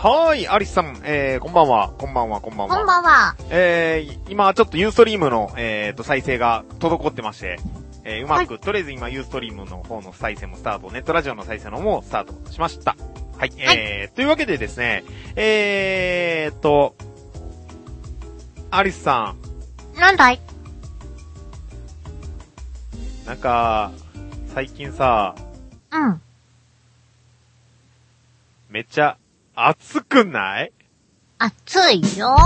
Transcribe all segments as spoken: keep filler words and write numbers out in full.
はーい、アリスさん、えー、こんばんは、こんばんは、こんばんは。 こんばんは。 えー、今ちょっとユーストリームの、えーと、再生が滞ってまして、えー、うまく、はい、とりあえず今ユーストリームの方の再生もスタート、ネットラジオの再生の方もスタートしました。はい、はい、えー、というわけでですね、えーと、アリスさん。なんだい？ なんか、最近さ、 うん。 めっちゃ、暑くない？ 暑いよ。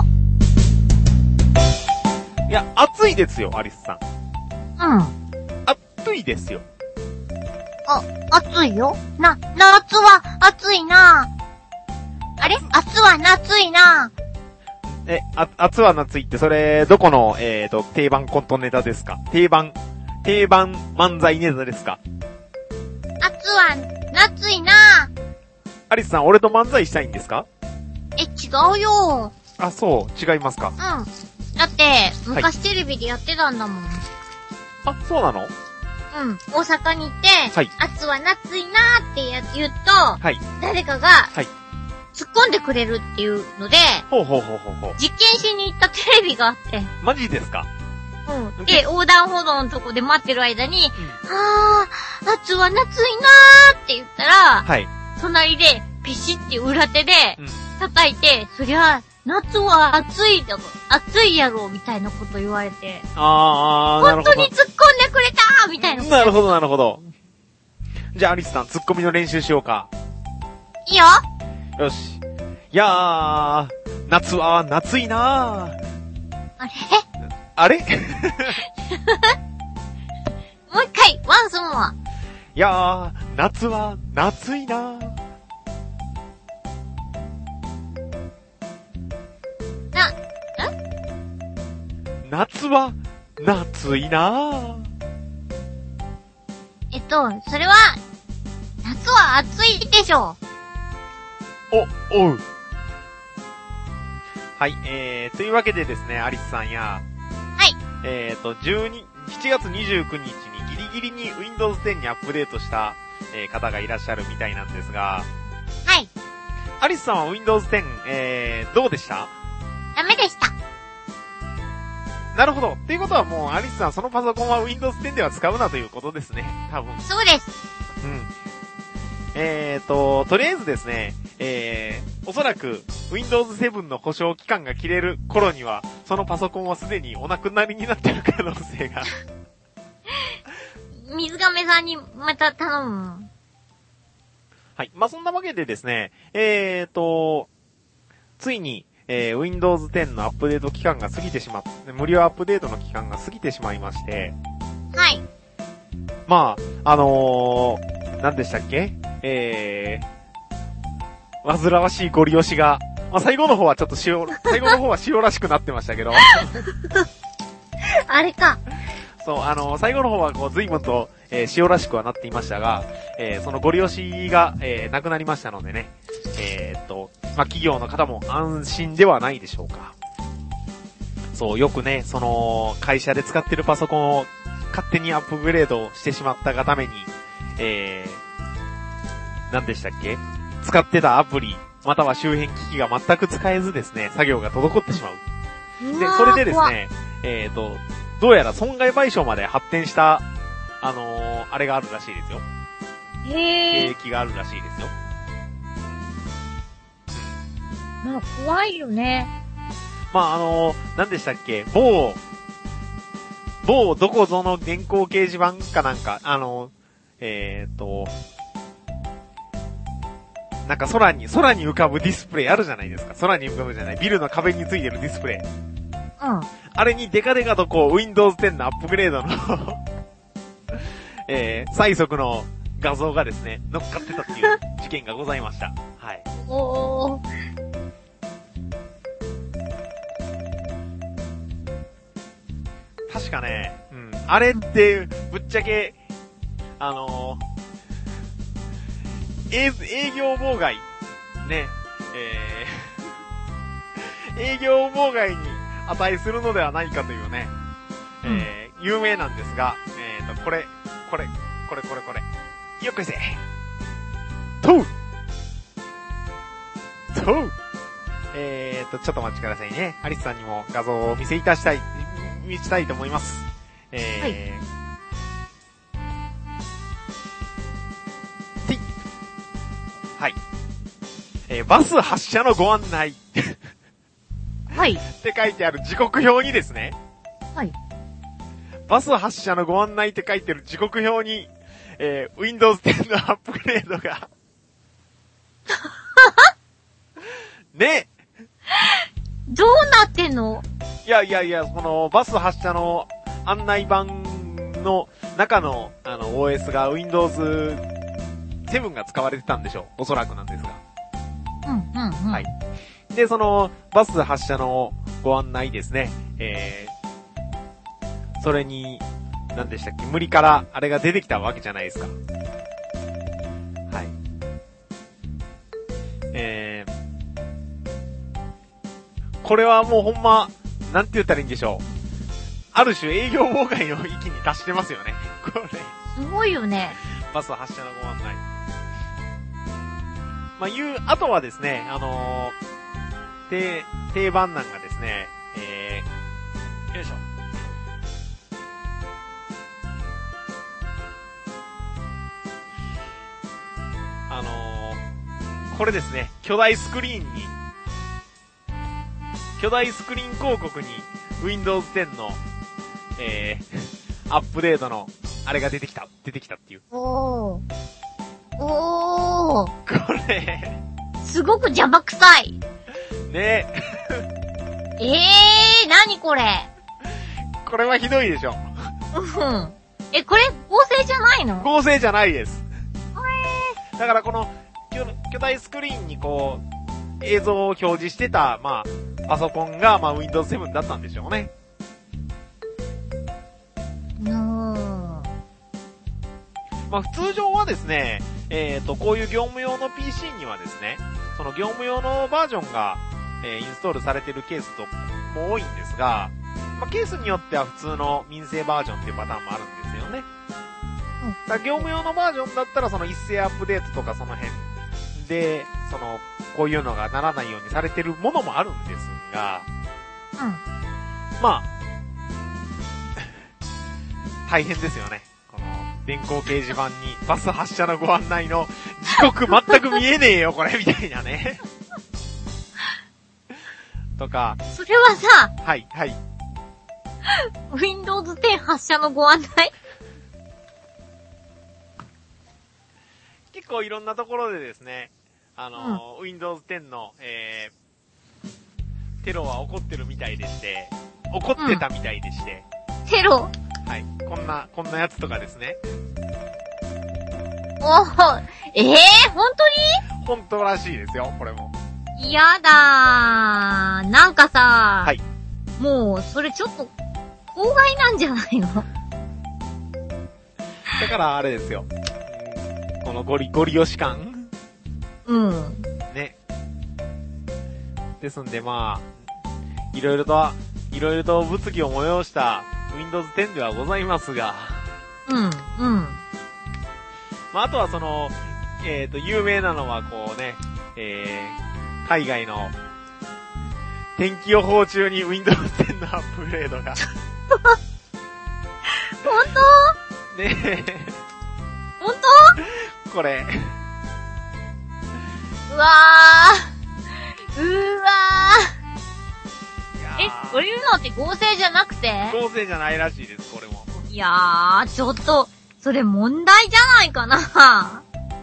いや、暑いですよ、アリスさん。 うん。 暑いですよ。 あ、暑いよ。な、夏は暑いな。あれ？暑は夏いな。 え、あ、暑は夏いって、それ、どこの、えーと、定番コントネタですか？定番、定番漫才ネタですか？ 暑は夏いな。 アリスさん、俺と漫才したいんですか？ え、違うよ。 あ、そう、違いますか？ うん。だって、昔テレビでやってたんだもん。はい、 あ、そうなの？ うん。大阪に行って、はい。暑は夏いなーって言うと、はい。誰かが、はい。突っ込んでくれるっていうので、 ほうほうほうほうほう。 実験しに行ったテレビがあって。 マジですか？ うん。で、横断歩道のとこで待ってる間に、うん、あー、夏は夏いなーって言ったら、はい。隣で、ピシって裏手で、叩いて、うん、そりゃ、夏は暑いだろ、暑いやろ、みたいなこと言われて。 あー、なるほど。 本当に突っ込んでくれたーみたいな。 なるほど、なるほど。じゃあ、アリスさん、突っ込みの練習しようか。 いいよ。 よし。いやー、夏は夏いなー。 あれあれもう一回、ワンスモア。 いやー、夏は夏いなー。 な、ん？ 夏は夏いなー。 えっと、それは、夏は暑いでしょ。 お、おう。はい、えー、というわけでですね、アリスさんや、 はい。 えーと、じゅうに、しちがつにじゅうくにちにギリギリに ウィンドウズテン にアップデートした、えー、方がいらっしゃるみたいなんですが、 はい。 アリスさんは ウィンドウズテン、えー、どうでした？ ダメでした。 なるほど。っていうことはもう、アリスさんそのパソコンは ウィンドウズテン では使うなということですね。多分。 そうです。 うん。えーと、とりあえずですね、えー、おそらく ウィンドウズセブン の保証期間が切れる頃には、そのパソコンはすでにお亡くなりになっている可能性が。 水亀さんにまた頼む。 はい。まあ、そんなわけでですね、えーと、ついに、えー、ウィンドウズテン のアップデート期間が過ぎてしまって、無料アップデートの期間が過ぎてしまいまして、 はい。 まあ、あのー、何でしたっけ？えー、煩わしいゴリ押しが、まあ、最後の方はちょっと塩、最後の方は塩らしくなってましたけど。 あれか。 そう、あのー、最後の方はこう随分と、えー、塩らしくはなっていましたが、えー、そのゴリ押しが、えー、なくなりましたのでね、えー、っと、まあ、企業の方も安心ではないでしょうか。そう、よくね、その、会社で使ってるパソコンを勝手にアップグレードしてしまったがために、えー、何でしたっけ？使ってたアプリ、または周辺機器が全く使えずですね、作業が滞ってしまう。で、それでですね、えーと、どうやら損害賠償まで発展した、あのー、あれがあるらしいですよ。 へー。 経歴があるらしいですよ。 うん。まあ、怖いよね。 まあ、あのー、何でしたっけ？某、某どこぞの電光掲示板かなんか、あのー、えーと、なんか空に、空に浮かぶディスプレイあるじゃないですか。空に浮かぶじゃない。ビルの壁についてるディスプレイ。うん。あれにデカデカとこう、ウィンドウズテン のアップグレードの、えー、最速の画像がですね、乗っかってたっていう事件がございました。はい。 おー。 確かね、うん。あれって、ぶっちゃけ、あのー、営業妨害、ね、えー、営業妨害に値するのではないかというね、うん、えー、有名なんですが、えーと、これ、これ、これこれこれ、よっこいせとうとうほう。えーと、ちょっとお待ちくださいね。アリスさんにも画像をお見せいたしたい、見したいと思います。えー、はい。はい。えー、バス発車のご案内。 はい。 って書いてある時刻表にですね。 はい。 バス発車のご案内って書いてる時刻表に、えー、ウィンドウズテンのアップグレードが。ね。 どうなってんの？ いやいやいや、このバス発車の案内板の中のあの オーエス が ウィンドウズセブン が使われてたんでしょう。おそらくなんですが。 うんうんうん。 はい。で、そのバス発車のご案内ですね。えー、それに、何でしたっけ、無理からあれが出てきたわけじゃないですか。はい。えー、これはもうほんま、なんて言ったらいいんでしょう。ある種営業妨害の域に達してますよね。これ。 すごいよね。 バス発車のご案内。まあ、いう、あとはですね、あのー、定、定番なんがですね、えー、よいしょ。あのー、これですね、巨大スクリーンに、巨大スクリーン広告に ウィンドウズテン の、えー、アップデートの、あれが出てきた、出てきたっていう。 おー。おー。 これ。 すごく邪魔くさい。 ねえ。えー、なにこれ。 これはひどいでしょ。 うん。え、これ合成じゃないの？ 合成じゃないです。 えー。 だからこの巨、巨大スクリーンにこう、映像を表示してた、まあ、パソコンが、まあ、ウィンドウズセブン だったんでしょうね。 うーん。 まあ、通常はですね、えっと、こういう業務用の ピーシー にはですね、その業務用のバージョンが、えー、インストールされているケースとも多いんですが、まあ、ケースによっては普通の民生バージョンっていうパターンもあるんですよね。うん。だから業務用のバージョンだったらその一斉アップデートとかその辺で、その、こういうのがならないようにされてるものもあるんですが、 うん。 まあ、大変ですよね。この、電光掲示板にバス発車のご案内の時刻全く見えねえよ、これ、みたいなね。とか。 それはさ、 はい、はい。 ウィンドウズテン 発射のご案内結構いろんなところでですね、あの、うん、ウィンドウズテン の、えー、テロは起こってるみたいでして、起こってたみたいでして。 うん、テロ？ はい。こんな、こんなやつとかですね。 おー、えー、本当に？本当らしいですよ、これも。 やだー。なんかさ、 はい。 もう、それちょっと、公害なんじゃないの？ だからあれですよ。このゴリ、ゴリ押し感？ うん。 ね。ですんでまあ、いろいろと、いろいろと物議を催した ウィンドウズテン ではございますが。 うん、うん。 まああとはその、えっと、有名なのはこうね、えー、海外の天気予報中に ウィンドウズテン のアップグレードが。 本当？ ねえ。 本当？ これ。 うわー。うわー。え、こういうのって合成じゃなくて？ 合成じゃないらしいです、これも。 いやー、ちょっと、それ問題じゃないかな。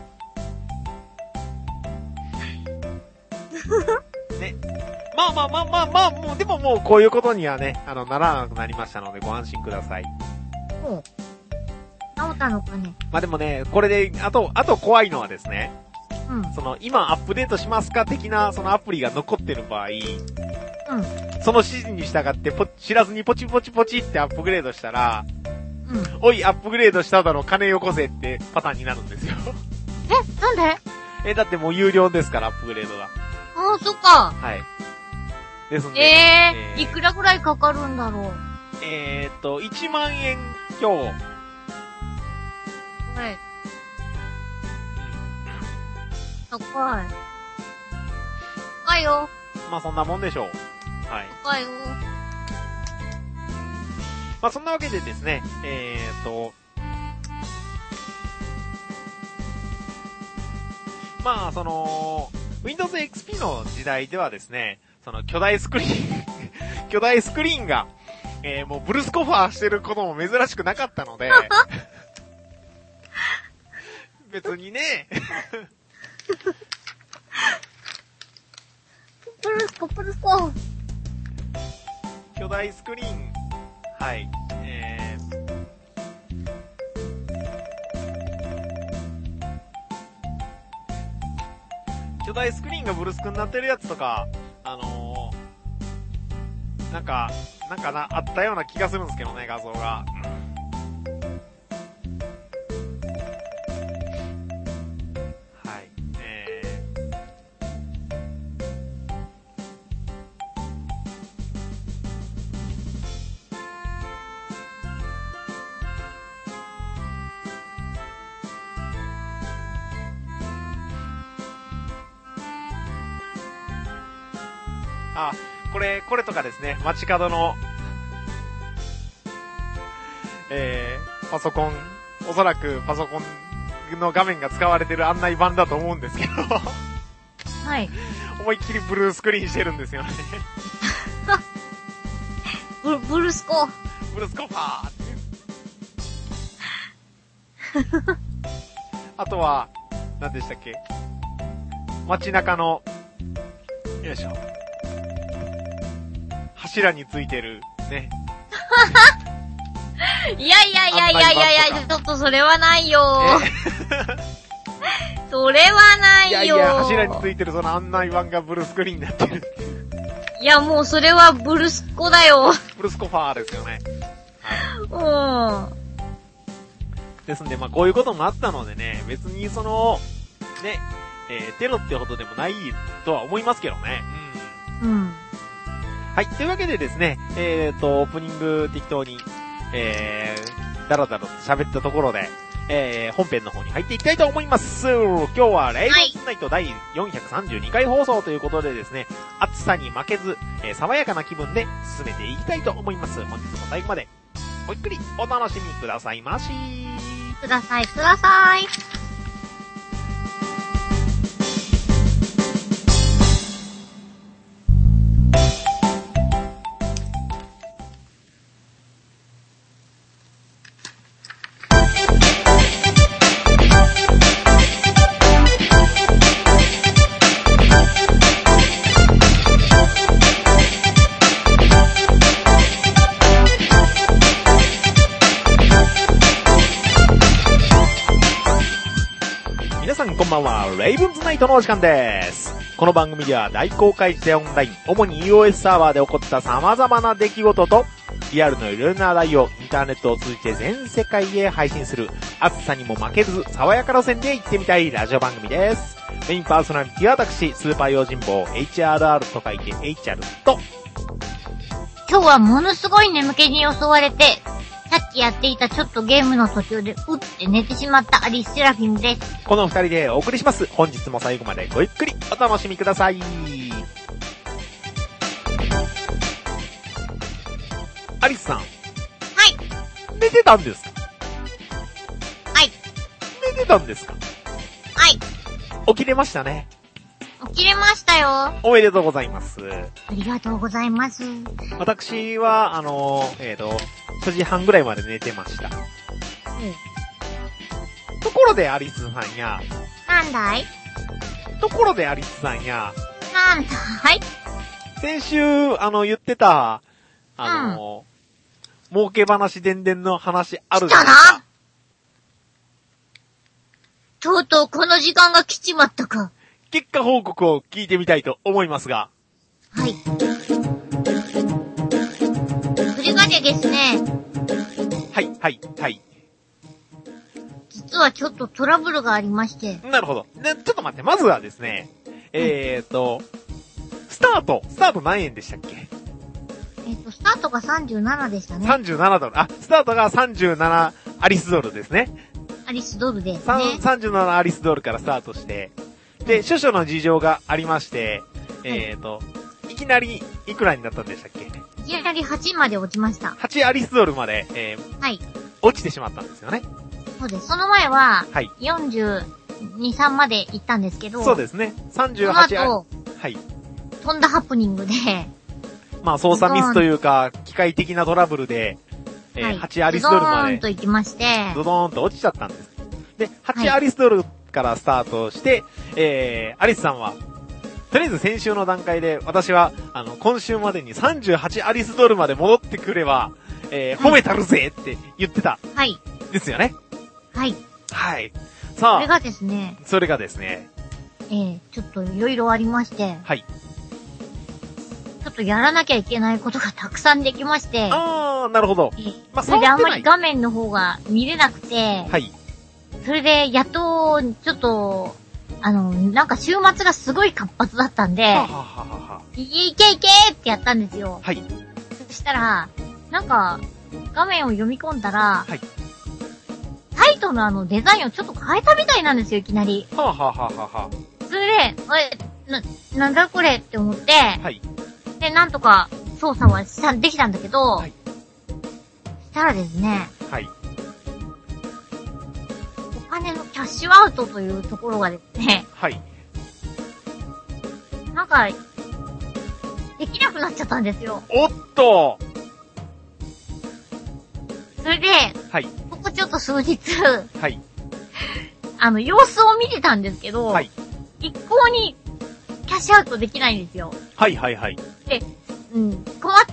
ね。まあまあまあまあまあ、もう、でももうこういうことにはね、あの、ならなくなりましたのでご安心ください。 もう、治ったのかね。 まあでもね、これで、あと、あと怖いのはですね、 うん。 その、今アップデートしますか的な、そのアプリが残ってる場合、うん。その指示に従ってポ、知らずにポチポチポチってアップグレードしたら、うん。おい、アップグレードしただろ、金よこせってパターンになるんですよ。 え、なんで？ え、だってもう有料ですから、アップグレードが。 ああ、そっか。 はい。ですんで。 えー、えー、いくらぐらいかかるんだろう。 えーっと、いちまんえん強。はい。 高い。 怖いよ。 まあそんなもんでしょう。はい。 怖いよ。 まあそんなわけでですね、えーと、まあその、Windows エックスピー の時代ではですね、その巨大スクリーン、巨大スクリーンが、えー、もうブルスコファーしてることも珍しくなかったので、別にね、 ブルスコ、ブルスコ。 巨大スクリーン、はい、えー、巨大スクリーンがブルスクになってるやつとか、あのー、なんか、なんかな、あったような気がするんですけどね、画像が。はい、えー、あ、これ、これとかですね、街角の、えー、パソコン、おそらくパソコンの画面が使われてる案内板だと思うんですけど。 はい。 思いっきりブルースクリーンしてるんですよね。 ブ、ブルスコ。 ブルスコファーって。あとは、何でしたっけ？街中の、よいしょ。柱についてる、ね。 いやいやいやいやいやいや、ちょっとそれはないよ。それはないよ。いやいや、 柱についてるその案内板がブルースクリーンになってるっていう。 いや、もうそれはブルスコだよ。 ブルスコファーですよね。 はい。うん。 ですんで、まあこういうこともあったのでね、別にその、ね、えー、テロってほどでもないとは思いますけどね。 うん。うん。 はい、というわけでですね、えーと、オープニング適当に、えー、だらだらと喋ったところで、えー、本編の方に入っていきたいと思います。今日はレイブンナイト第よんひゃくさんじゅうにかい放送ということでですね、暑さに負けず、えー、爽やかな気分で進めていきたいと思います。本日も最後までごゆっくりお楽しみくださいまし。 くださいください。 こんばんは、レイブンズナイトのお時間です。この番組では大公開時代オンライン、主に iOS サーバーで起こった様々な出来事と、リアルのいろいろな話題をインターネットを通じて全世界へ配信する、暑さにも負けず爽やか路線で行ってみたいラジオ番組です。メインパーソナリティは私、スーパー用心棒 エイチアールアール と書いて エイチアール と、 今日はものすごい眠気に襲われて、さっきやっていたちょっとゲームの途中でうって寝てしまったアリス・セラフィムです。 この二人でお送りします。本日も最後までごゆっくりお楽しみください。アリスさん。はい。寝てたんですか？ はい。 寝てたんですか？ はい。 起きれましたね。 起きれましたよ。 おめでとうございます。 ありがとうございます。 私は、あのー、えっと、くじはんぐらいまで寝てました。うん。ところでアリスさんや。 なんだい？ ところでアリスさんや。 なんだい？ 先週、あの、言ってた、あのー、うん、儲け話でんでんの話あるじゃないですか。来たな！ とうとうこの時間が来ちまったか。 結果報告を聞いてみたいと思いますが。 はい。それがですね。 はい、はい、はい。 実はちょっとトラブルがありまして。 なるほど。で、ちょっと待って、まずはですね、えーと、スタート、スタート何円でしたっけ？ えっと、スタートがさんじゅうななでしたね。 さんじゅうななドル。あ、スタートがさんじゅうななアリスドルですね。 アリスドルですね。 さんじゅうななアリスドルからスタートして、で、諸々の事情がありまして、 えっ、ー、と、いきなりいくらになったんでしたっけ？ いきなりはちまで落ちました。 はちアリスドルまで、えー、はい。落ちてしまったんですよね。 そうです。その前は、はい。よんじゅうに、さんまで行ったんですけど。 そうですね。さんじゅうはちアリ、はい。 とんだハプニングで。 まあ操作ミスというか、機械的なトラブルで、えーはい、はちアリスドルまで。 ドドーンと行きまして。 ドドーンと落ちちゃったんです。で、はちアリスドルからスタートして、はい、えー、アリスさんは、とりあえず先週の段階で、私は、あの、今週までにさんじゅうはちアリスドルまで戻ってくれば、えー、褒めたるぜって言ってた。はい。ですよね。 はい。 はい。さあ。 それがですね。 それがですね。 えー、ちょっといろいろありまして。 はい。 ちょっとやらなきゃいけないことがたくさんできまして。 あー、なるほど。 えー、まあ、それであんまり画面の方が見れなくて。 はい。 それで、やっと、ちょっと、あの、なんか週末がすごい活発だったんで、はははは、いけいけってやったんですよ。 はい。 そしたら、なんか、画面を読み込んだら、はい。タイトのあのデザインをちょっと変えたみたいなんですよ、いきなり。 はぁはぁはぁはぁはぁ。それで、え、な、なんだこれって思って、はい。で、なんとか操作はした、できたんだけど、はい。したらですね、はい。お金のキャッシュアウトというところがですね、はい。なんか、できなくなっちゃったんですよ。 おっと！ それで、はい。ここちょっと数日、 はい。 あの、様子を見てたんですけど、はい。一向にキャッシュアウトできないんですよ。 はいはいはい。 で、うん、困って、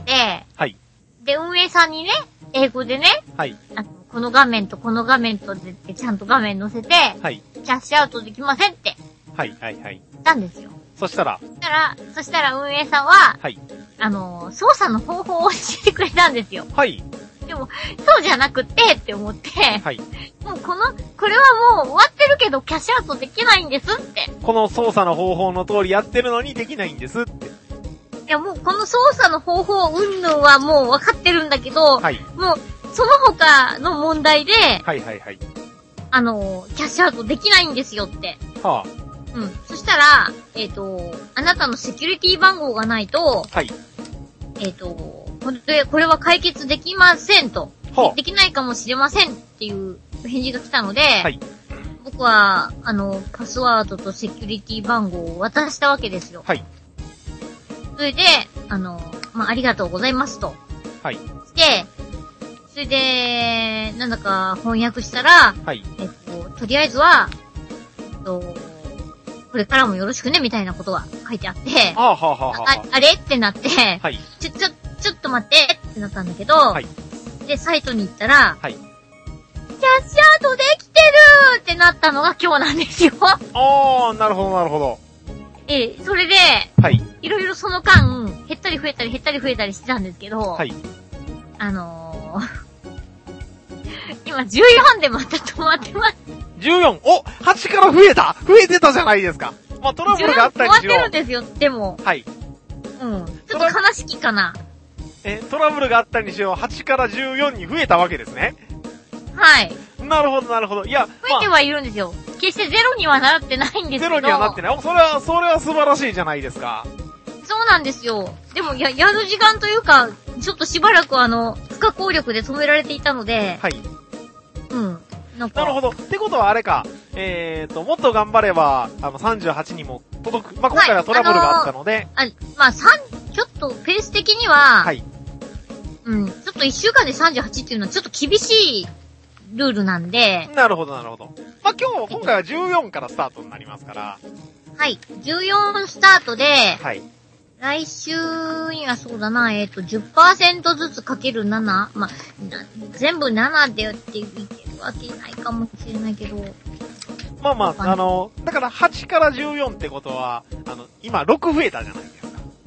はい。で、運営さんにね、英語でね、はい。あの、この画面とこの画面とでってちゃんと画面載せて、はい。キャッシュアウトできませんって。 はいはいはい。 言ったんですよ。 そしたらそしたら、そしたら運営さんは、はい。あの、操作の方法を教えてくれたんですよ。 はい。 でも、そうじゃなくてって思って、はい。もうこの、これはもう終わってるけどキャッシュアウトできないんですって。 この操作の方法の通りやってるのにできないんですって。 いやもうこの操作の方法云々はもう分かってるんだけど、はい。もう、その他の問題で、はいはいはい。あの、キャッシュアウトできないんですよって。はあ。うん。そしたら、えっと、あなたのセキュリティ番号がないと、はい。えっと、これ、これは解決できませんと、はあ。できないかもしれませんっていう返事が来たので、はい。僕は、あの、パスワードとセキュリティ番号を渡したわけですよ。はい。それで、あの、まあ、ありがとうございますと。はい。で、それで、なんだか翻訳したら、はい。えっと、とりあえずは、えっと、これからもよろしくね、みたいなことが書いてあって、ああ、はあ、はあ、はあ。あ、あれってなって、はい。ちょ、ちょ、ちょっと待ってってなったんだけど、はい。で、サイトに行ったら、はい。キャッシュアウトできてるってなったのが今日なんですよ。 ああ、なるほど、なるほど。 ええ、それで、はい。いろいろその間、減ったり増えたり減ったり増えたりしてたんですけど、はい。あのー、今じゅうよんでまた止まってます。 じゅうよん! お !はち から増えた増えてたじゃないですか。まあ、トラブルがあったりしよう。 じゅうよん止まってるんですよ、でも。はい。うん。ちょっと悲しきかな。 え、トラブルがあったにしよう、はちからじゅうよんに増えたわけですね。 はい。 なるほど、なるほど。いや、 増えてはいるんですよ。まあ、決してゼロにはなってないんですけど。 ゼロにはなってない。それは、それは素晴らしいじゃないですか。 そうなんですよ。でも、や、やる時間というか、ちょっとしばらくあの、不可抗力で止められていたので。はい。うん。なんか。 なるほど。ってことはあれか、えーと、もっと頑張れば、あの、さんじゅうはちにも届く。まあ、今回はトラブルがあったので。 はい、あのー、あ、まあ、さん、ちょっとペース的には、はい。うん。ちょっといっしゅうかんでさんじゅうはちっていうのはちょっと厳しいルールなんで。 なるほど、なるほど。まあ、今日、今回はじゅうよんからスタートになりますから。 はい。じゅうよんスタートで、はい。来週にはそうだな、えっと、じゅっパーセント ずつかけるなな? まあ、全部ななでって言ってるわけないかもしれないけど。 まあまあ、あの、だからはちからじゅうよんってことは、あの、今ろく増えたじゃないですか。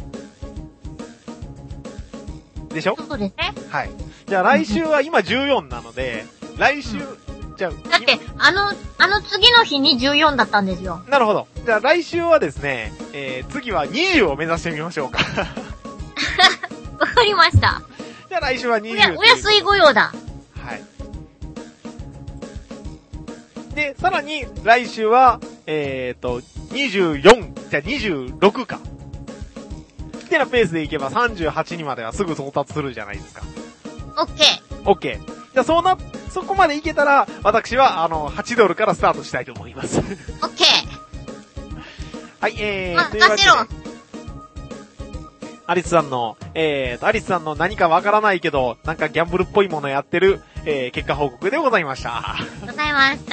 でしょ？ そうですね。 はい。じゃあ来週は今じゅうよんなので、来週、うん、じゃあ。 だって、あの、あの次の日にじゅうよんだったんですよ。 なるほど。じゃあ来週はですね、えー、次はにじゅうを目指してみましょうか。 わかりました。 じゃあ来週はにじゅう。 お安いご用だ。 はい。で、さらに来週は、えーと、にじゅうよん、じゃあにじゅうろくか。 き手なペースでいけばさんじゅうはちにまではすぐ到達するじゃないですか。 オッケー。オッケー。じゃあそうな、そこまでいけたら、私は、あの、はちドルからスタートしたいと思います。オッケー。 はい、えー、 あ、というわけで。 アリスさんの、えーと、アリスさんの何かわからないけど、なんかギャンブルっぽいものやってる、えー、結果報告でございました。 ございました。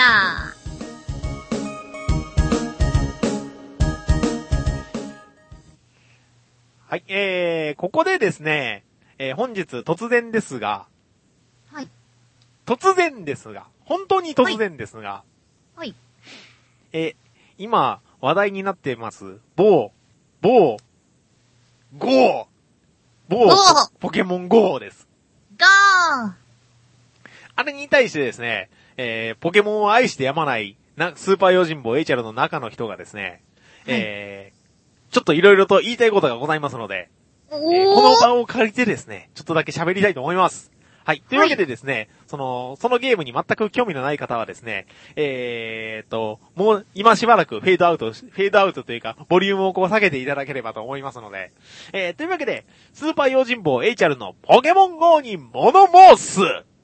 はい、えー、ここでですね、えー、本日突然ですが、 はい。 突然ですが、本当に突然ですが、 はい。 えー、今、話題になってます、某、某、ゴー某ポケモン ゴー です。 ゴーあれに対してですね、えー、ポケモンを愛してやまない、な、スーパー用心棒エイチャルの中の人がですね、はい、えー、ちょっといろいろと言いたいことがございますので、えー、この場を借りてですね、ちょっとだけ喋りたいと思います。はい。というわけでですね、はい、その、そのゲームに全く興味のない方はですね、えーと、もう今しばらくフェードアウト、フェードアウトというか、ボリュームをこう下げていただければと思いますので、えー、というわけで、スーパー用心棒エイチャルのポケモン ゴー に物申す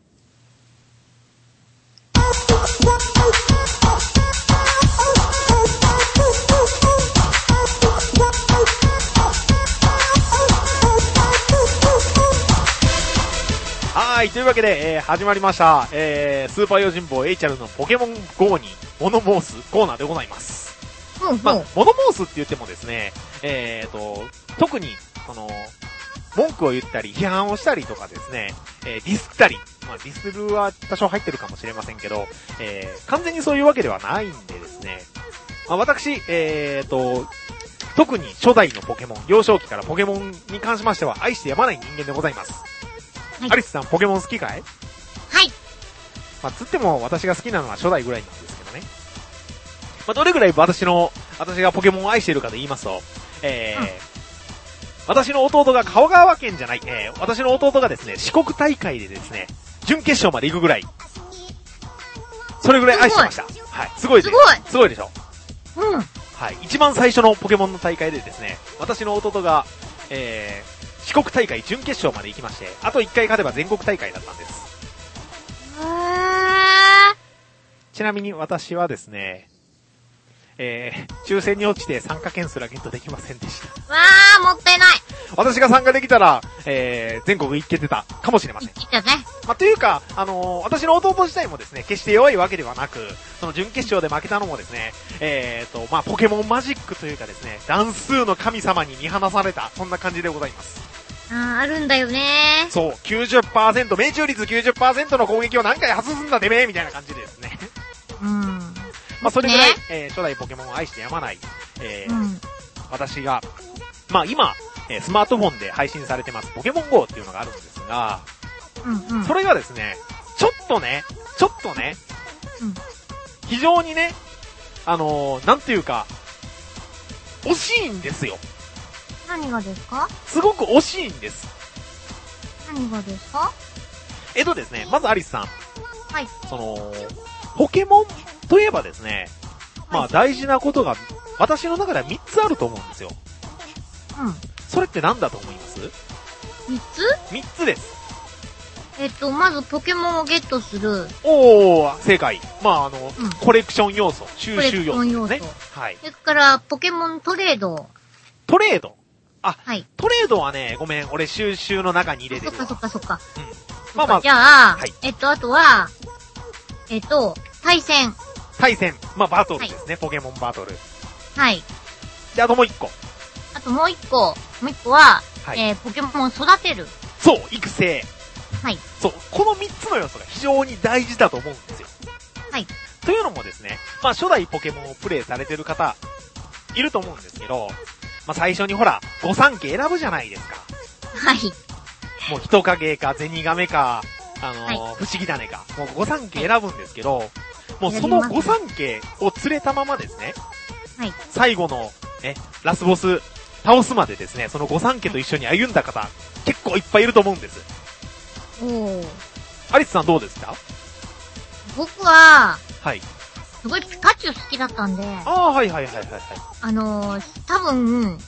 はい、というわけで、えー、始まりました、えー、スーパー用心棒エイチャルのポケモン ゴー に物申すコーナーでございます。 うんうん、 まあ、物申すって言ってもですね、えーと、特に、その、文句を言ったり、批判をしたりとかですね、えー、ディスったり、まあ、ディスるは多少入ってるかもしれませんけど、えー、完全にそういうわけではないんでですね、まあ、私、えーと、特に初代のポケモン、幼少期からポケモンに関しましては愛してやまない人間でございます。はい、アリスさん、ポケモン好きかい？ はい。 まあ、つっても私が好きなのは初代ぐらいなんですけどね。まあ、どれぐらい私の、私がポケモンを愛しているかで言いますと、えー、うん、私の弟が香川県じゃない、えー、私の弟がですね、四国大会でですね、準決勝まで行くぐらい、それぐらい愛してました。はい。すごいです。 すごい。 すごいでしょ。 うん。 はい。一番最初のポケモンの大会でですね、私の弟が、えー、四国大会準決勝まで行きまして、あと一回勝てば全国大会だったんです。 へー。 ちなみに私はですね、えー、抽選に落ちて参加券すらゲットできませんでした。 わー、もったいない。 私が参加できたら、えー、全国行けてたかもしれません。 行けたね。 まあ、というか、あのー、私の弟自体もですね、決して弱いわけではなく、その準決勝で負けたのもですね、えーと、まあ、ポケモンマジックというかですね、乱数の神様に見放された、そんな感じでございます。 あー、あるんだよねー。 そう、きゅうじゅっパーセント、命中率 きゅうじゅっパーセント の攻撃を何回外すんだてめえみたいな感じでですね。 うん。 まあ、それぐらい、 ね、 えー、初代ポケモンを愛してやまない、えー、 うん、 私が、まあ、今、えー、スマートフォンで配信されてますポケモン ゴー っていうのがあるんですが、 うんうん、 それがですね、ちょっとね、ちょっとね、 うん、 非常にね、あのー、なんていうか、惜しいんですよ。 何がですか？ すごく惜しいんです。 何がですか？ えっとですね、まずアリスさん。 はい。 その、ポケモンといえばですね、まあ大事なことが、私の中ではみっつあると思うんですよ。 うん。 それって何だと思います？ みっ つ ? みっ つです。 えっと、まずポケモンをゲットする。 おー、正解。まああの、 うん、 コレクション要素、収集要素ですね。はい。 それから、ポケモントレード。 トレードあ、 はい。 トレードはね、ごめん、俺収集の中に入れてる。 そっかそっかそっか。 うん。まあまあ。 じゃあ、 はい、 えっと、あとは、えっと、対戦。 対戦。まあバトルですね、はい、ポケモンバトル。 はい。 で、あともう一個。 あともう一個。もう一個は、はい、えー、ポケモンを育てる。 そう、育成。 はい。 そう、この三つの要素が非常に大事だと思うんですよ。 はい。 というのもですね、まあ初代ポケモンをプレイされてる方、いると思うんですけど、まあ最初にほら、御三家選ぶじゃないですか。 はい。 もう人影か、銭亀か、あのーはい、不思議種か。もう御三家選ぶんですけど、はい、もうその御三家を連れたままですね、 はい。 最後の、ね、ラスボス、倒すまでですね、その御三家と一緒に歩んだ方、結構いっぱいいると思うんです。 おー。 アリスさんどうですか？ 僕は、 はい。 すごいピカチュウ好きだったんで。 ああ、はいはいはいはいはい。 あのー、多分、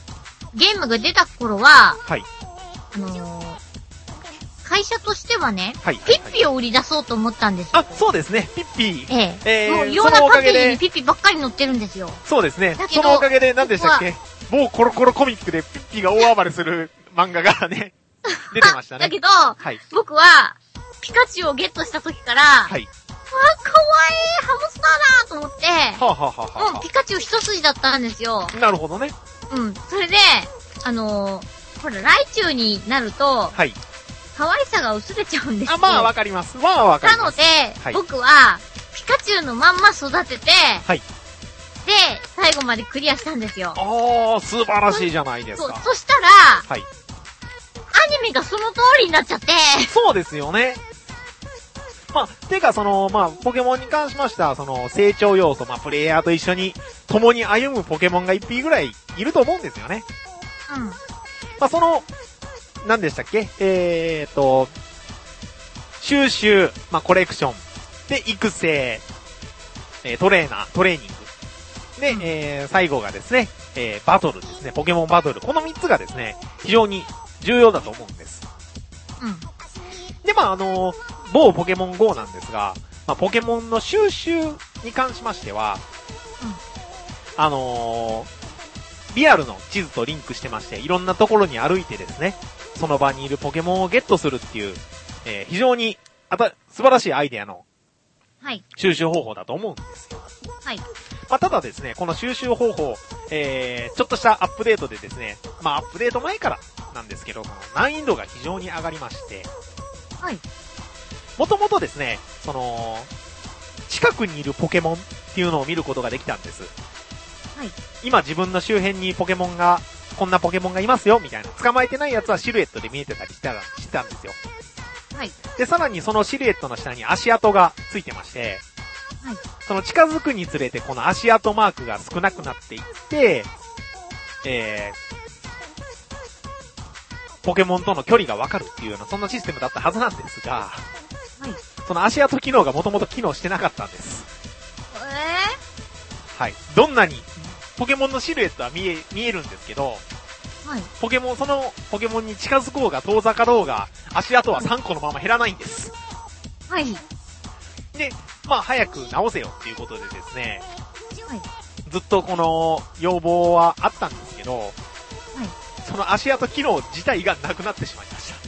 ゲームが出た頃は、 はい。 あのー、会社としてはね、 はい。 ピッピを売り出そうと思ったんですよ。 あ、そうですね、ピッピ。 ええ。 えー、 もういろんなパッケージにピッピばっかり載ってるんだよ。 そうですね。そのおかげで何でしたっけ？某コロコロコミックでピッピが大暴れする漫画がね、出てましたね。 だけど、 はい、 僕は、ピカチュウをゲットした時から、はい。あ、かわいいハムスターだと思って、はあ、はあはあはあ、 もうピカチュウ一筋だったんですよ。 なるほどね。 うん。それで、あのー、ほら、ライチュウになると、はい。可愛さが薄れちゃうんですよ。 あ、まあわかります。まあわかります。 なので、はい、僕は、ピカチュウのまんま育てて、はい。で、最後までクリアしたんですよ。 ああ、素晴らしいじゃないですか。 そ、そしたら、はい。アニメがその通りになっちゃって。 そうですよね。まあ、てかその、まあ、ポケモンに関しましては、その、成長要素、まあ、プレイヤーと一緒に共に歩むポケモンが一匹ぐらいいると思うんですよね。うん。まあ、その、何でしたっけえーと、収集、まあ、コレクション、で、育成、えー、トレーナー、トレーニング。で、うん、えー、最後がですね、えー、バトルですね、ポケモンバトル。このみっつがですね、非常に重要だと思うんです。うん。で、まあ、あのー、某ポケモン ゴー なんですが、まあ、ポケモンの収集に関しましては、うん、あのー、リアルの地図とリンクしてまして、いろんなところに歩いてですね、その場にいるポケモンをゲットするっていう、えー、非常にあた素晴らしいアイデアの収集方法だと思うんですよ。はい。まあ、ただですね、この収集方法、えー、ちょっとしたアップデートでですね、まあ、アップデート前からなんですけど、難易度が非常に上がりまして、はい。もともとですね、その、近くにいるポケモンっていうのを見ることができたんです。はい。今自分の周辺にポケモンが、こんなポケモンがいますよ、みたいな。捕まえてないやつはシルエットで見えてたりしてたしてたんですよ。はい。で、さらにそのシルエットの下に足跡がついてまして、はい。その近づくにつれてこの足跡マークが少なくなっていって、えー、ポケモンとの距離がわかるっていうような、そんなシステムだったはずなんですが、はい。その足跡機能がもともと機能してなかったんです。えー、はい。どんなに、ポケモンのシルエットは見え、見えるんですけど、はい。ポケモン、そのポケモンに近づこうが遠ざかろうが、足跡はさんこのまま減らないんです。はい。で、まあ早く直せよっていうことでですね、はい。ずっとこの要望はあったんですけど、はい。その足跡機能自体がなくなってしまいました。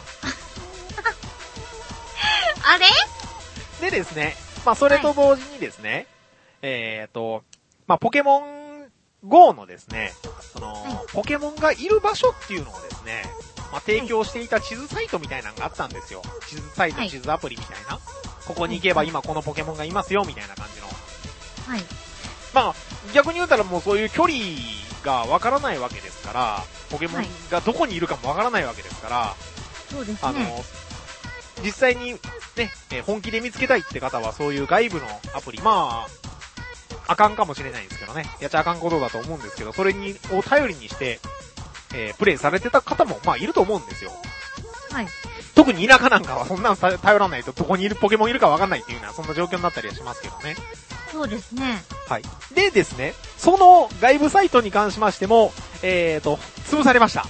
あれ？ でですね、まあそれと同時にですね、はい、えーと、まあポケモン ゴー のですね、その、はい、ポケモンがいる場所っていうのをですね、まあ提供していた地図サイトみたいなのがあったんですよ。地図サイト、はい、地図アプリみたいな。ここに行けば今このポケモンがいますよ、みたいな感じの。はい。まあ、逆に言うたらもうそういう距離がわからないわけですから、ポケモンがどこにいるかもわからないわけですから、そうですね。あの、実際にね、本気で見つけたいって方はそういう外部のアプリ、まあ、あかんかもしれないんですけどね。やっちゃあかんことだと思うんですけど、それに、を頼りにして、えー、プレイされてた方も、まあ、いると思うんですよ。はい。特に田舎なんかはそんなの頼らないとどこにいるポケモンいるかわかんないっていうような、そんな状況になったりはしますけどね。 そうですね。 はい。でですね、その外部サイトに関しましても、えーと、潰されました。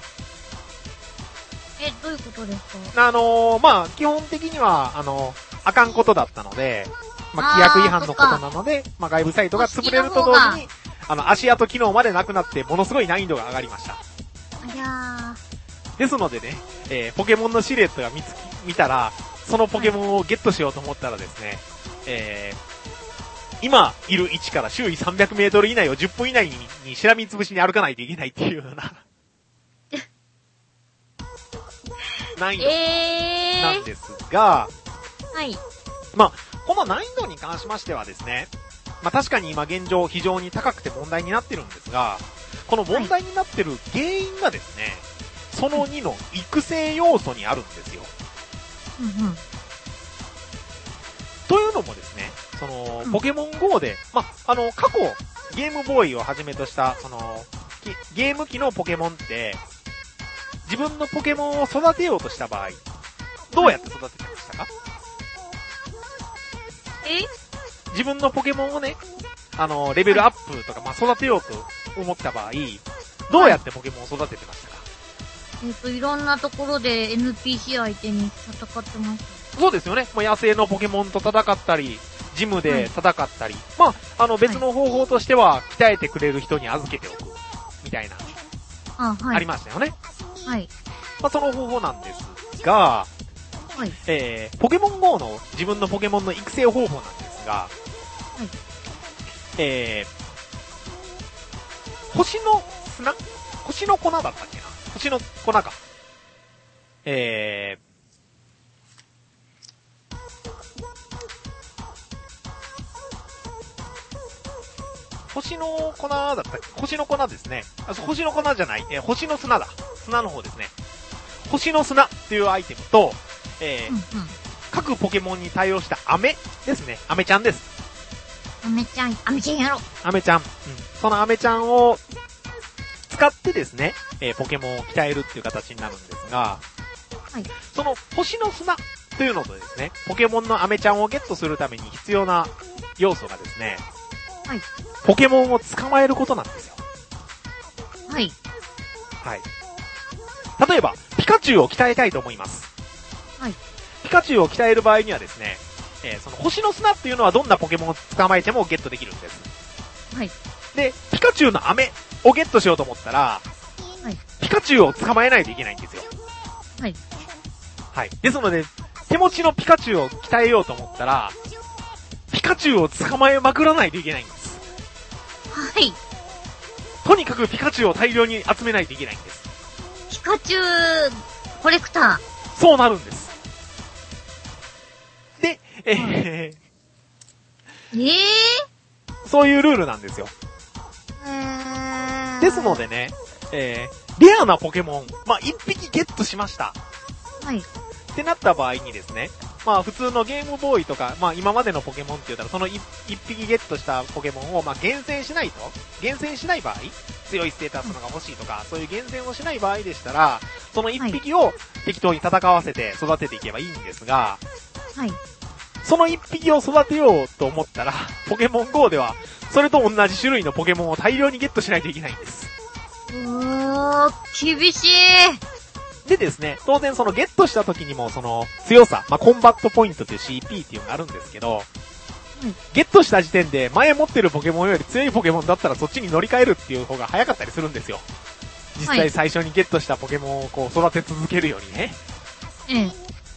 え、どういうことですか？ あのー、まあ、基本的には、あのー、あかんことだったので、まあ、規約違反のことなので、まあ、外部サイトが潰れると同時に、あの、足跡機能までなくなって、ものすごい難易度が上がりました。 ありゃー。 ですのでね、えー、ポケモンのシルエットが見つき、見たら、そのポケモンをゲットしようと思ったらですね、えー、今いる位置から周囲さんびゃくメートル以内をじゅっぷん以内に、にしらみつぶしに歩かないといけないっていうような、難易度なんですが、えー、はい。まあ、この難易度に関しましてはですね、まあ確かに今現状非常に高くて問題になってるんですが、この問題になってる原因がですね、そのにの育成要素にあるんですよ。うんうん。というのもですね、その、ポケモン ゴー で、まあ、あの、過去、ゲームボーイをはじめとした、その、ゲーム機のポケモンって、自分のポケモンを育てようとした場合、どうやって育ててましたか？ え？ 自分のポケモンをね、あの、レベルアップとか、まあ、育てようと思った場合、 どうやってポケモンを育ててましたか？ はい、えっ、ー、と、いろんなところで エヌピーシー 相手に戦ってました。 そうですよね。まあ、野生のポケモンと戦ったり、ジムで戦ったり、はい、まあ、あの別の方法としては、鍛えてくれる人に預けておく、みたいな、 あ、はい、 ありましたよね。 はい。 まあ、その方法なんですが、はい、えー、ポケモン ゴー の自分のポケモンの育成方法なんですが、はい、えー、星の砂星の粉だったっけな星の粉か。えー、星の粉だったっけ星の粉ですね。あ、星の粉じゃない。えー、星の砂だ。砂の方ですね。星の砂っていうアイテムと、えーうんうん、各ポケモンに対応した飴ですね。飴ちゃんです。 飴ちゃん、飴ちゃんやろ。 飴ちゃん。うん。その飴ちゃんを使ってですね、えー、ポケモンを鍛えるっていう形になるんですが、はい。その星の砂というのとですね、ポケモンの飴ちゃんをゲットするために必要な要素がですね、はい。ポケモンを捕まえることなんですよ。 はい。 はい。例えば、ピカチュウを鍛えたいと思います。はい。ピカチュウを鍛える場合にはですね、えー、その星の砂っていうのはどんなポケモンを捕まえてもゲットできるんです。はい。で、ピカチュウの飴をゲットしようと思ったら、はい。ピカチュウを捕まえないといけないんですよ。はい。はい。ですので、手持ちのピカチュウを鍛えようと思ったら、ピカチュウを捕まえまくらないといけないんです。 はい。 とにかくピカチュウを大量に集めないといけないんです。 ピカチュウコレクター。 そうなるんです。で、えー、えー、 そういうルールなんですよ。 うーん。 ですのでね、えー、レアなポケモン、まあ、一匹ゲットしました。 はい。 ってなった場合にですね、まあ普通のゲームボーイとか、まあ今までのポケモンって言ったらその一匹ゲットしたポケモンをまあ厳選しないと、厳選しない場合、強いステータスのが欲しいとか、そういう厳選をしない場合でしたら、その一匹を適当に戦わせて育てていけばいいんですが、はい。その一匹を育てようと思ったら、ポケモン ゴー では、それと同じ種類のポケモンを大量にゲットしないといけないんです。 うーん、厳しい。 でですね、当然そのゲットした時にもその強さ、まあ、コンバットポイントという シーピー っていうのがあるんですけど、うん、ゲットした時点で前持ってるポケモンより強いポケモンだったらそっちに乗り換えるっていう方が早かったりするんですよ。実際最初にゲットしたポケモンをこう育て続けるよりね。 うん。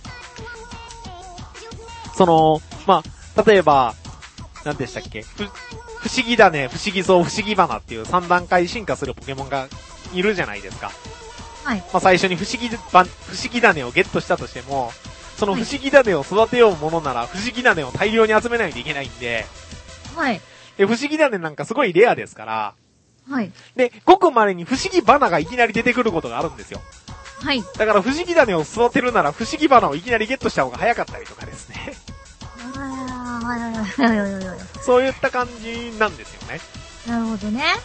その、まあ、例えば、何でしたっけ？ふ、不思議だね、不思議そう、不思議花っていうさん段階進化するポケモンがいるじゃないですか。はい。まあ、最初に不思議ば、不思議種をゲットしたとしても、その不思議種を育てようものなら、不思議種を大量に集めないといけないんで、 はい。 で、不思議種なんかすごいレアですから、 はい。 で、ごく稀に不思議花がいきなり出てくることがあるんですよ。 はい。 だから不思議種を育てるなら、不思議花をいきなりゲットした方が早かったりとかですね。そういった感じなんですよね。 なるほどね。 はい。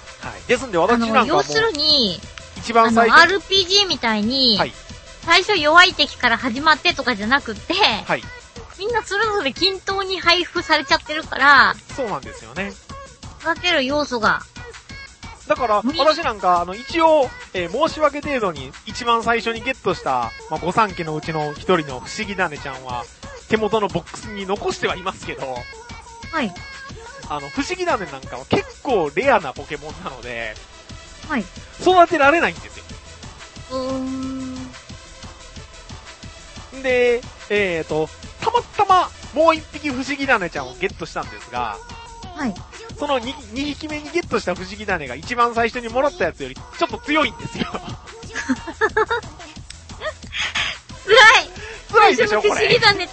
ですんで私なんかも要するに、 一番最初あの アールピージー みたいに、はい、最初弱い敵から始まってとかじゃなくて、はい、みんなそれぞれ均等に配布されちゃってるから、 そうなんですよね。 育てる要素が。 だから、私なんか、あの、一応、えー、申し訳程度に一番最初にゲットした、まあ、御三家のうちの一人の不思議種ちゃんは、手元のボックスに残してはいますけど、 はい。 あの、不思議種なんかは結構レアなポケモンなので、 はい。 育てられないんですよ。 うーん。 で、えーと、たまたまもう一匹不思議種ちゃんをゲットしたんですが、 はい。 その 2, 2匹目にゲットした不思議種が一番最初にもらったやつよりちょっと強いんですよ。 辛い辛いでしょこれ。 不思議種辛い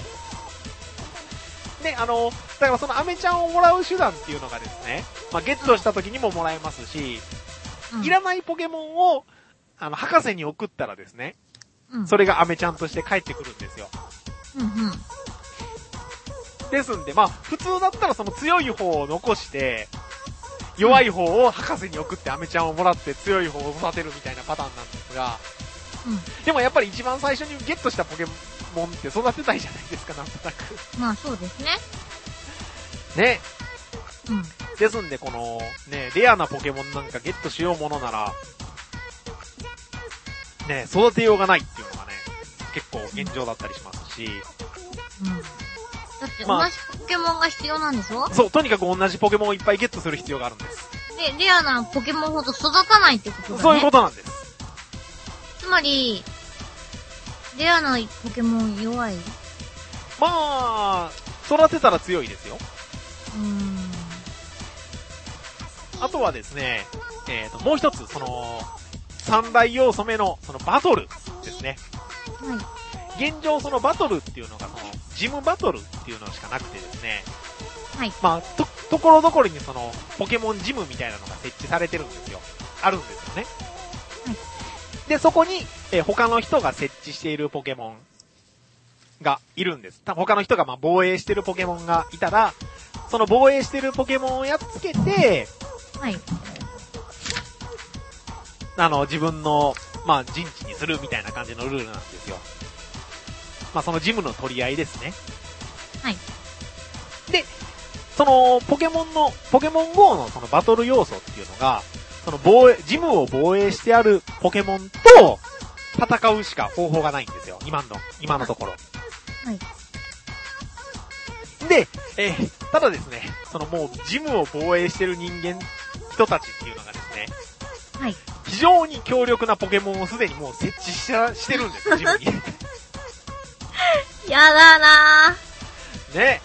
で、あの、だからそのアメちゃんをもらう手段っていうのがですね、まあ、ゲットした時にももらえますし、うん、いらないポケモンを、あの、博士に送ったらですね、うん、それがアメちゃんとして帰ってくるんですよ。 うんうん。 ですんで、まあ、普通だったらその強い方を残して、弱い方を博士に送ってアメちゃんをもらって強い方を育てるみたいなパターンなんですが、うん、でもやっぱり一番最初にゲットしたポケモンって育てたいじゃないですか、なんとなく。 まあそうですね。 ね。 うん。 ですんで、この、ね、レアなポケモンなんかゲットしようものなら、ね、育てようがないっていうのがね、結構現状だったりしますし。 うん。だって同じポケモンが必要なんでしょ？ そう、とにかく同じポケモンをいっぱいゲットする必要があるんです。 で、レアなポケモンほど育たないってことだね。 そういうことなんです。 つまり、レアなポケモン弱い？ まあ、育てたら強いですよ。 うーん。 あとはですね、えっと、もう一つ、その、三大要素目の、そのバトルですね。 はい。 現状そのバトルっていうのが、その、ジムバトルっていうのしかなくてですね。 はい。 まあ、と、ところどころにその、ポケモンジムみたいなのが設置されてるんですよ。あるんですよね。 はい。 で、そこに、えー、他の人が設置しているポケモンがいるんです。他の人がまあ防衛してるポケモンがいたら、その防衛してるポケモンをやっつけて、 はい。 あの、自分の、まあ、陣地にするみたいな感じのルールなんですよ。まあ、そのジムの取り合いですね。 はい。 で、その、ポケモンの、ポケモン ゴー のそのバトル要素っていうのが、その防衛、ジムを防衛してあるポケモンと戦うしか方法がないんですよ。今の、今のところ。 はい。 で、えー、ただですね、そのもうジムを防衛してる人間、人たちっていうのがですね、 はい。 非常に強力なポケモンをすでにもう設置ししてるんですよ、ジムに。 やだなぁ。ね。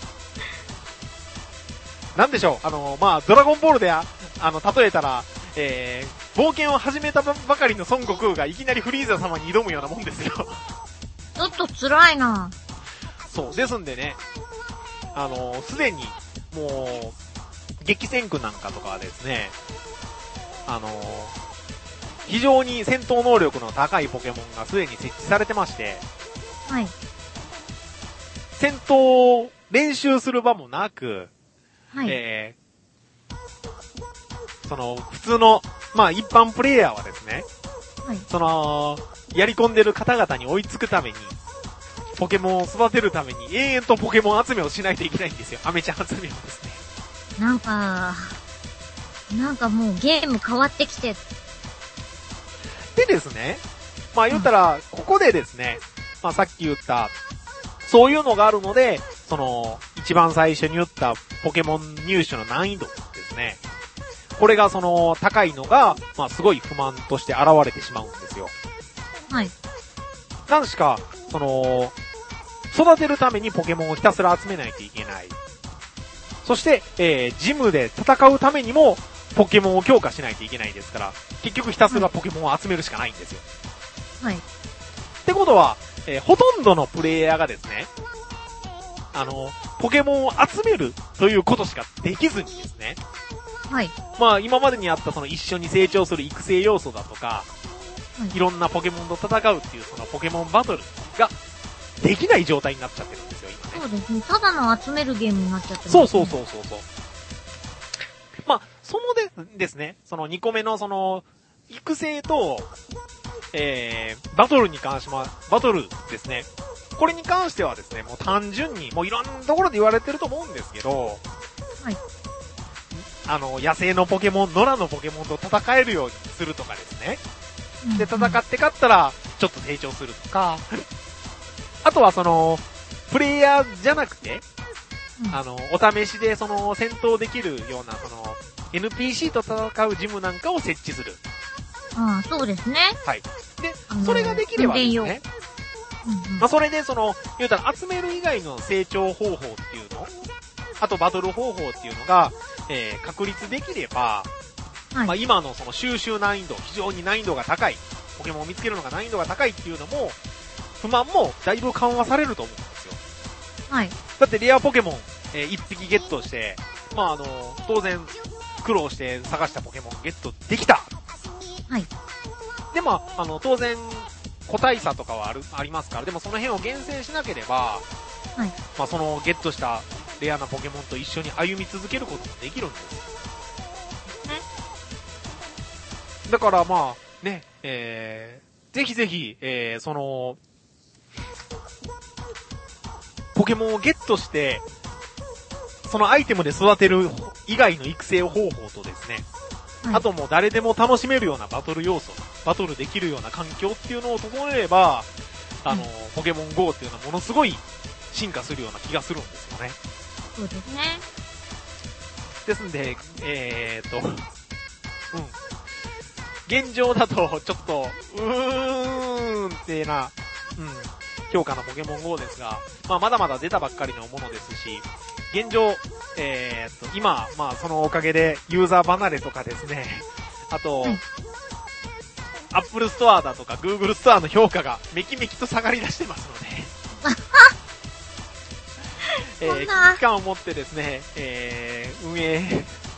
なんでしょう、あの、まあ、ドラゴンボールで、あの、例えたら、えー、冒険を始めたばかりの孫悟空がいきなりフリーザ様に挑むようなもんですよ。 ちょっと辛いなそう、ですんでね、あの、すでに、もう、激戦区なんかとかはですね、あの、非常に戦闘能力の高いポケモンがすでに設置されてまして、 はい。 戦闘を練習する場もなく、 はい。 えー、その、普通の、まあ一般プレイヤーはですね、 はい。 その、やり込んでる方々に追いつくために、ポケモンを育てるために永遠とポケモン集めをしないといけないんですよ。アメちゃん集めをですね。 なんか、なんかもうゲーム変わってきて。 でですね、まあ言ったら、ここでですね、まあさっき言った、そういうのがあるので、その、一番最初に言ったポケモン入手の難易度ですね。これがその、高いのが、まあすごい不満として現れてしまうんですよ。 はい。 なんしか、その、育てるためにポケモンをひたすら集めないといけない。そして、えー、ジムで戦うためにも、ポケモンを強化しないといけないですから、結局ひたすらポケモンを集めるしかないんですよ。 はい。 ってことは、えー、ほとんどのプレイヤーがですね、あの、ポケモンを集めるということしかできずにですね。 はい。 まあ、今までにあったその一緒に成長する育成要素だとか、はい、いろんなポケモンと戦うっていうそのポケモンバトルができない状態になっちゃってるんですよ、今ね。 そうですね。ただの集めるゲームになっちゃってる、ね。 そうそうそうそうそう。まあ、そのでですね、そのにこめのその、育成と、えー、バトルに関しま、バトルですね。これに関してはですね、もう単純に、もういろんなところで言われてると思うんですけど、 はい。 あの、野生のポケモン、野良のポケモンと戦えるようにするとかですね。で、戦って勝ったら、ちょっと成長するとか、あとはその、プレイヤーじゃなくて、うん、あの、お試しでその、戦闘できるような、その、エヌピーシー と戦うジムなんかを設置する。 ああ、そうですね。 はい。で、それができればですね、うんうん、まあ、それでその、言うたら集める以外の成長方法っていうの、あとバトル方法っていうのが、えー、確立できれば、はい、まあ、今のその収集難易度、非常に難易度が高い、ポケモンを見つけるのが難易度が高いっていうのも、不満もだいぶ緩和されると思うんですよ。 はい。 だってレアポケモン、えー、一匹ゲットして、まあ、あの、当然、苦労して探したポケモンゲットできた。 はい。 で、まあ、あの、当然、個体差とかはある、ありますから、でもその辺を厳選しなければ、はい。まあ、そのゲットしたレアなポケモンと一緒に歩み続けることもできるんですよ。ね。だからまあ、ね、えー、ぜひぜひ、えー、その、ポケモンをゲットして、 そのアイテムで育てる以外の育成方法とですね、はい、あともう誰でも楽しめるようなバトル要素、バトルできるような環境っていうのを整えれば、あの、うん、ポケモン ゴー っていうのはものすごい進化するような気がするんですよね。 そうですね。 ですんで、えーっと、うん。現状だと、ちょっと、うーんってな、うん、評価のポケモン ゴー ですが、まあまだまだ出たばっかりのものですし、現状、えーっと、今、まあそのおかげでユーザー離れとかですね、あと、うん、Apple Store だとか Google Store の評価がめきめきと下がり出してますので、えー、危機感を持ってですね、えー、運営、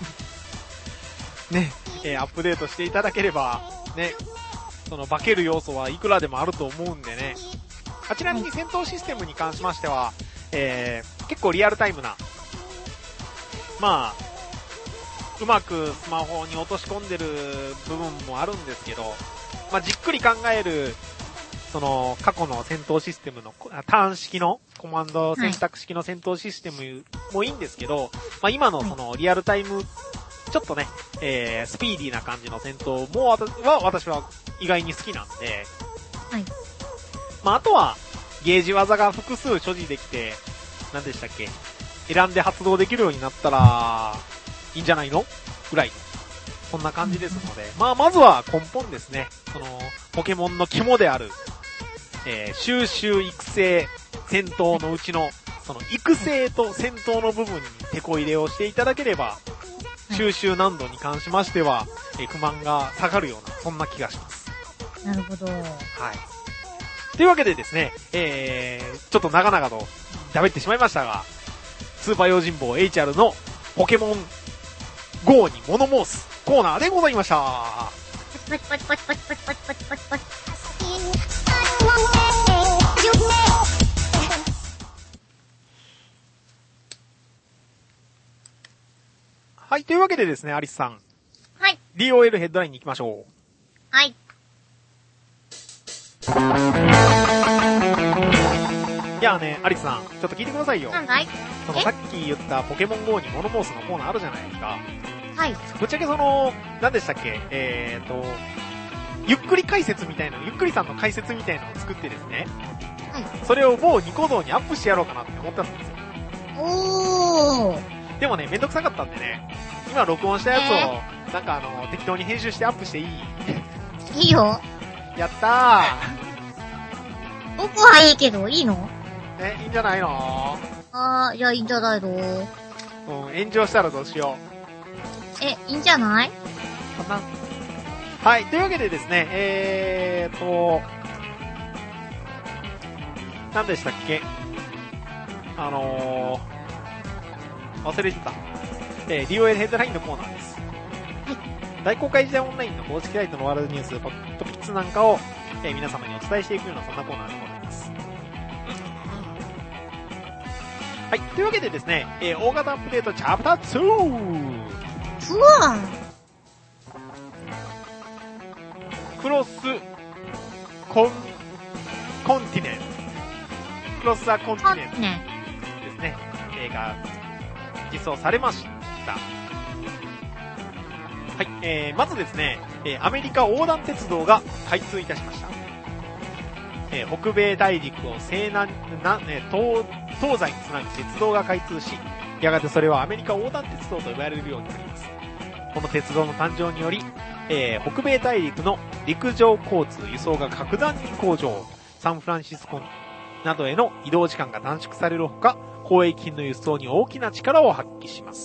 ね、えー、アップデートしていただければ、ね、その化ける要素はいくらでもあると思うんでね。あちなみに戦闘システムに関しましては、えー、結構リアルタイムな、まあ、うまくスマホに落とし込んでる部分もあるんですけど、まあ、じっくり考える、その、過去の戦闘システムの、ターン式の、コマンド選択式の戦闘システムもいいんですけど、まあ、今のその、リアルタイム、ちょっとね、えー、スピーディーな感じの戦闘も、は、私は意外に好きなんで、はい。まあ、あとは、ゲージ技が複数所持できて、何でしたっけ、選んで発動できるようになったら、いいんじゃないのぐらい。そんな感じですので、まあ、まずは根本ですね。その、ポケモンの肝である、えー、収集育成戦闘のうちのその育成と戦闘の部分に手こ入れをしていただければ、収集難度に関しましては、えー、不満が下がるようなそんな気がします。 なるほど。はい。 というわけでですね、えー、ちょっと長々と喋ってしまいましたが、スーパー用心棒 エイチアール のポケモン ゴー に物申すコーナーでございました。パチパチパチパチパチパチパチパチパチ。はい、というわけでですね、アリスさん。 はい。 ディーオーエル ヘッドラインに行きましょう。 はい。 いやね、アリスさん、ちょっと聞いてくださいよ。 なんだい？ そのさっき言ったポケモン ゴー に物申すのコーナーあるじゃないですか。 はい。 ぶっちゃけその、何でしたっけ、えーと、ゆっくり解説みたいな、ゆっくりさんの解説みたいなのを作ってですね。はい。それを某ニコ動にアップしてやろうかなって思ったんですよ。 おー。 でもね、めんどくさかったんでね、今録音したやつを、えー、なんかあの、適当に編集してアップしていい？ いいよ。 やったー。僕はいいけど、いいの？ え、いいんじゃないの？ あー、いや、いいんじゃないの？うん、 炎上したらどうしよう。え、いいんじゃない？ かな。はい、というわけでですね、えーと、何でしたっけ？あのー、忘れてた。えー、ディーオーエル ヘッドラインのコーナーです。はい。大公開時代オンラインの公式サイトのワールドニュース、ポッドピッツなんかを、えー、皆様にお伝えしていくようなそんなコーナーでございます。はい。というわけでですね、えー、大型アップデートチャプターツー! ふわクロス、コン、コンティネント。クロスアコンティネントですね。映画、実装されました。はい。えー、まずですね、えー、アメリカ横断鉄道が開通いたしました。えー、北米大陸を西南、な、ね、東、東西につなぐ鉄道が開通し、やがてそれはアメリカ横断鉄道と呼ばれるようになります。この鉄道の誕生により、えー、北米大陸の陸上交通輸送が格段に向上、サンフランシスコなどへの移動時間が短縮されるほか、交易品の輸送に大きな力を発揮します。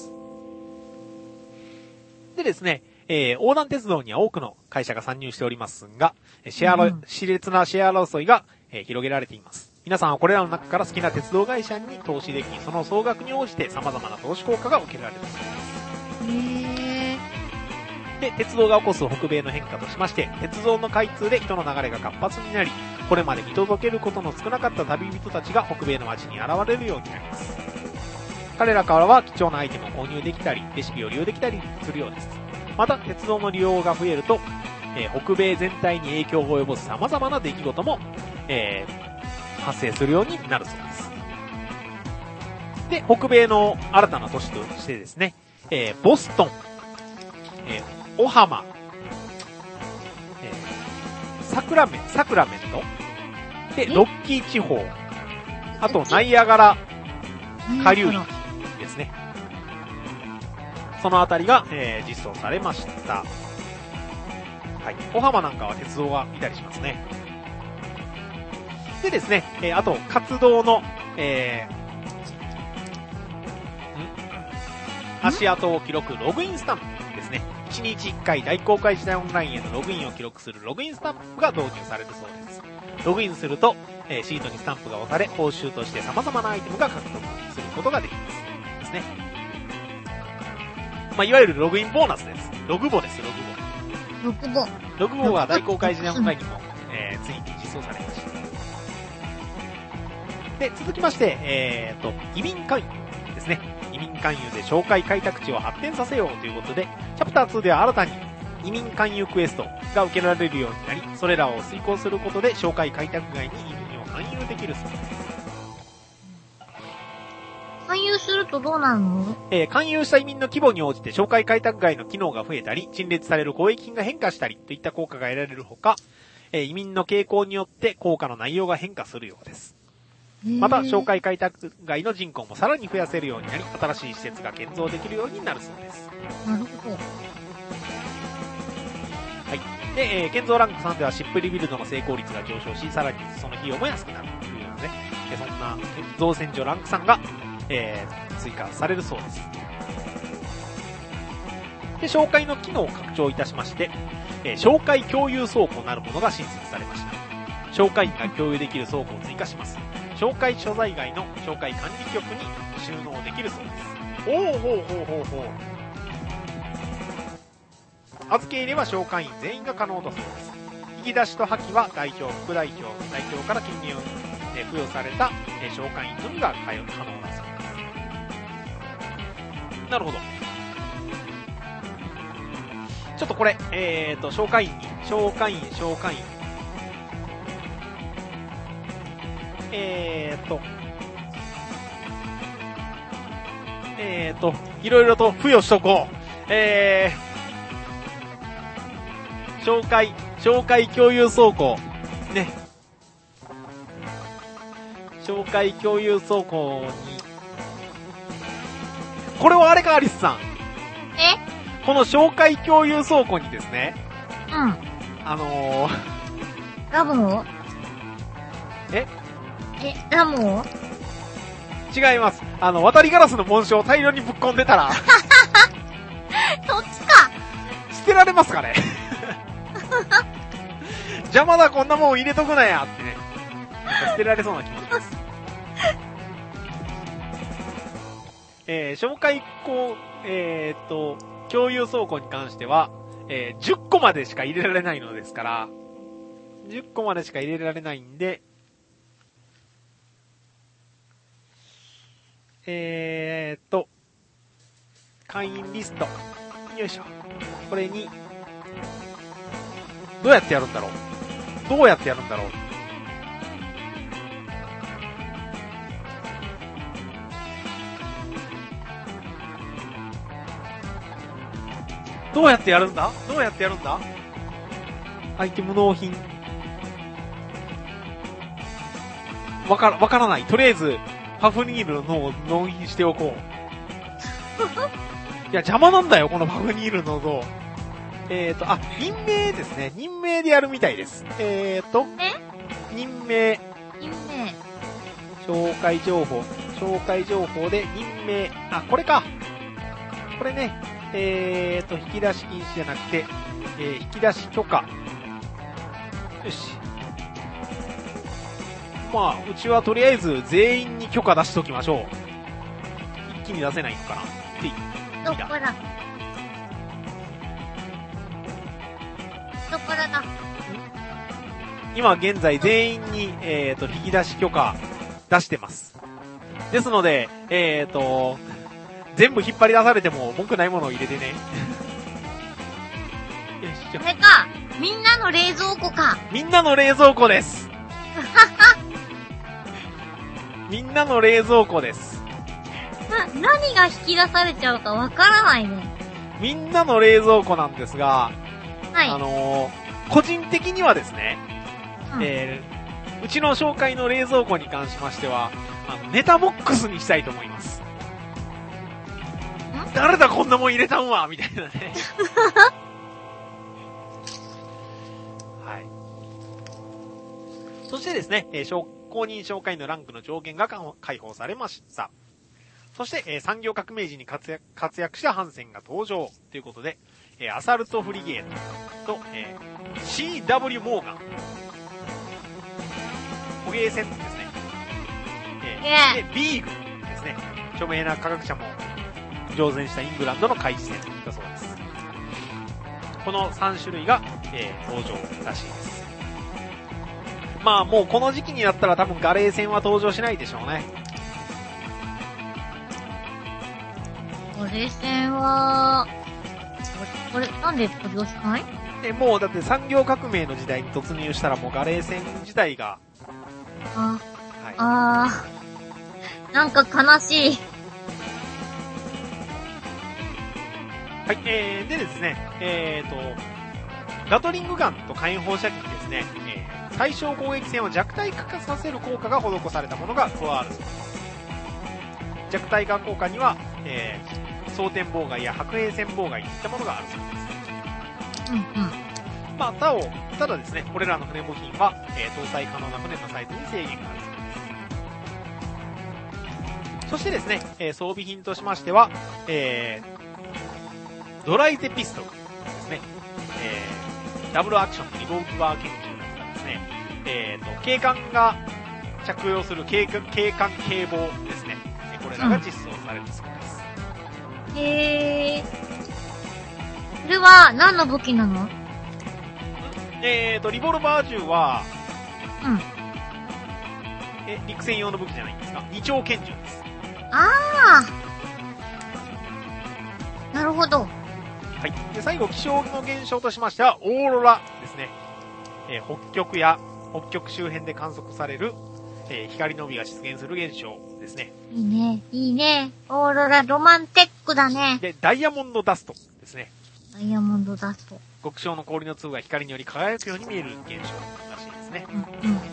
でですね、えー、横断鉄道には多くの会社が参入しておりますが、シェア、うん、熾烈なシェア争いが、えー、広げられています。皆さんはこれらの中から好きな鉄道会社に投資でき、その総額に応じて様々な投資効果が受けられるそうです。 へー。で、鉄道が起こす北米の変化としまして、鉄道の開通で人の流れが活発になり、これまで見届けることの少なかった旅人たちが北米の街に現れるようになります。彼らからは貴重なアイテムを購入できたり、レシピを利用できたりするようです。また、鉄道の利用が増えると、えー、北米全体に影響を及ぼす様々な出来事も、えー、発生するようになるそうです。 で、北米の新たな都市としてですね、えー、ボストン、えー、オハマ、えー、サクラメン、サクラメント、で、ロッキー地方、あと、ナイアガラ下流域ですね。そのあたりが、えー、実装されました。はい。オハマなんかは鉄道がいたりしますね。でですね、えー、あと、活動の、えー、ん足跡を記録、ログインスタンプですね。いちにちいっかい大公開時代オンラインへのログインを記録するログインスタンプが導入されるそうです。ログインすると、えー、シートにスタンプが押され、報酬として様々なアイテムが獲得することができます。ですね。まあ、いわゆるログインボーナスです。ログボです、ログボ。 ログボ。 ログボは大公開時代オンラインにも、えー、ついに実装されました。で、続きまして、えーと、移民勧誘ですね。移民勧誘で紹介開拓地を発展させようということで、チャプターツーでは新たに移民勧誘クエストが受けられるようになり、それらを遂行することで紹介開拓外に移民を勧誘できるそうです。 勧誘するとどうなるの？ えー、勧誘した移民の規模に応じて紹介開拓外の機能が増えたり、陳列される交易品が変化したりといった効果が得られるほか、えー、移民の傾向によって効果の内容が変化するようです。また、紹介開拓外の人口もさらに増やせるようになり、新しい施設が建造できるようになるそうです。 なるほど。 はい。で、えー、建造ランクさんではシップリビルドの成功率が上昇し、さらにその費用も安くなるというので、でそんな造船所ランクさんが、えー、追加されるそうです。で、紹介の機能を拡張いたしまして、えー、紹介共有倉庫なるものが新設されました。紹介員が共有できる倉庫を追加します。紹介所在外の紹介管理局に収納できるそうです。おーほうほうほうほう。預け入れは紹介員全員が可能だそうです。引き出しと破棄は代表、副代表、代表から金利を付与された紹介員のみが可能だそうです。なるほど。ちょっとこれ、えーと、紹介員に、紹介員、紹介員。えーと、えーと、いろいろと付与しとこう。えー、紹介、紹介共有倉庫。ね。紹介共有倉庫に。これはあれか、アリスさん。 え？ この紹介共有倉庫にですね。 うん。 あのー、 ラムをええ、ラムを違います。あの、渡りガラスの紋章を大量にぶっ込んでたら。 そっちか。 捨てられますかね邪魔だ、こんなもん入れとくなやってね。捨てられそうな気持ちです。えー、紹介こう、えーっと、共有倉庫に関しては、えー、じゅっこまでしか入れられないのですから、じゅっこまでしか入れられないんで、えーっと、会員リスト。よいしょ。これに、どうやってやるんだろうどうやってやるんだろうどうやってやるんだどうやってやるんだアイテム納品。わから、わからない。とりあえず、パフニールの納品しておこう。いや、邪魔なんだよ、このパフニールの像。えーと、あ、任命ですね。任命でやるみたいです。えーと、 え任命。 任命。 紹介情報。紹介情報で任命。あ、これか。これね。えーと、引き出し禁止じゃなくて、えー、引き出し許可。よし。まあ、うちはとりあえず全員に許可出しときましょう。一気に出せないのかなっていう。 どこだどこだだ今現在全員に、えーと、引き出し許可出してます。ですので、えーと、全部引っ張り出されても文句ないものを入れてね。よしこれか、みんなの冷蔵庫か。 みんなの冷蔵庫です。みんなの冷蔵庫です。 何が引き出されちゃうかわからないね。 みんなの冷蔵庫なんですが、 はい。 あのー、個人的にはですね、うん、えー、うちの紹介の冷蔵庫に関しましては、あの、ネタボックスにしたいと思います。誰だこんなもん入れたんわみたいなね。はい。そしてですね、えー、公認紹介のランクの上限が解放されました。そして、えー、産業革命時に活躍、活躍したハンセンが登場ということで、えー、アサルトフリゲートと、えー、シーダブリュー モーガン。捕鯨船ですね。えー、で、ビーグルですね。著名な科学者も乗船したイングランドの海事船だそうです。このさん種類が、えー、登場らしいです。まあもうこの時期になったら多分ガレー船は登場しないでしょうね。 ガレー船は、これ、なんで登場しない？ え、もうだって産業革命の時代に突入したらもうガレー船自体が。 あ、はい、あー、なんか悲しい。 はい、えー、でですね、えーと、ガトリングガンと火炎放射器にですね、えー、対象攻撃線を弱体化させる効果が施されたものが加わるそうです。弱体化効果には、えー、装填妨害や白兵線妨害といったものがあるそうです。 うんうん。 まあ、他を、ただですね、これらの船部品は、えー、搭載可能な船のサイズに制限があるそうです。そしてですね、えー、装備品としましては、えー、ドライゼピストルですね、えー、ダブルアクションのリボルバー拳銃だったですね、えーと、警官が着用する警官、警官警棒ですね、これらが実装されるそうです。 うん、へー。これは何の武器なの？ えーと、リボルバー銃は、 うん。 え、陸戦用の武器じゃないんですか？二丁拳銃です。 あー。なるほど。 はい。で、最後、気象の現象としましては、オーロラですね。えー、北極や北極周辺で観測される、えー、光の帯が出現する現象ですね。 いいね、いいね。オーロラロマンテックだね。 で、ダイヤモンドダストですね。 ダイヤモンドダスト。 極小の氷の粒が光により輝くように見える現象らしいですね。 うんうん、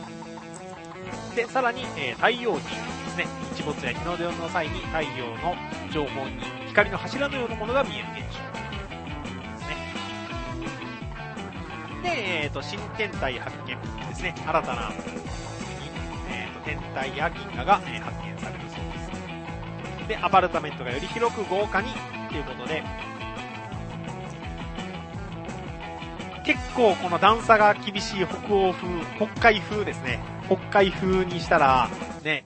で、さらに、えー、太陽儀ですね。日没や日の出の際に太陽の上方に光の柱のようなものが見える現象ですね。で、えっ、ー、と、新天体発見ですね。新たな、えー、と天体や銀河が、えー、発見されるそうです。で、アパルタメントがより広く豪華にということで、結構この段差が厳しい北欧風、北海風ですね。北海風にしたら、ね。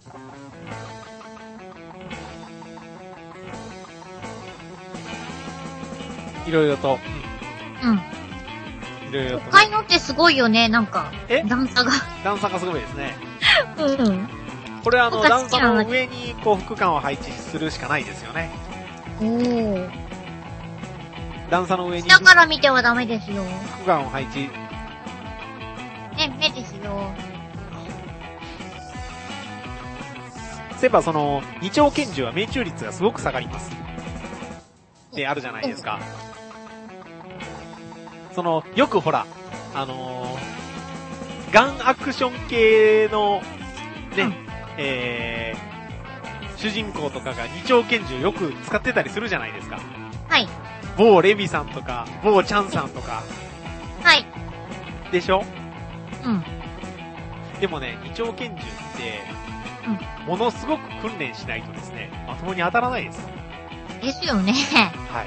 いろいろと。 うん。うん。 いろいろと、ね。 北海のってすごいよね、なんか。 え？ 段差が。 段差がすごいですね。 うんうん。 これあの、段差の上にこう、副艦を配置するしかないですよね。 おー。 段差の上に。 下から見てはダメですよ。 副艦を配置。 ね、目ですよ。 そういえばその、二丁拳銃は命中率がすごく下がります。ってあるじゃないですか。その、よくほら、あのー、ガンアクション系の、ね、うん、えー、主人公とかが二丁拳銃よく使ってたりするじゃないですか。 はい。 某レミさんとか、某チャンさんとか。 はい。 でしょ？ うん。 でもね、二丁拳銃って、うん、ものすごく訓練しないとですね、まともに当たらないです。 ですよね。 はい。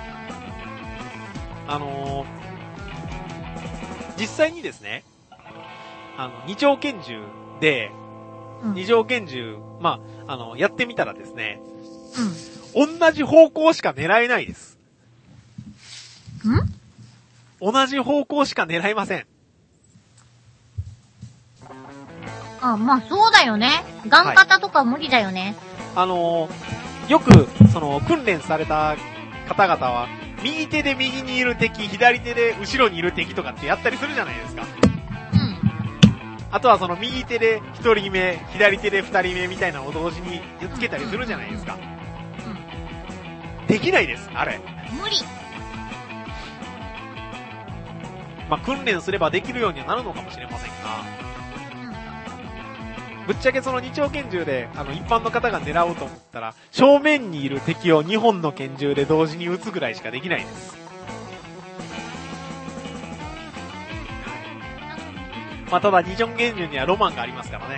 あのー、実際にですね、あの、二丁拳銃で、うん、二丁拳銃、まあ、あの、やってみたらですね、うん、同じ方向しか狙えないです。ん？同じ方向しか狙えません。 あ、まあそうだよね。ガン型とか無理だよね。 はい、あのー、よく、その、訓練された方々は、右手で右にいる敵、左手で後ろにいる敵とかってやったりするじゃないですか。 うん。 あとはその右手で一人目、左手で二人目みたいなのを同時につけたりするじゃないですか。 できないです、あれ。 無理。 まあ、訓練すればできるようにはなるのかもしれませんが、うん、ぶっちゃけその二丁拳銃で、あの、一般の方が狙おうと思ったら、正面にいる敵をにほんの拳銃で同時に撃つぐらいしかできないです。まあ、ただ二丁拳銃にはロマンがありますからね。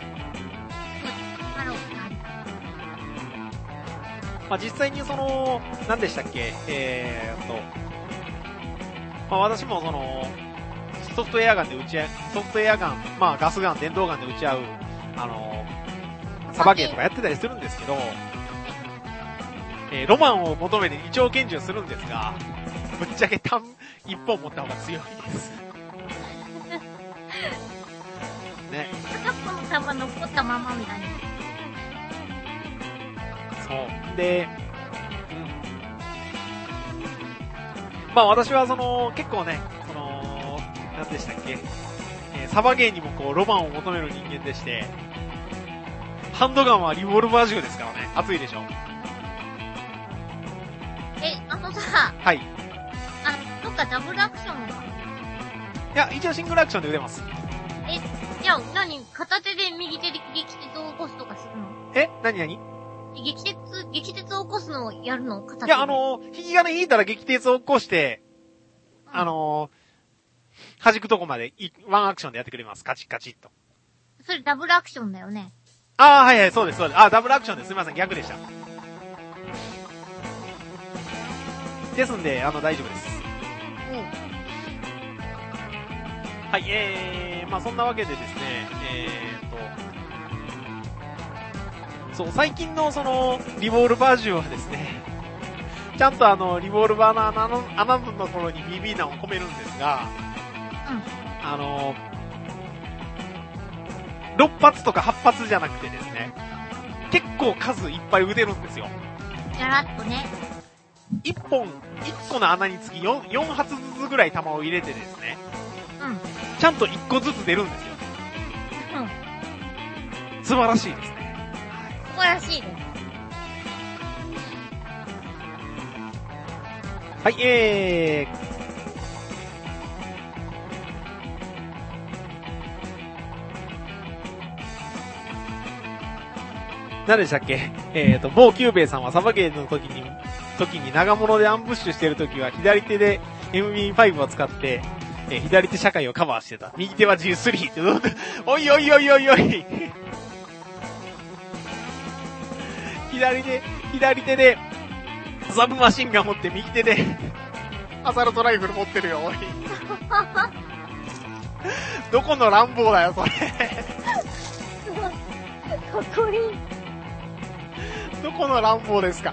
まあ、実際にその、何でしたっけ、えーっと、まあ、私もその、ソフトエアガンで撃ち合う、ソフトエアガン、まあガスガン、電動ガンで撃ち合う、あの、サバゲーとかやってたりするんですけど、えー、ロマンを求めて二丁拳銃するんですが、ぶっちゃけ単一本持った方が強いです。ね。 片っぽの弾残ったままみたいな。 そう。で、うん。まあ私はその、結構ね、その、何でしたっけ、えー、サバゲーにもこう、ロマンを求める人間でして、ハンドガンはリボルバー銃ですからね、熱いでしょ。 え、あのさ、 はい。 あ、どっかダブルアクションがいや、一応シングルアクションで撃てます。 え、じゃあ何片手で右手で撃鉄を起こすとかするの？ え何何撃鉄、撃鉄を起こすのをやるの片手で。 いや、あのー、引き金引いたら撃鉄を起こして、うん、あのー、弾くとこまでい、ワンアクションでやってくれます。カチッカチッと。 それダブルアクションだよね。 ああ、はいはい、そうです、そうです。あ、ダブルアクションです。すみません、逆でした。ですんで、あの、大丈夫です。うん。はい、えー、まあそんなわけでですね、えーと、そう、最近のその、リボルバー銃はですね、ちゃんとあの、リボルバーの穴の、穴のところに ビービー 弾を込めるんですが、うん。あの、ろっ発とかはち発じゃなくてですね、結構数いっぱい撃てるんですよ。 やらっとね。 いっぽん、いっこの穴につき 4, 4発ずつぐらい弾を入れてですね、うん。ちゃんといっこずつ出るんですよ。うん。素晴らしいですね。 素晴らしいです。 はい、えー、何でしたっけ、えーと、某キューベイさんはサバゲーの時に、時に長物でアンブッシュしてる時は左手で エムビーファイブ を使って、えー、左手社会をカバーしてた。右手は ジースリー って、おいおいおいおいおい左手、左手で、サブマシンガン持って右手で、アサルトライフル持ってるよ、おい。どこの乱暴だよ、それ。かっこいい。 どこの乱暴ですか？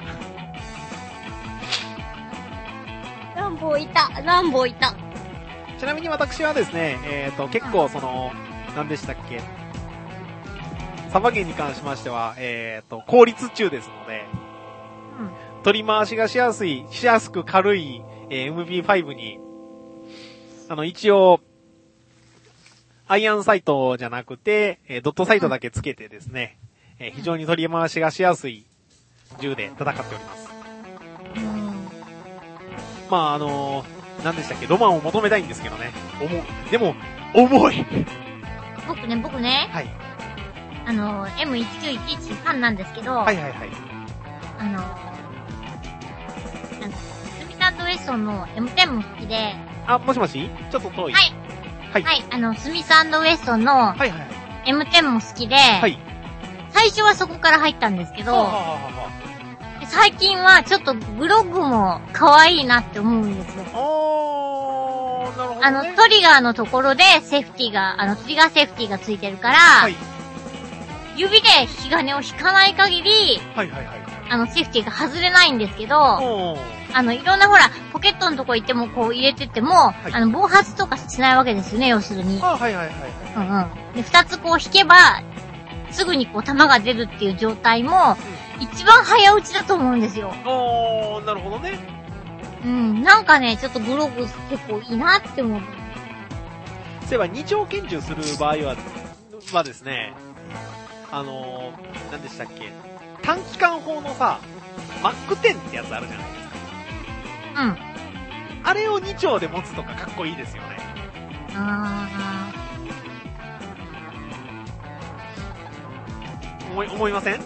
乱暴いた、乱暴いた。 ちなみに私はですね、えっと、結構その、何でしたっけ？サバゲーに関しましては、えっと、効率中ですので、うん、取り回しがしやすい、しやすく軽い、えー、エムビーファイブ に、あの、一応、アイアンサイトじゃなくて、えー、ドットサイトだけつけてですね、うん、えー、非常に取り回しがしやすい銃で戦っております。うん、まあ、あのー、何でしたっけ、ロマンを求めたいんですけどね。重、でも、重い。 僕ね、僕ね。はい。あの、エムいちきゅういちいち ファンなんですけど。はいはいはい。あの、なんか、スミス&ウェストンの エムテン も好きで。 あ、もしもしちょっと遠い。 はい。はい。はい、あの、スミス&ウェストンの はいはいはい。エムテン も好きで。はい。最初はそこから入ったんですけど。はあはあはあ、最近はちょっとグロッグも可愛いなって思うんですよ。 おー、なるほど、ね。 あの、トリガーのところでセーフティーが、あの、トリガーセーフティーがついてるから、はい。指で引き金を引かない限り、はいはいはい。あの、セーフティーが外れないんですけど、あの、いろんなほら、ポケットのとこ行ってもこう入れてても、はい、あの、暴発とかしないわけですよね、要するに。あ、はいはいはい。うんうん。で、二つこう引けば、すぐにこう弾が出るっていう状態も、うん、一番早打ちだと思うんですよ。 おー、なるほどね。 うん、なんかね、ちょっとグローブ結構いいなって思う。 そういえば二丁拳銃する場合は、はですね、あのー、何でしたっけ、短期間砲のさ、 マックテンってやつあるじゃないですか。 うん。 あれをに丁で持つとかかっこいいですよね。 あー。思い、思いません？ う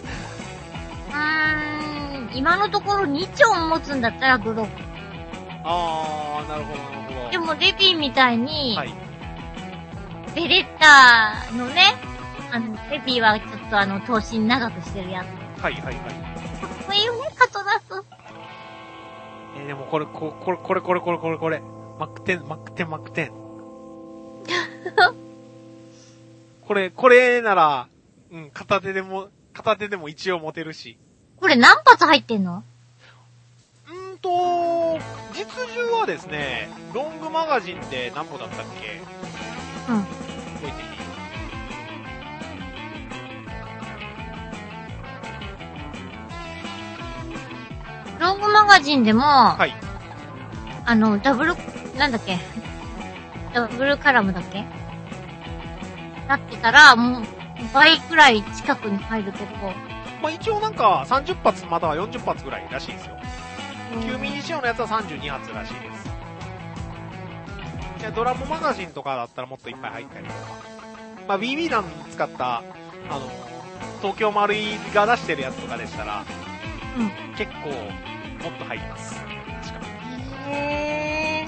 ーん、今のところに丁持つんだったらグローブ。 あー、なるほど、なるほど。 でもレビーみたいに、 はい。 ベレッタのね、あの、レビーはちょっとあの、頭身長くしてるやつ。 はいはいはい。 かっこいいよね、カトラス。 えー、でもこれ、ここれ、これ、これ、これ、これ、これ。マックテン、マックテン、マックテン。これ、これなら、うん、片手でも、片手でも一応持てるし。 これ何発入ってんの？ うーんと、実銃はですね、ロングマガジンで何個だったっけ？ うん。 覚えてみ。 ロングマガジンでも、 はい。 あの、ダブル、なんだっけ？ダブルカラムだっけ？なってたら、もう、倍くらい近くに入るけど。 まあ、一応なんかさんじゅっ発またはよんじゅっ発ぐらいらしいですよ。きゅうミリ仕様のやつはさんじゅうに発らしいです。いや、ドラムマガジンとかだったらもっといっぱい入ったりとか。まあ、ビービー 弾使った、あの、東京丸いが出してるやつとかでしたら、 うん。 結構、もっと入ります。確かに。 へ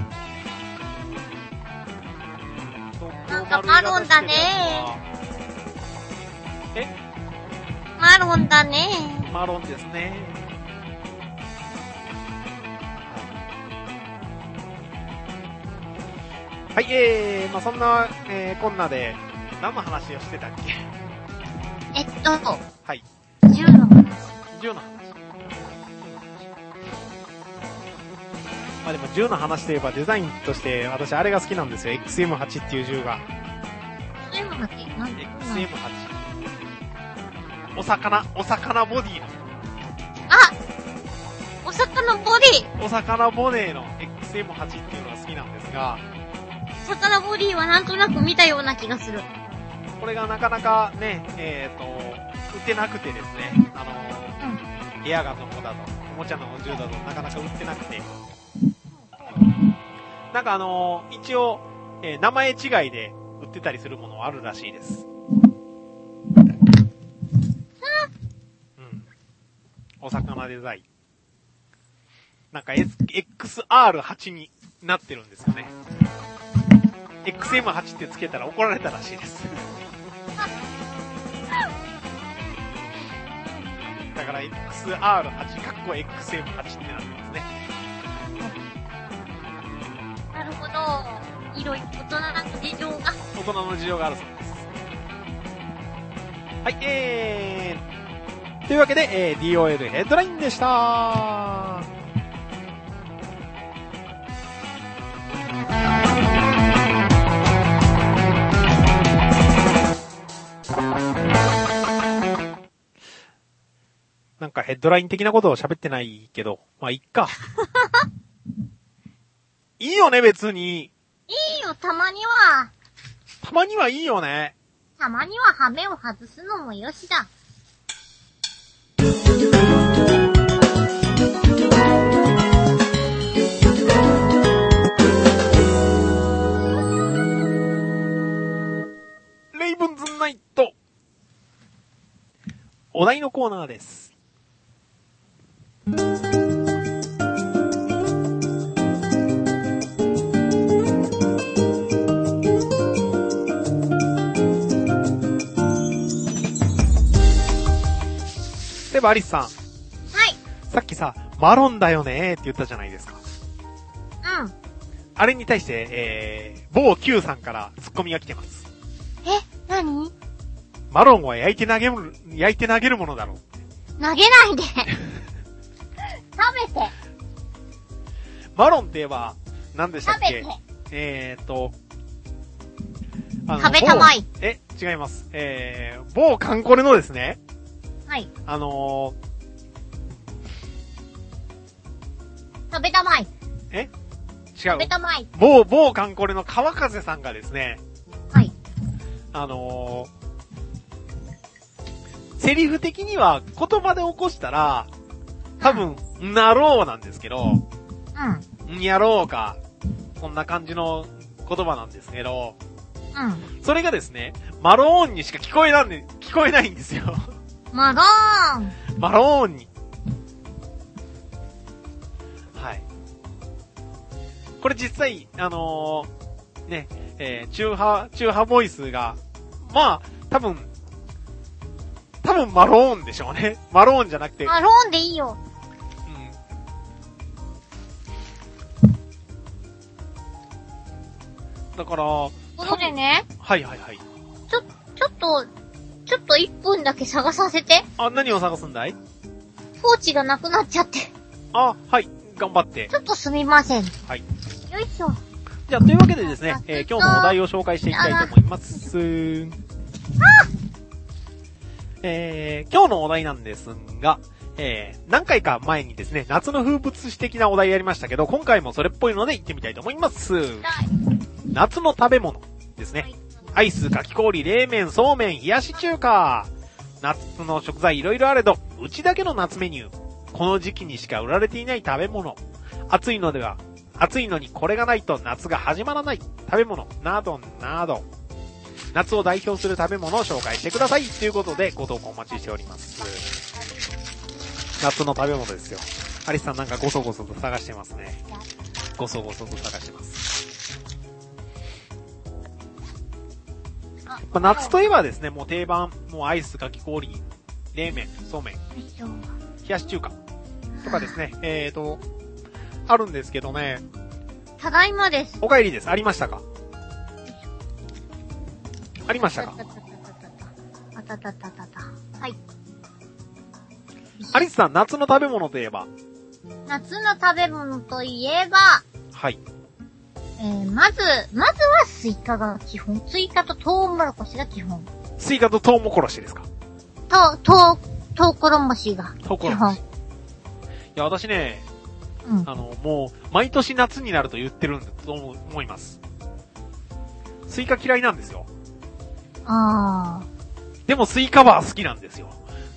ー。なんか東京丸いマロンだね。 えマロンだね。 マロンですね。はい、えー、まあそんな、えー、こんなで、何の話をしてたっけ？ えっと、 はい。 銃の話。 銃の話。まあでも銃の話といえばデザインとして私あれが好きなんですよ。エックスエムはち っていう銃が。 エックスエムはち？ 何？ エックスエムはち。お魚、お魚ボディの。 あ！お魚ボディ！ お魚ボディの エックスエムはち っていうのが好きなんですが、 お魚ボディはなんとなく見たような気がする。 これがなかなかね、えっと、売ってなくてですね、あのー、うん、エアガンの方だと、おもちゃの銃だとなかなか売ってなくて、なんかあのー、一応、えー、名前違いで売ってたりするものはあるらしいです。うん。お魚デザイン。なんか、エックスアールはち になってるんですよね。エックスエムはち ってつけたら怒られたらしいです。だから エックスアールはち かっこ エックスエムはち ってなってますね。 なるほど。いろいろ大人の事情が。 大人の事情があるそうです。はい、えー、というわけで、えー、ディーオーエル ヘッドラインでした。なんかヘッドライン的なことを喋ってないけど、まあ、いっか。いいよね、別に。 いいよ、たまには。 たまにはいいよね。 たまには羽目を外すのもよしだ。 レイブンズナイト。お題のコーナーです。例えばアリスさん。はい。さっきさ、マロンだよねーって言ったじゃないですか。 うん。 あれに対して、えー、某 Q さんからツッコミが来てます。 え、何？ マロンは焼いて投げる、焼いて投げるものだろう。 投げないで。食べて。 マロンって言えば、何でしたっけ？ 食べて。 えーと、あの食べたまい。 え、違います。えー、某カンコレのですね。 はい。 あのー、食べたまい。 え違う。 食べたまい。 某、某カンコレの川風さんがですね。 はい。 あのー、セリフ的には言葉で起こしたら、 多分、んなろうなんですけど、 うん。 んやろうか、こんな感じの言葉なんですけど、 うん。 それがですね、マローンにしか聞こえなんで、聞こえないんですよ。 マローンマローンに。はい。これ実際、あのー、ね、えー、中波、中波ボイスが、まあ、多分、多分マローンでしょうね。マローンじゃなくて。 マローンでいいよ。 うん。だから、 ここでね。 はいはいはい。 ちょ、ちょっと、ちょっと一分だけ探させて。 あ、何を探すんだい？ ポーチがなくなっちゃって。 あ、はい。頑張って。 ちょっとすみません。 はい。 よいしょ。 じゃあ、というわけでですね、えー、今日のお題を紹介していきたいと思います。えー、今日のお題なんですが、えー、何回か前にですね、夏の風物詩的なお題やりましたけど、今回もそれっぽいので行ってみたいと思います。夏の食べ物ですね。アイス、かき氷、冷麺、そうめん、冷やし中華。夏の食材いろいろあれど、うちだけの夏メニュー。この時期にしか売られていない食べ物。暑いのでは、暑いのにこれがないと夏が始まらない食べ物などなど。夏を代表する食べ物を紹介してくださいということでご投稿お待ちしております。夏の食べ物ですよ。アリスさんなんかごそごそと探してますね。ごそごそと探してます。まあ、夏といえばですね、もう定番、もうアイス、かき氷、冷麺、そうめん、冷やし中華とかですね、えーと、あるんですけどね。 ただいまです。 お帰りです。ありましたか？ありましたか？ あたたたたた。はい。 アリスさん、夏の食べ物といえば？ 夏の食べ物といえば、 はい。 えー、まず、まずはスイカが基本。スイカとトウモロコシが基本。 スイカとトウモコロシですか？ と、と、トウコロンボシが基本。トウコロンボシ。いや、私ね、うん、あの、もう、毎年夏になると言ってるんだと思います。スイカ嫌いなんですよ。 ああ。 でもスイカバー好きなんですよ。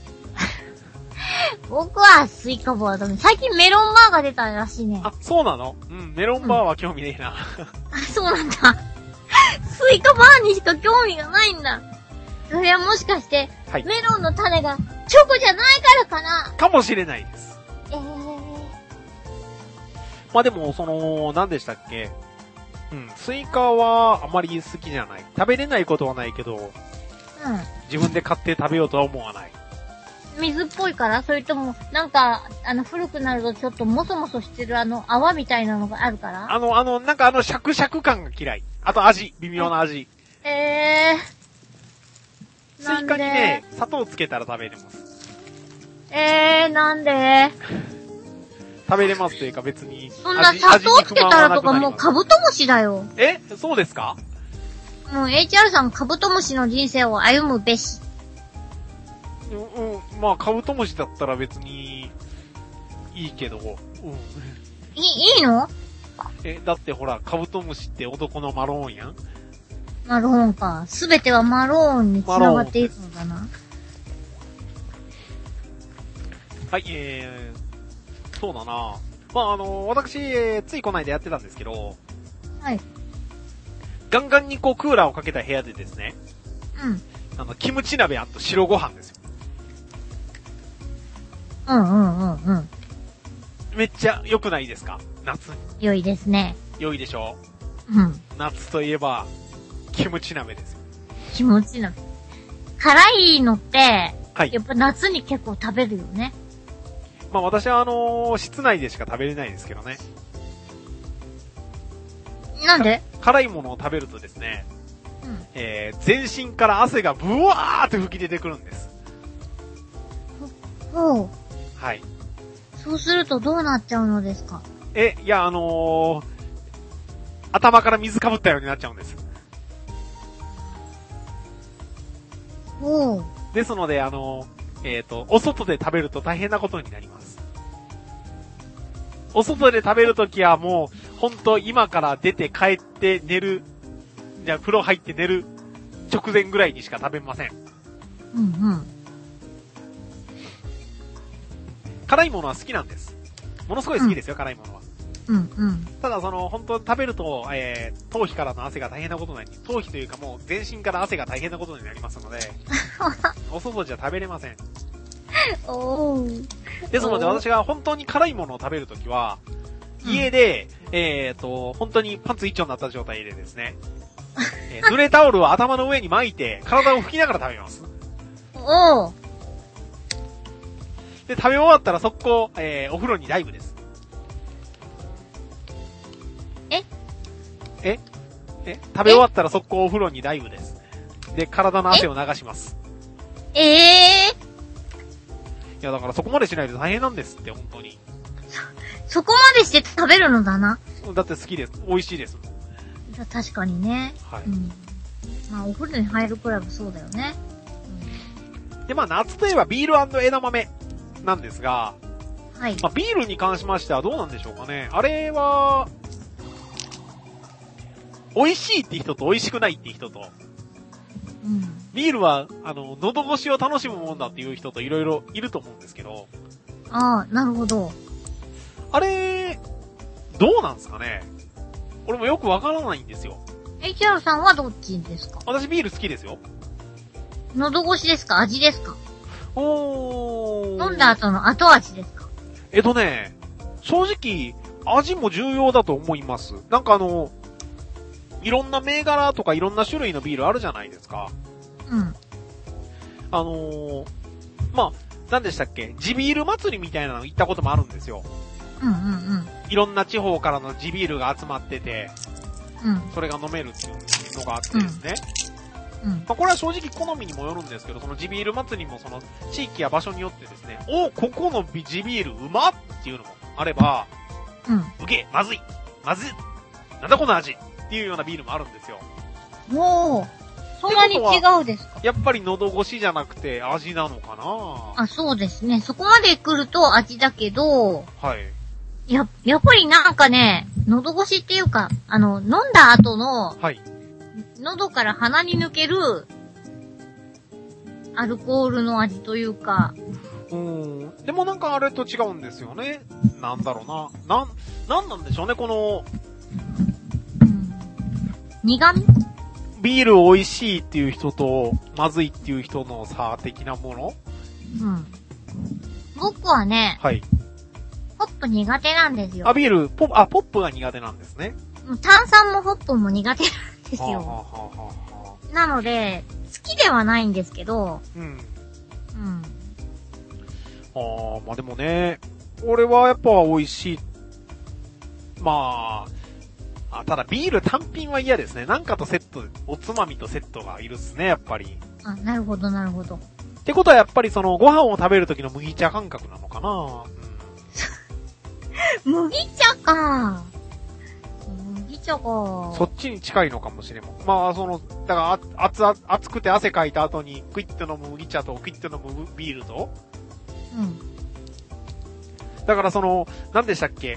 僕はスイカバーだね。最近メロンバーが出たらしいね。 あ、そうなの？うん、メロンバーは興味ねえな。うん、 あ、そうなんだ。スイカバーにしか興味がないんだ。それはもしかして、はい、メロンの種がチョコじゃないからかな？ かもしれないです。 えー。 まあでも、その、何でしたっけ？うん、スイカはあまり好きじゃない。食べれないことはないけど、うん。自分で買って食べようとは思わない。 水っぽいから？それとも、なんか、あの、古くなるとちょっともそもそしてるあの、泡みたいなのがあるから？ あの、あの、なんかあの、シャクシャク感が嫌い。あと味、微妙な味。 えー。スイカにね、砂糖つけたら食べれます。 えー、なんで食べれますというか別に。 そんな砂糖つけたらとかもうカブトムシだよ。 え？そうですか？ もう エイチアール さんカブトムシの人生を歩むべし。 うん、うん、まあカブトムシだったら別に、いいけど、うん。 い、いいの？ え、だってほら、カブトムシって男のマローンやん？ マローンか。すべてはマローンに繋がっているのだな。 はい、えー、そうだな。まあ、あの、私、えー、ついこないだやってたんですけど、 はい。 ガンガンにこうクーラーをかけた部屋でですね、 うん。 あの、キムチ鍋と白ご飯ですよ。 うんうんうんうん。 めっちゃ良くないですか？夏に。 良いですね。 良いでしょ？ うん。 夏といえば、キムチ鍋ですよ。 キムチ鍋。辛いのって、 はい。 やっぱ夏に結構食べるよね。 まあ私はあのー、室内でしか食べれないですけどね。 なんで？ 辛いものを食べるとですね、 うん、 えー、全身から汗がブワーって吹き出てくるんです。 ほう。 はい。 そうするとどうなっちゃうのですか？ え、いやあのー、頭から水かぶったようになっちゃうんです。 ほう。 ですのであのー、えっと、お外で食べると大変なことになります。お外で食べるときはもう、ほんと今から出て帰って寝る、じゃあ風呂入って寝る直前ぐらいにしか食べません。 うんうん。 辛いものは好きなんです。ものすごい好きですよ、うん、辛いものは。 うんうん。 ただその、本当食べると、えー、頭皮からの汗が大変なことになり、頭皮というかもう全身から汗が大変なことになりますので、お外じゃ食べれません。 おー。 ですので私が本当に辛いものを食べるときは、家で、うん、えーと、本当にパンツ一丁になった状態でですね、えー、濡れタオルを頭の上に巻いて、体を拭きながら食べます。 おー。 で、食べ終わったら速攻、えー、お風呂にダイブです。 えええ食べ終わったら速攻お風呂にダイブです。で、体の汗を流します。 ええー、いや、だからそこまでしないと大変なんですって、本当に。 そ、そこまでして食べるのだな。 だって好きです。美味しいです。 確かにね。 はい。 うん、まあ、お風呂に入るくらいはそうだよね。 うん、で、まあ、夏といえばビール&枝豆なんですが、 はい。 まあ、ビールに関しましてはどうなんでしょうかね。あれは、美味しいって人と美味しくないって人と、 うん、 ビールは、あの、喉越しを楽しむもんだっていう人といろいろいると思うんですけど。 ああ、なるほど。 あれ、どうなんですかね。俺もよくわからないんですよ。 エイチアール さんはどっちですか？ 私ビール好きですよ。 喉越しですか？味ですか？ おー。 飲んだ後の後味ですか？ えっとね、正直、味も重要だと思います。なんかあの、いろんな銘柄とかいろんな種類のビールあるじゃないですか。 うん。 あのー、まあ、何でしたっけ？地ビール祭りみたいなの行ったこともあるんですよ。 うんうんうん。 いろんな地方からの地ビールが集まってて、 うん。 それが飲めるっていうのがあってですね。 うん。うん、 まあ、これは正直好みにもよるんですけど、その地ビール祭りもその地域や場所によってですね、お、ここの地ビールうまっっていうのもあれば、 うん。 うげえ、まずい、まずい、なんだこの味っていうようなビールもあるんですよ。 おー。そんなに違うですか？ やっぱり喉越しじゃなくて味なのかな？ あ、そうですね。そこまで来ると味だけど、 はい。 や、やっぱりなんかね、喉越しっていうか、あの、飲んだ後の、 はい。 喉から鼻に抜ける、アルコールの味というか。 うーん。でもなんかあれと違うんですよね。なんだろうな。なん、なんなんでしょうね、この、 うん、苦味？ ビール美味しいっていう人と、まずいっていう人の差的なもの？ うん。僕はね、 はい。 ホップ苦手なんですよ。 あ、ビール、ポップ、あ、ポップが苦手なんですね。 炭酸もホップも苦手なんですよ。はあはあはあ、なので、好きではないんですけど、 うん。 うん。 ああ、まあでもね、俺はやっぱ美味しい。まあ、あ、ただビール単品は嫌ですね。なんかとセット、おつまみとセットがいるっすね、やっぱり。 あ、なるほど、なるほど。 ってことはやっぱりそのご飯を食べる時の麦茶感覚なのかな、 うん、麦茶か。麦茶か。 そっちに近いのかもしれんもん。まあその、だから熱、熱くて汗かいた後にクイッと飲む麦茶とクイッと飲むビールと。 うん。 だからその、何でしたっけ？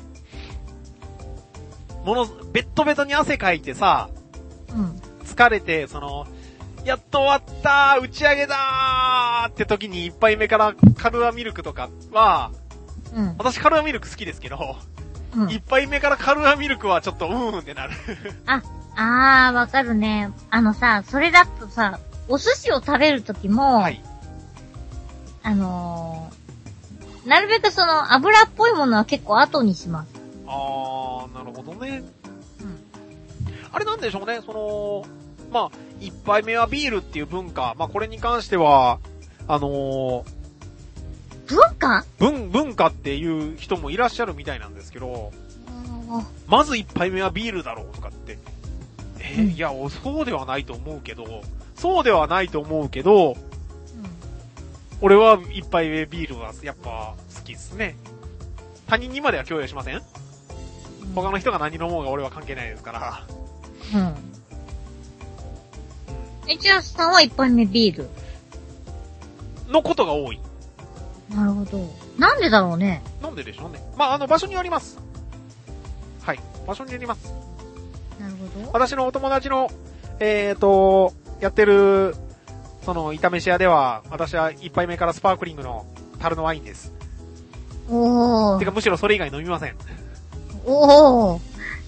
もの、ベッドベトに汗かいてさ、 うん。 疲れて、その、やっと終わったー打ち上げだーって時に一杯目からカルアミルクとかは、 うん。 私カルアミルク好きですけど、 うん、 一杯目からカルアミルクはちょっとうーんってなる。 あ、あー、わかるね。あのさ、それだとさ、お寿司を食べるときも、はい。あのー、なるべくその油っぽいものは結構後にします。 あー、なるほどね。 うん。 あれなんでしょうね、その、まあ、一杯目はビールっていう文化、まあこれに関しては、あのー、 文化？ 文、文化っていう人もいらっしゃるみたいなんですけど、まず一杯目はビールだろうとかって。えーうん、いや、そうではないと思うけど、そうではないと思うけど、うん、俺は一杯目ビールはやっぱ好きですね。他人にまでは共有しません？うん、他の人が何飲もうが俺は関係ないですから。 うん。エチアスさんは一杯目ビールのことが多い。 なるほど。なんでだろうね。 なんででしょうね。まあ、あの、場所によります。はい。場所によります。 なるほど。 私のお友達の、えーと、やってる、その、炒飯屋では、私は一杯目からスパークリングの樽のワインです。 おー。 てかむしろそれ以外飲みません。 おー。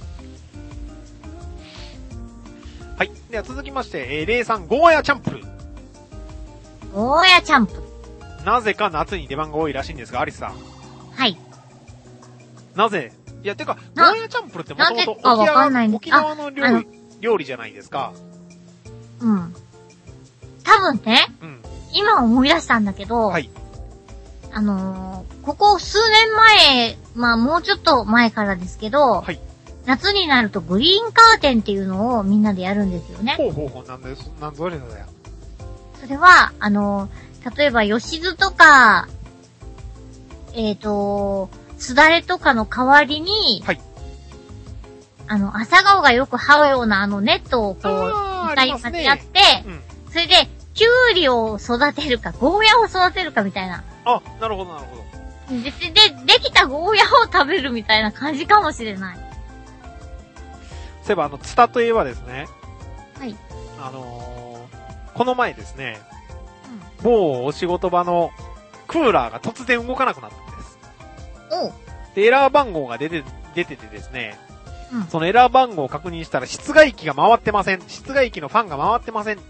はい。では続きまして、えー、レイさん、ゴーヤチャンプル。 ゴーヤチャンプル。 なぜか夏に出番が多いらしいんですが、アリスさん。 はい。 なぜいや、てか、ゴーヤチャンプルってもともと沖縄、 沖縄の料理、料理じゃないですか。 うん。多分ね、うん、今思い出したんだけど、はい。あのー、ここ数年前、まあもうちょっと前からですけど、はい。夏になるとグリーンカーテンっていうのをみんなでやるんですよね。 ほうほうほう、なんで、なんぞれだよ。 それは、あのー、例えば吉津とか、えっと、すだれとかの代わりに、はい。あの、朝顔がよく這うようなあのネットをこう、歌いまでやって、うん、それで、キュウリを育てるか、ゴーヤを育てるかみたいな。 あ、なるほどなるほど。 で、で、できたゴーヤを食べるみたいな感じかもしれない。 そういえばあの、ツタといえばですね。 はい。 あのー、この前ですね、うん、某お仕事場のクーラーが突然動かなくなったんです。 おう。 で、エラー番号が出て、出ててですね、うん、そのエラー番号を確認したら室外機が回ってません。室外機のファンが回ってません。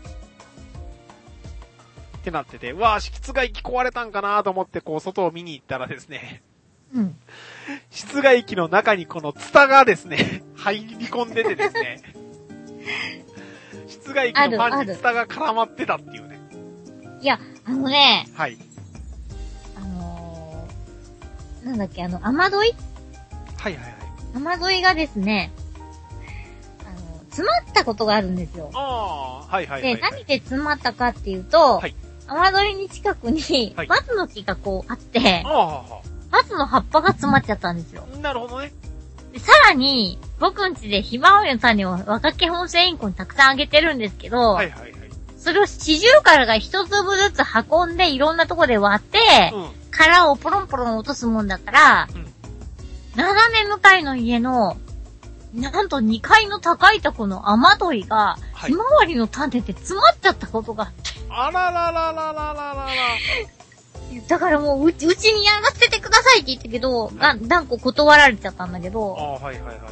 ってなってて、うわぁ、室外機壊れたんかなと思ってこう外を見に行ったらですね、 うん。 室外機の中にこのツタがですね、入り込んでてですね、室外機のファンにツタが絡まってたっていうね。 いや、あのね、 はい。 あのー、なんだっけ、あの、雨どいはいはいはい。 雨どいがですね、あの、詰まったことがあるんですよ。 ああ、はいはいはい、はい。 で、何で詰まったかっていうと、はい、雨どいに近くに、 はい、 松の木がこうあって、 あ松の葉っぱが詰まっちゃったんですよ。 なるほどね。 でさらに、僕ん家でひまわりの種を若け本性インコにたくさんあげてるんですけど、 はいはいはい。 それを四十からが一粒ずつ運んでいろんなとこで割って、うん、殻をポロンポロン落とすもんだから、うん、斜め向かいの家の、なんとにかいの高いとこの雨どいが、はい、ひまわりの種で詰まっちゃったことがあって。 あらららららららら。 だからもう、うち、うちにやらせてくださいって言ったけど、が、断固断られちゃったんだけど。 ああ、はいはいはいはい。うん、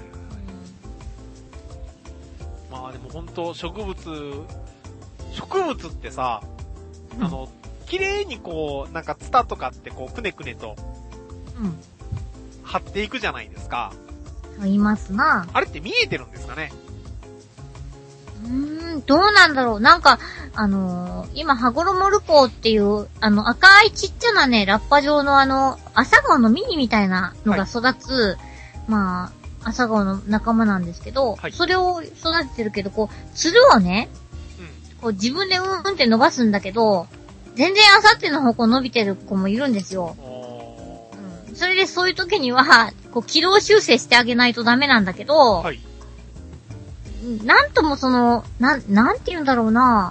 まあでも本当植物、植物ってさ、うん、あの、綺麗にこう、なんかツタとかってこう、くねくねと、 うん。 張っていくじゃないですか。 いますな。 あれって見えてるんですかね？ うーん、どうなんだろう。なんか、あのー、今、羽衣ルポーっていう、あの、赤いちっちゃなね、ラッパ状のあの、朝顔のミニみたいなのが育つ、はい、まあ、朝顔の仲間なんですけど、はい、それを育ててるけど、こう、つるをね、うん、こう自分でうんうんって伸ばすんだけど、全然あさっての方向伸びてる子もいるんですよ。うん、それでそういう時には、こう、軌道修正してあげないとダメなんだけど、はい、なんともその、なん、なんて言うんだろうな。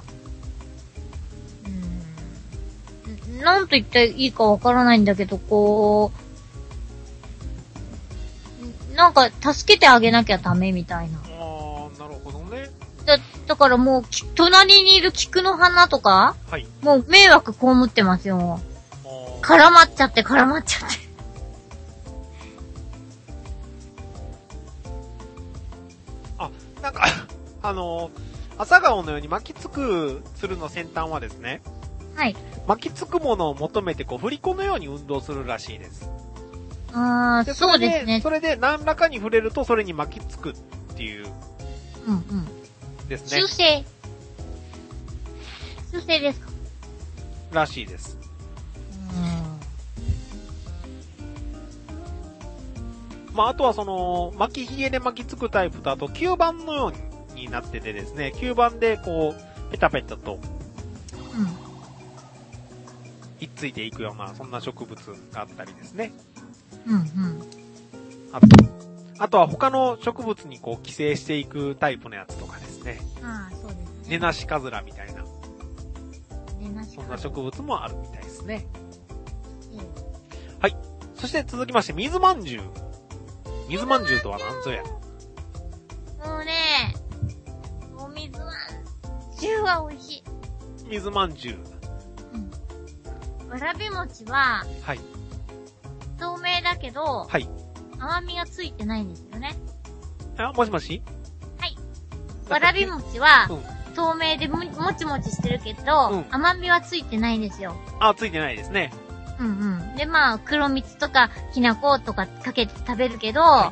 うーん。なんと言っていいかわからないんだけど、こう、なんか助けてあげなきゃダメみたいな。 ああ、なるほどね。 だ、だからもう、隣にいる菊の花とか、はい、もう迷惑被ってますよ。絡まっちゃって絡まっちゃって。 なんか、あの、朝顔のように巻きつく鶴の先端はですね、 はい。 巻きつくものを求めて、こう、振り子のように運動するらしいです。 あー、そうですね。 それで、何らかに触れると、それに巻きつくっていう。 うんうん。 ですね。 修正。修正ですか？ らしいです。 うーん。まあ、あとはその、巻きひげで巻きつくタイプと、あと吸盤のようになっててですね、吸盤でこう、ペタペタと、 うん。 ひっついていくような、そんな植物があったりですね。 うんうん。 あと、あとは他の植物にこう寄生していくタイプのやつとかですね。 ああ、そうですね。 ネナシカズラみたいな。 ネナシカズラ。 そんな植物もあるみたいですね。 うん。 はい。そして続きまして、水まんじゅう。水まんじゅうとは何ぞや。 もうね、お水まんじゅうは美味しい。 水まんじゅう。 うん。わらび餅は、 はい。 透だけど、 はい。 甘みがついてないんですよね。 あ、もしもしはい。わらび餅は、うん、透明でも、もちもちしてるけど、うん、甘みはついてないんですよ。 あ、ついてないですね。 うんうん。で、まあ、黒蜜とか、きな粉とかかけて食べるけど、はい、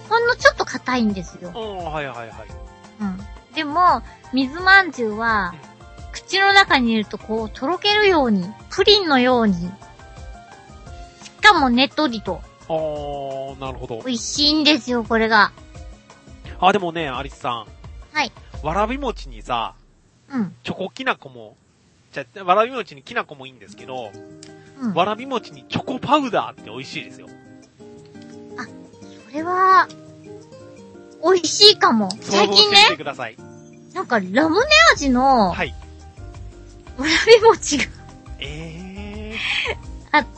ほんのちょっと硬いんですよ。 おー、はいはいはい。 うん。でも、水まんじゅうは、うん、口の中に入れるとこう、とろけるように、プリンのように、しかもねっとりと。 あー、なるほど。 美味しいんですよ、これが。 あ、でもね、アリスさん。 はい。 わらび餅にさ、 うん。 チョコきな粉も、じゃ、わらび餅にきな粉もいいんですけど、うん、わらび餅にチョコパウダーって美味しいですよ。 あ、それは、美味しいかも。最近ね。 想像してみてください。 なんか、ラムネ味の、 はい。 わらび餅がえー。 あって、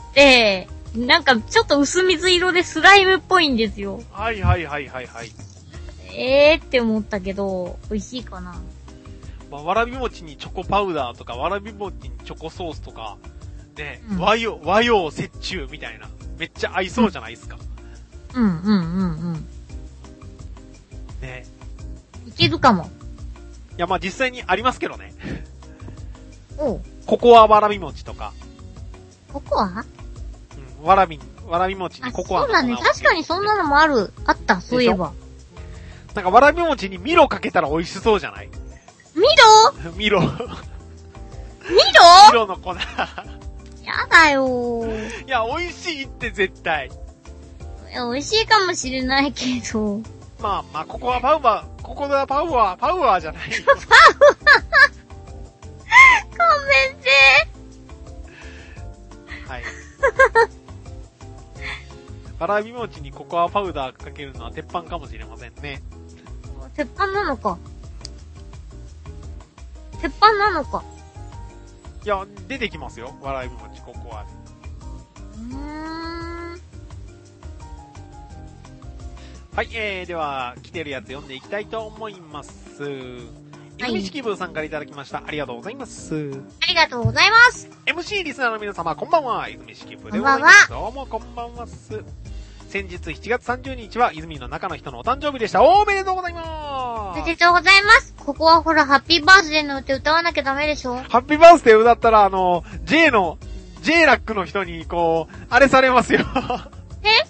なんか、ちょっと薄水色でスライムっぽいんですよ。 はいはいはいはいはい。 えーって思ったけど、美味しいかな。 まあ、わらび餅にチョコパウダーとか、わらび餅にチョコソースとか、ね、うん、和洋、和洋折衷みたいな。めっちゃ合いそうじゃないですか。 うん、うん、うん、うん。 ね。 いけるかも。 いや、まあ、実際にありますけどね。 おう。 ココアわらび餅とか。 ココア？ うん、わらび、わらび餅にココアの粉を。 そうだね。確かにそんなのもある。あった、そういえば。 なんかわらび餅にミロかけたら美味しそうじゃない？ ミロ？ ミロ。ミロ？ミロの粉。 やだよー。 いや、美味しいって絶対。 いや、美味しいかもしれないけど。 まあまあ、ここはパウワー、ここはパウワー、パウワーじゃないよ。 パウワーごめんね。 はい。わらび餅にココアパウダーかけるのは鉄板かもしれませんね。 鉄板なのか。鉄板なのか。 いや、出てきますよ。わらび餅、ココアで。 うーん。 はい、えー、では、来てるやつ読んでいきたいと思います。泉式部さんからいただきました。ありがとうございます。 ありがとうございます。 エムシー リスナーの皆様、こんばんは。泉式部でございます。どうもこんばんは。先日しちがつさんじゅうにちは、泉の中の人のお誕生日でした。おめでとうございます。 おめでとうございます。ここはほら、ハッピーバースデーの歌歌わなきゃダメでしょ。 ハッピーバースデー歌ったら、あの、J の、J ラックの人に、こう、あれされますよ。 え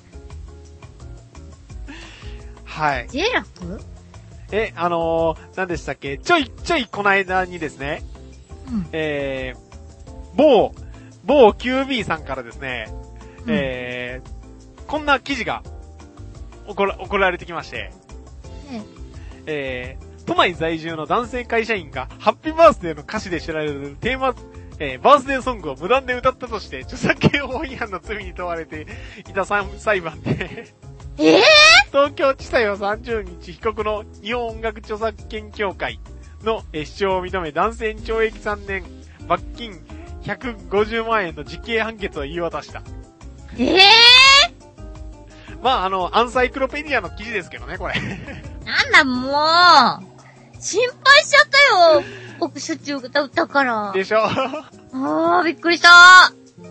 はい。 J ラック？ え、あのー、何でしたっけ？ちょい、ちょいこの間にですね、うん、えー、某、某 キュービー さんからですね、うん、えー、こんな記事が、送ら、送られてきまして、 えええー、都内在住の男性会社員が、ハッピーバースデーの歌詞で知られるテーマ、えー、バースデーソングを無断で歌ったとして、著作権法違反の罪に問われていた裁判で、 えぇ、ー、 東京地裁はさんじゅうにち被告の日本音楽著作権協会の主張を認め、男性に懲役さんねん、罰金ひゃくごじゅうまんえんの実刑判決を言い渡した。 えぇ、ー、 まあ、あの、アンサイクロペディアの記事ですけどね、これ。 なんだ、もう、心配しちゃったよ。僕、しょっちゅう歌ったから。 でしょ？ あー、びっくりした。あ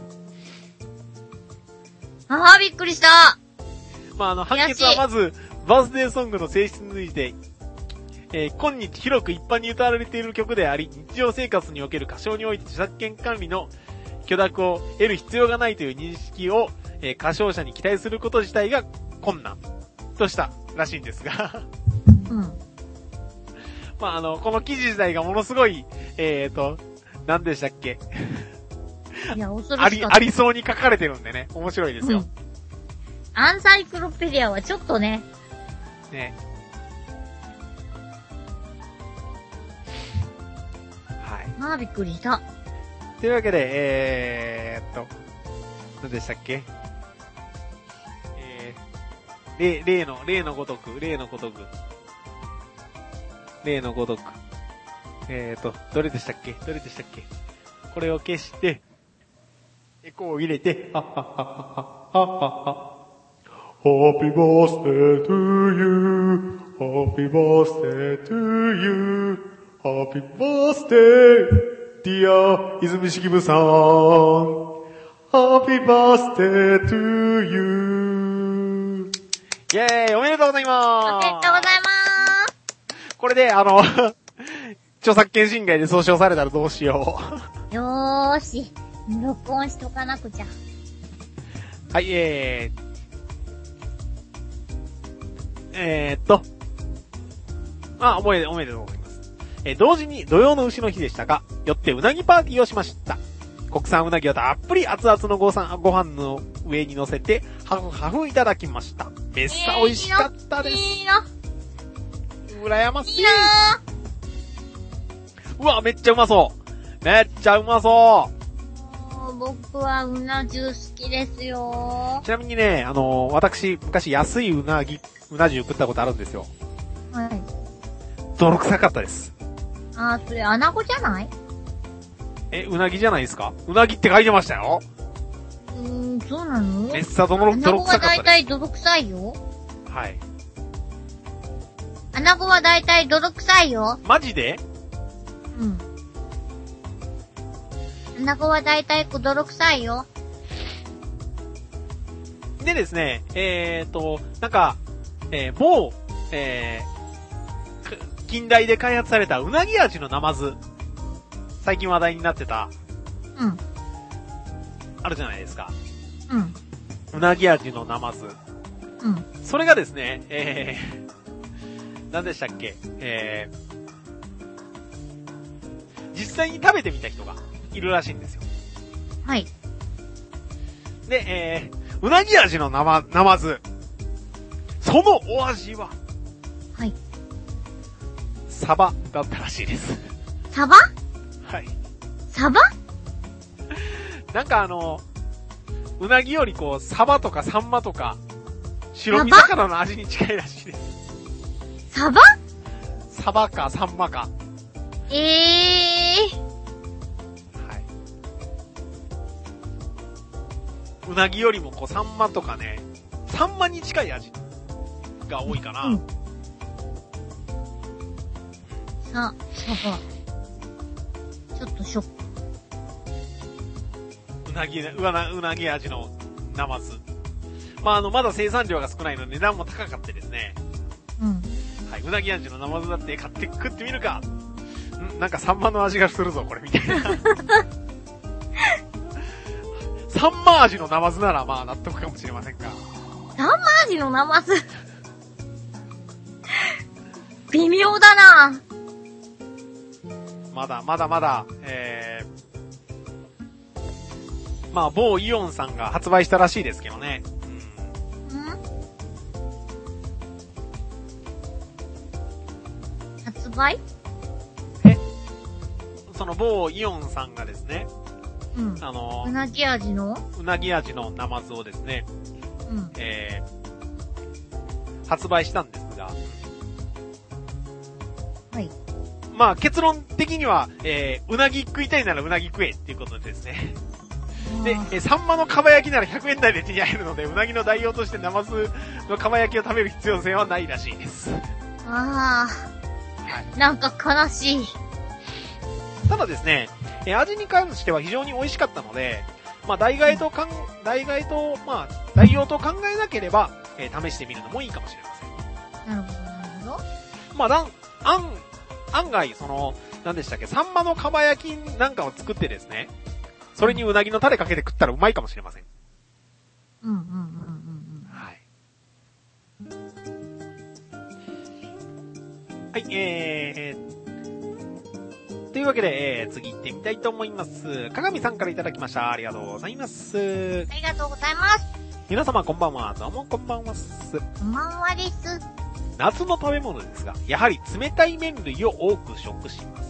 ー、びっくりした。 まあ、あの、判決はまず、バースデーソングの性質について、えー、今日広く一般に歌われている曲であり、日常生活における歌唱において著作権管理の許諾を得る必要がないという認識を、えー、歌唱者に期待すること自体が困難としたらしいんですが。 うん。 まあ、あの、この記事自体がものすごい、えーと、何でしたっけ？ いや、恐ろしかった。あり、ありそうに書かれてるんでね、面白いですよ。うん、 アンサイクロペディアはちょっとね。 ね。はい。 まあ、びっくりした。 というわけで、えーっと、何でしたっけ？えー、例、例の、例のごとく、例のごとく。例のごとく。えーっと、どれでしたっけ？どれでしたっけ？これを消して、エコーを入れて、はっはっはっはっはっは。Happy birthday to you, Happy birthday to you, Happy birthday, dear 泉式部さん。 Happy birthday to you. イェーイ、おめでとうございます。 おめでとうございます。 これで、あの、著作権侵害で訴訟されたらどうしよう。よーし。録音しとかなくちゃ。 はい、えー、えーっと、あ、おめで、おめでとうございます。えー、同時に土曜の牛の日でしたが、よってうなぎパーティーをしました。国産うなぎをたっぷり熱々のごさんご飯の上に乗せて、ハフハフいただきました。めっさ美味しかったです。いいな。羨ましい。いいな。うわ、めっちゃうまそう。めっちゃうまそう。 僕はうな重好きですよ。 ちなみにね、あのー、私、昔安いうなぎ、うな重食ったことあるんですよ。 はい。 泥臭かったです。 あー、それ穴子じゃない？ え、うなぎじゃないですか？うなぎって書いてましたよ。 うーん、そうなの？ めっさ泥、泥臭かったです。穴子はだいたい泥臭いよ。 はい。 穴子はだいたい泥臭いよ。 マジで？ うん。穴子はだいたい泥臭いよ。 でですね、えーと、なんか、えー、某、えー、近代で開発されたうなぎ味のナマズ。最近話題になってた。 うん。 あるじゃないですか。 うん。 うなぎ味のナマズ。 うん。 それがですね、えー、何でしたっけ、えー、実際に食べてみた人がいるらしいんですよ。 はい。 で、えー、うなぎ味のナマ、ナマズ。そのお味ははい。 サバだったらしいです。 サバ？ はい。 サバ？ なんかあの、うなぎよりこう、サバとかサンマとか、白身魚の味に近いらしいです。 サバ？ サバかサンマか。 ええー。 はい。うなぎよりもこう、サンマとかね、サンマに近い味が多いかな。うん。 さ、サバ。ちょっとショック。 うなぎ、うな、うなぎ味のナマズ。まあ、あの、まだ生産量が少ないので値段も高かってですね。 うん。 はい、うなぎ味のナマズだって買って食ってみるか。んなんかサンマの味がするぞ、これ、みたいな。サンマ味のナマズならまあ納得かもしれませんが。 サンマ味のナマズ微妙だな。 まだ、まだまだ、えー、まあ、某イオンさんが発売したらしいですけどね。 うん。ん？発売？ え？その某イオンさんがですね、 うん。あの、うなぎ味の？ うなぎ味のナマズをですね、 うん。 えー、発売したんですが、 はい。 まあ結論的には、えー、うなぎ食いたいならうなぎ食えっていうことでですね。で、えー、サンマの蒲焼きならひゃくえん台で手に入るので、うなぎの代用としてナマズの蒲焼きを食べる必要性はないらしいです。 ああ、はい。なんか悲しい。 ただですね、えー、味に関しては非常に美味しかったので、まあ代替とかん、代替と、まあ代用と考えなければ、えー、試してみるのもいいかもしれません。なるほど、なるほど。 まあ、だん、あん、案外、その、何でしたっけ、サンマの蒲焼きなんかを作ってですね、それにうなぎのタレかけて食ったらうまいかもしれません。 うんうんうんうんうん。 はい。はい、えー、というわけで、えー、次行ってみたいと思います。かがみさんからいただきました。ありがとうございます。 ありがとうございます。皆様こんばんは。どうもこんばんはす。 こんばんはです。 夏の食べ物ですが、やはり冷たい麺類を多く食します。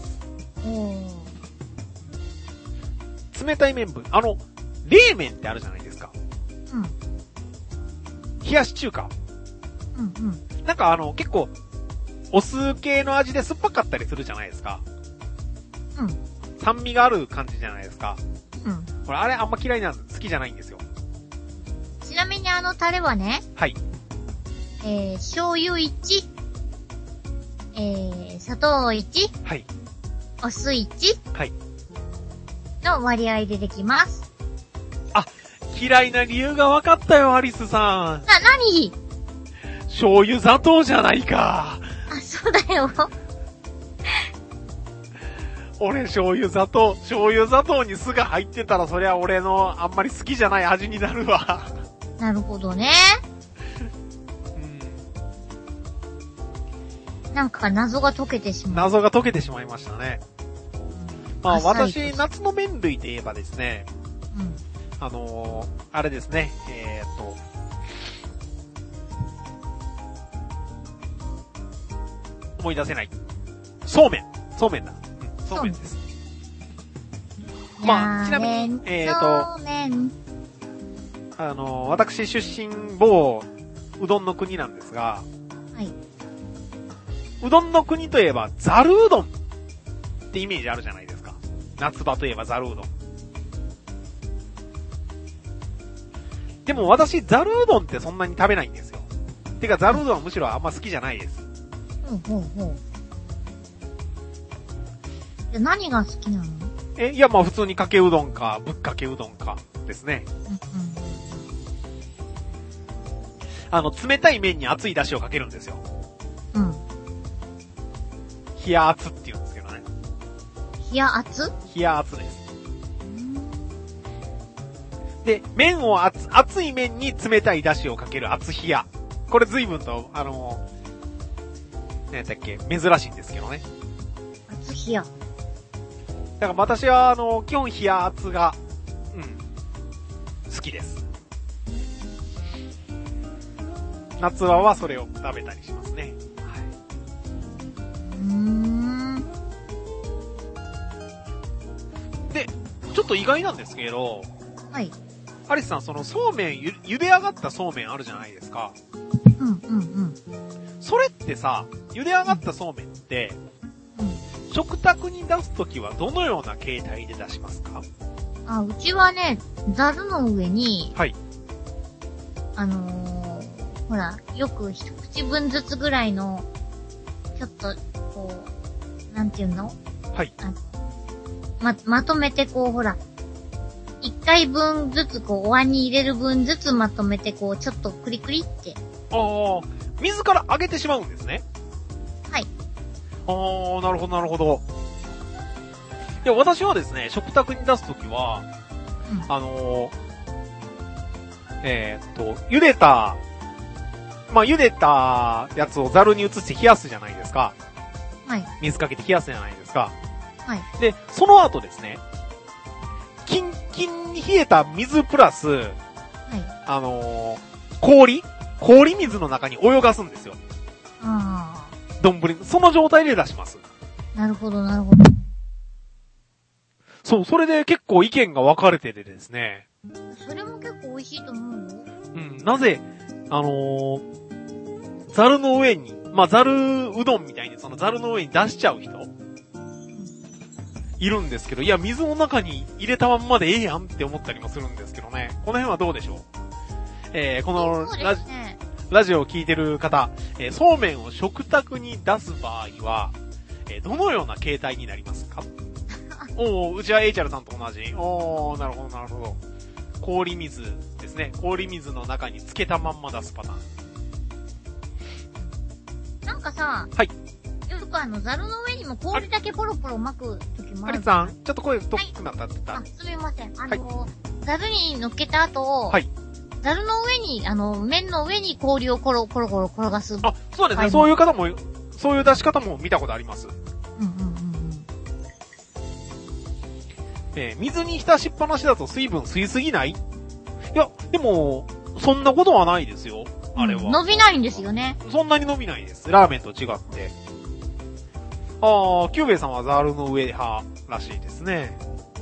冷たい麺類。あの、冷麺ってあるじゃないですか。 うん。 冷やし中華。 うんうん。 なんかあの、結構、お酢系の味で酸っぱかったりするじゃないですか。 うん。 酸味がある感じじゃないですか。 うん。 これあれあんま嫌いなん好きじゃないんですよ。 ちなみにあのタレはね。 はい。 えー、醤油いち、えー、砂糖いち、 はい。 お酢いち、 はい。 の割合でできます。 あ、 嫌いな理由が分かったよ、アリスさん。 な、なに？ 醤油砂糖じゃないか。 あ、そうだよ。 俺醤油砂糖、醤油砂糖に酢が入ってたらそりゃ俺のあんまり好きじゃない味になるわ。 なるほどね。うん。なんか謎が解けてしまう。 謎が解けてしまいましたね。まあ私、夏の麺類で言えばですね、うん、あのー、あれですね、えーっと、思い出せない。そうめん。そうめんだ。うん、そうめんです。まあ、ちなみに、えーっと、あのー、私出身某うどんの国なんですが、はい。うどんの国といえば、ざるうどんってイメージあるじゃないですか。夏場といえばざるうどん。でも私、ざるうどんってそんなに食べないんですよ。てか、ざるうどんはむしろあんま好きじゃないです。 うん、うん、うん。で、何が好きなの？ え、いや、まあ普通にかけうどんか、ぶっかけうどんかですね。うん、うん。あの、冷たい麺に熱い出汁をかけるんですよ。うん。冷や熱って言うんですけどね。 冷や熱？ 冷や熱です。で、麺を熱、熱い麺に冷たい出汁をかける熱冷や。これ随分と、あの、何やったっけ、珍しいんですけどね。 熱冷や。 だから私は、あの、基本冷や熱が、うん、好きです。夏場はそれを食べたりしますね。はい。うーん。で、ちょっと意外なんですけど、 はい。 アリスさん、そのそうめん、ゆ、茹で上がったそうめんあるじゃないですか。 うんうんうん。 それってさ、茹で上がったそうめんって、うん、食卓に出すときはどのような形態で出しますか？ あ、うちはね、ざるの上に、はい。あのー、ほら、よく一口分ずつぐらいの、ちょっと、こう、なんていうの？はい。あま、まとめてこう、ほら、一回分ずつこう、お椀に入れる分ずつまとめてこう、ちょっとクリクリって。 ああ、水から揚げてしまうんですね。 はい。 ああ、なるほどなるほど。いや、私はですね、食卓に出すときは、うん、あのー、えー、っと、茹でた、まあ、茹でたやつをザルに移して冷やすじゃないですか。はい。水かけて冷やすじゃないですか。はい。で、その後ですね、キンキンに冷えた水プラス、はい。あのー、氷氷水の中に泳がすんですよ。ああ。丼、その状態で出します。 なるほど、なるほど。 そう、それで結構意見が分かれててですね。 それも結構美味しいと思うよ。 うん、なぜ、あのー、ザルの上に、まあ、ザルうどんみたいにそのザルの上に出しちゃう人、うん、いるんですけど、いや、水の中に入れたまんまでええやんって思ったりもするんですけどね。この辺はどうでしょう？えー、このラジ、ね、ラジオを聞いてる方、えー、そうめんを食卓に出す場合は、えー、どのような形態になりますか？おー、うちはエイチャルさんと同じ。おー、なるほど、なるほど。氷水ですね。氷水の中につけたまんま出すパターン。なんかさ、はい。よくあの、ザルの上にも氷だけポロポロ巻く時もある。 アリさん、ちょっと声太くなったって言った、 はい、あ、すみません。あの、はい、ザルに乗っけた後、はい。ザルの上に、あの、麺の上に氷をコロコロコロ転がす。 あ、そうですね。そういう方も、そういう出し方も見たことあります。うんうんうんうん。えー、水に浸しっぱなしだと水分吸いすぎない？いや、でも、そんなことはないですよ。あれは。うん、 伸びないんですよね。 そんなに伸びないです。ラーメンと違って。あー、キューベイさんはザルの上派らしいですね。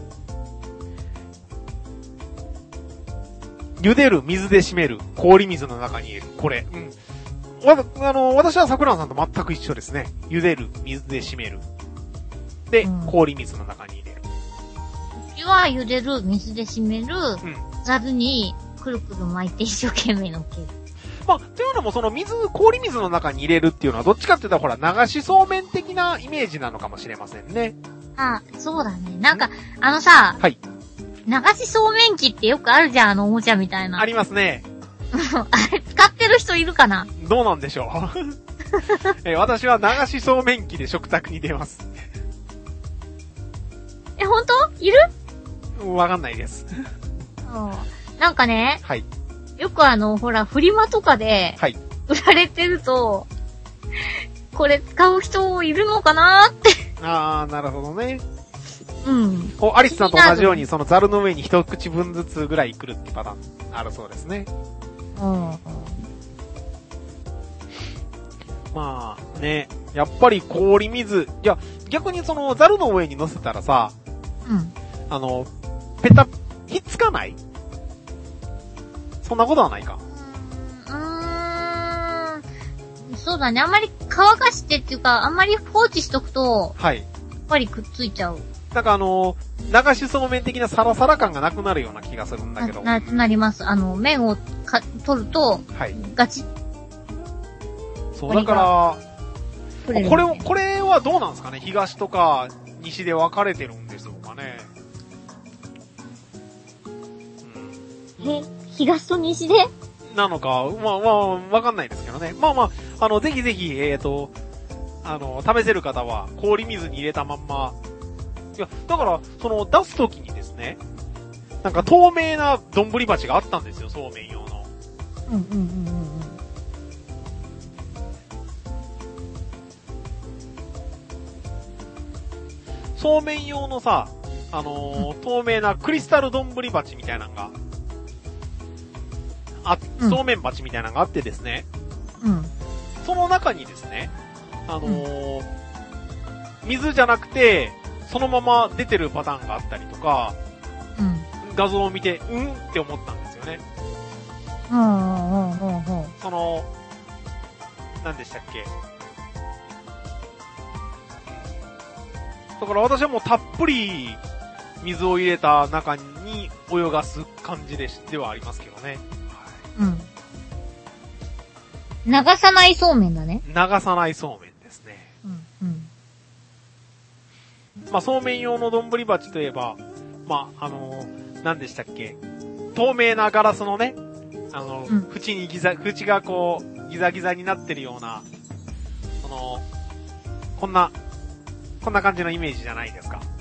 茹でる、水で締める、氷水の中に入れる。これ。うん。わ、あの、私は桜さんと全く一緒ですね。茹でる、水で締める。で、うん、氷水の中に入れる。 うちは茹でる、水で締める、うん、ザルにくるくる巻いて一生懸命乗っける。 まあ、というのもその水、氷水の中に入れるっていうのはどっちかって言ったらほら、流しそうめん的なイメージなのかもしれませんね。 あ、そうだね。なんか、あのさ、はい。 流しそうめん機ってよくあるじゃん、あのおもちゃみたいな。 ありますね。 あれ使ってる人いるかな？ どうなんでしょう。え私は流しそうめん機で食卓に出ます。 え、ほんと？いる？ わかんないです。 うん。なんかね、 はい。 よくあの、ほら、フリマとかで、はい。売られてると、これ使う人いるのかなーって。 あー、なるほどね。 うん。 お、アリスさんと同じように、そのザルの上に一口分ずつぐらい来るってパターンあるそうですね。 うん。 まあね、やっぱり氷水、いや、逆にそのザルの上に乗せたらさ、 うん。 あの、ペタ、ひっつかない？そんなことはないか。 うーん。そうだね。あんまり乾かしてっていうか、あんまり放置しとくと、はい。やっぱりくっついちゃう。 なんかあの、流しそうめん的なサラサラ感がなくなるような気がするんだけど。 な、なります。あの、麺をか取ると、はい。ガチッ。 そう、だから、これ、これはどうなんですかね？東とか西で分かれてるんでしょうかね。 うん、え、東と西でなのか、まあまあ、わかんないですけどね。まあまあ、あの、ぜひぜひ、えっと、あの、試せる方は氷水に入れたまんま、いや、だから、その、出すときにですね、なんか透明な丼鉢があったんですよ、そうめん用の。 うんうんうんうんうん。 そうめん用のさ、あのーうん、透明なクリスタル丼鉢みたいなのが、あ、そうめん鉢みたいなのがあってですね。 うん。 その中にですね、あのーうん、水じゃなくて、そのまま出てるパターンがあったりとか、うん、画像を見て、うんって思ったんですよね。 うんうんうんうん。 その、何でしたっけ。だから私はもうたっぷり水を入れた中に泳がす感じでし、ではありますけどね。 うん。流さないそうめんだね。 流さないそうめんですね。うんうん。まあそうめん用の丼鉢といえば、まああのー、何でしたっけ、透明なガラスのね、あの、うん、縁にギザ、縁がこうギザギザになってるような、そのこんなこんな感じのイメージじゃないですか。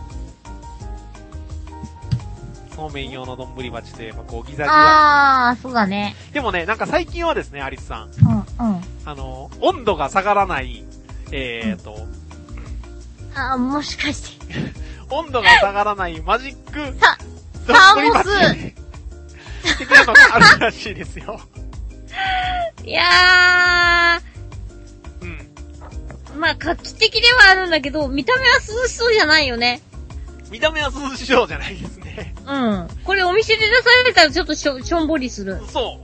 そうめん用の丼鉢といえばこうギザギザ。 ああ、そうだね。 でもね、なんか最近はですね、アリスさん。 うんうん。 あの、温度が下がらない、えーと。うん、 ああ、もしかして。 温度が下がらないマジック丼鉢的なのがあるらしいですよ。 いやー。うん。まあ、画期的ではあるんだけど、見た目は涼しそうじゃないよね。 見た目は涼しそうじゃないですね。 うん。これお店で出されたらちょっとしょ、しょんぼりする。 そう。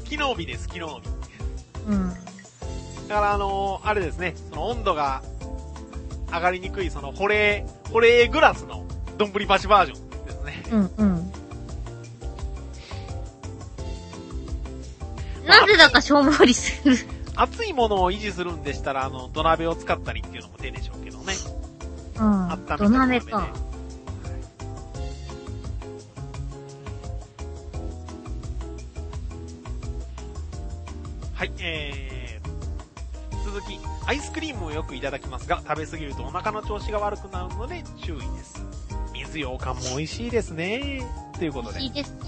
機能美です、機能美。 うん。 だからあのー、あれですね、その温度が上がりにくい、その保冷、保冷グラスの丼鉢バージョンですね。 うんうん。なぜだかしょんぼりする。 熱いものを維持するんでしたら、あの、土鍋を使ったりっていうのも手でしょうけどね。 うん。温めた土鍋か。 はい、えー、続き、アイスクリームをよくいただきますが、食べ過ぎるとお腹の調子が悪くなるので注意です。水羊羹も美味しいですね。ということで。 美味しいですね。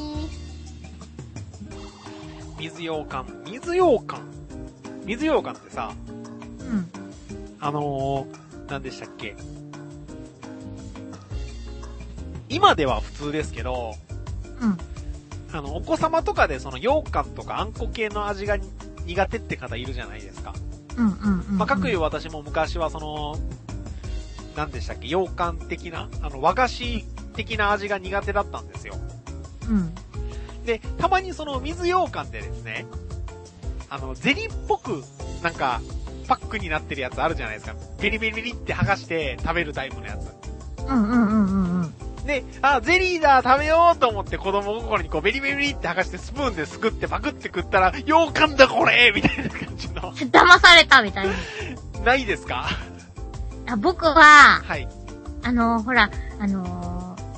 水羊羹、水羊羹。水羊羹ってさ、 うん。 あのー、何でしたっけ。今では普通ですけど、 うん。 あの、お子様とかでその羊羹とかあんこ系の味が苦手って方いるじゃないですか。 うんうんうん、うん。 まあ、かくいう私も昔はその、何でしたっけ、羊羹的な、あの、和菓子的な味が苦手だったんですよ。 うん。 で、たまにその水羊羹でですね、あの、ゼリーっぽく、なんか、パックになってるやつあるじゃないですか。ベリベリベリって剥がして食べるタイプのやつ。 うんうんうんうんうん。 で、あ、ゼリーだ、食べようと思って子供心にこうベリベリベリって剥がしてスプーンですくってパクって食ったら、羊羹だこれみたいな感じの。 騙されたみたいな。 ないですか？ あ、僕は、 はい。 あのー、ほら、あのー、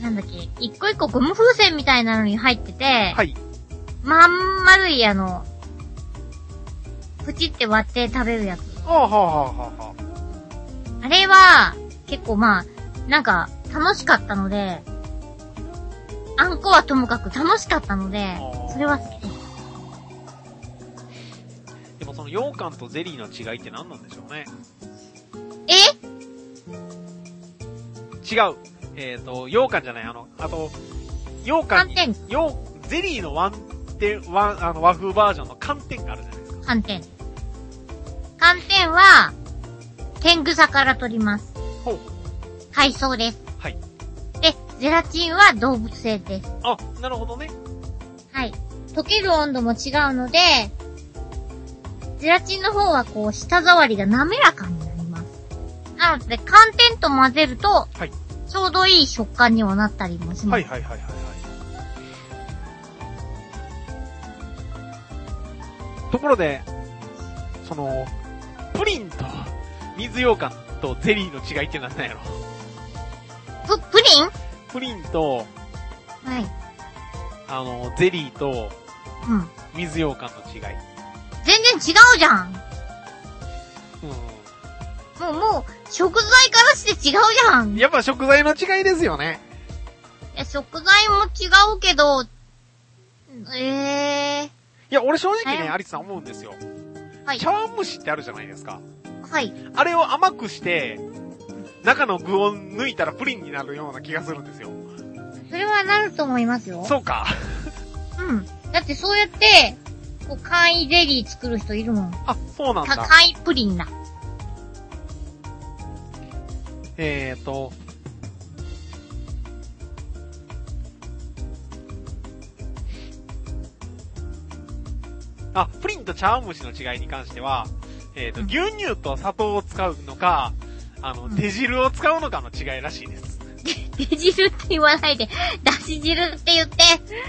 なんだっけ、一個一個ゴム風船みたいなのに入ってて、 はい。 まん丸いあの、プチって割って食べるやつ。 ああ、はあ、はあ、はあ。 あれは、結構まあ、なんか、楽しかったので、あんこはともかく楽しかったので、それは好きです。 でもその羊羹とゼリーの違いって何なんでしょうね。 え？ 違う。えっ、ー、と、羊羹じゃない、あの、あと、羊羹に、羊、ゼリーのワンテン、ワン、あの、和風バージョンの寒天があるじゃないですか。 寒天。寒天は、天草から取ります。 ほう。 海藻です。 はい。 で、ゼラチンは動物性です。 あ、なるほどね。 はい。溶ける温度も違うので、ゼラチンの方はこう、舌触りが滑らかになります。なので、寒天と混ぜると、はい。ちょうどいい食感にはなったりもします。 はいはいはいはいはい。ところで、その、プリンと水羊羹とゼリーの違いって何なんやろ？ プ、プリン？ プリンと、 はい。 あの、ゼリーと、 うん。 水羊羹の違い。 全然違うじゃん。うん。もう、もう、食材からして違うじゃん。 やっぱ食材の違いですよね。 いや、食材も違うけど、ええー。 いや、俺正直ね、アリスさん思うんですよ。 はい。 茶碗蒸しってあるじゃないですか。 はい。 あれを甘くして、中の具を抜いたらプリンになるような気がするんですよ。 それはなると思いますよ。 そうか。 うん。だってそうやって、こう、簡易ゼリー作る人いるもん。 あ、そうなんだ。 簡易プリンだ。 えーと。あ、プリンと茶碗蒸しの違いに関しては、えーと、うん、牛乳と砂糖を使うのか、あの、出汁を使うのかの違いらしいです。 出汁って言わないで、だし汁って言って。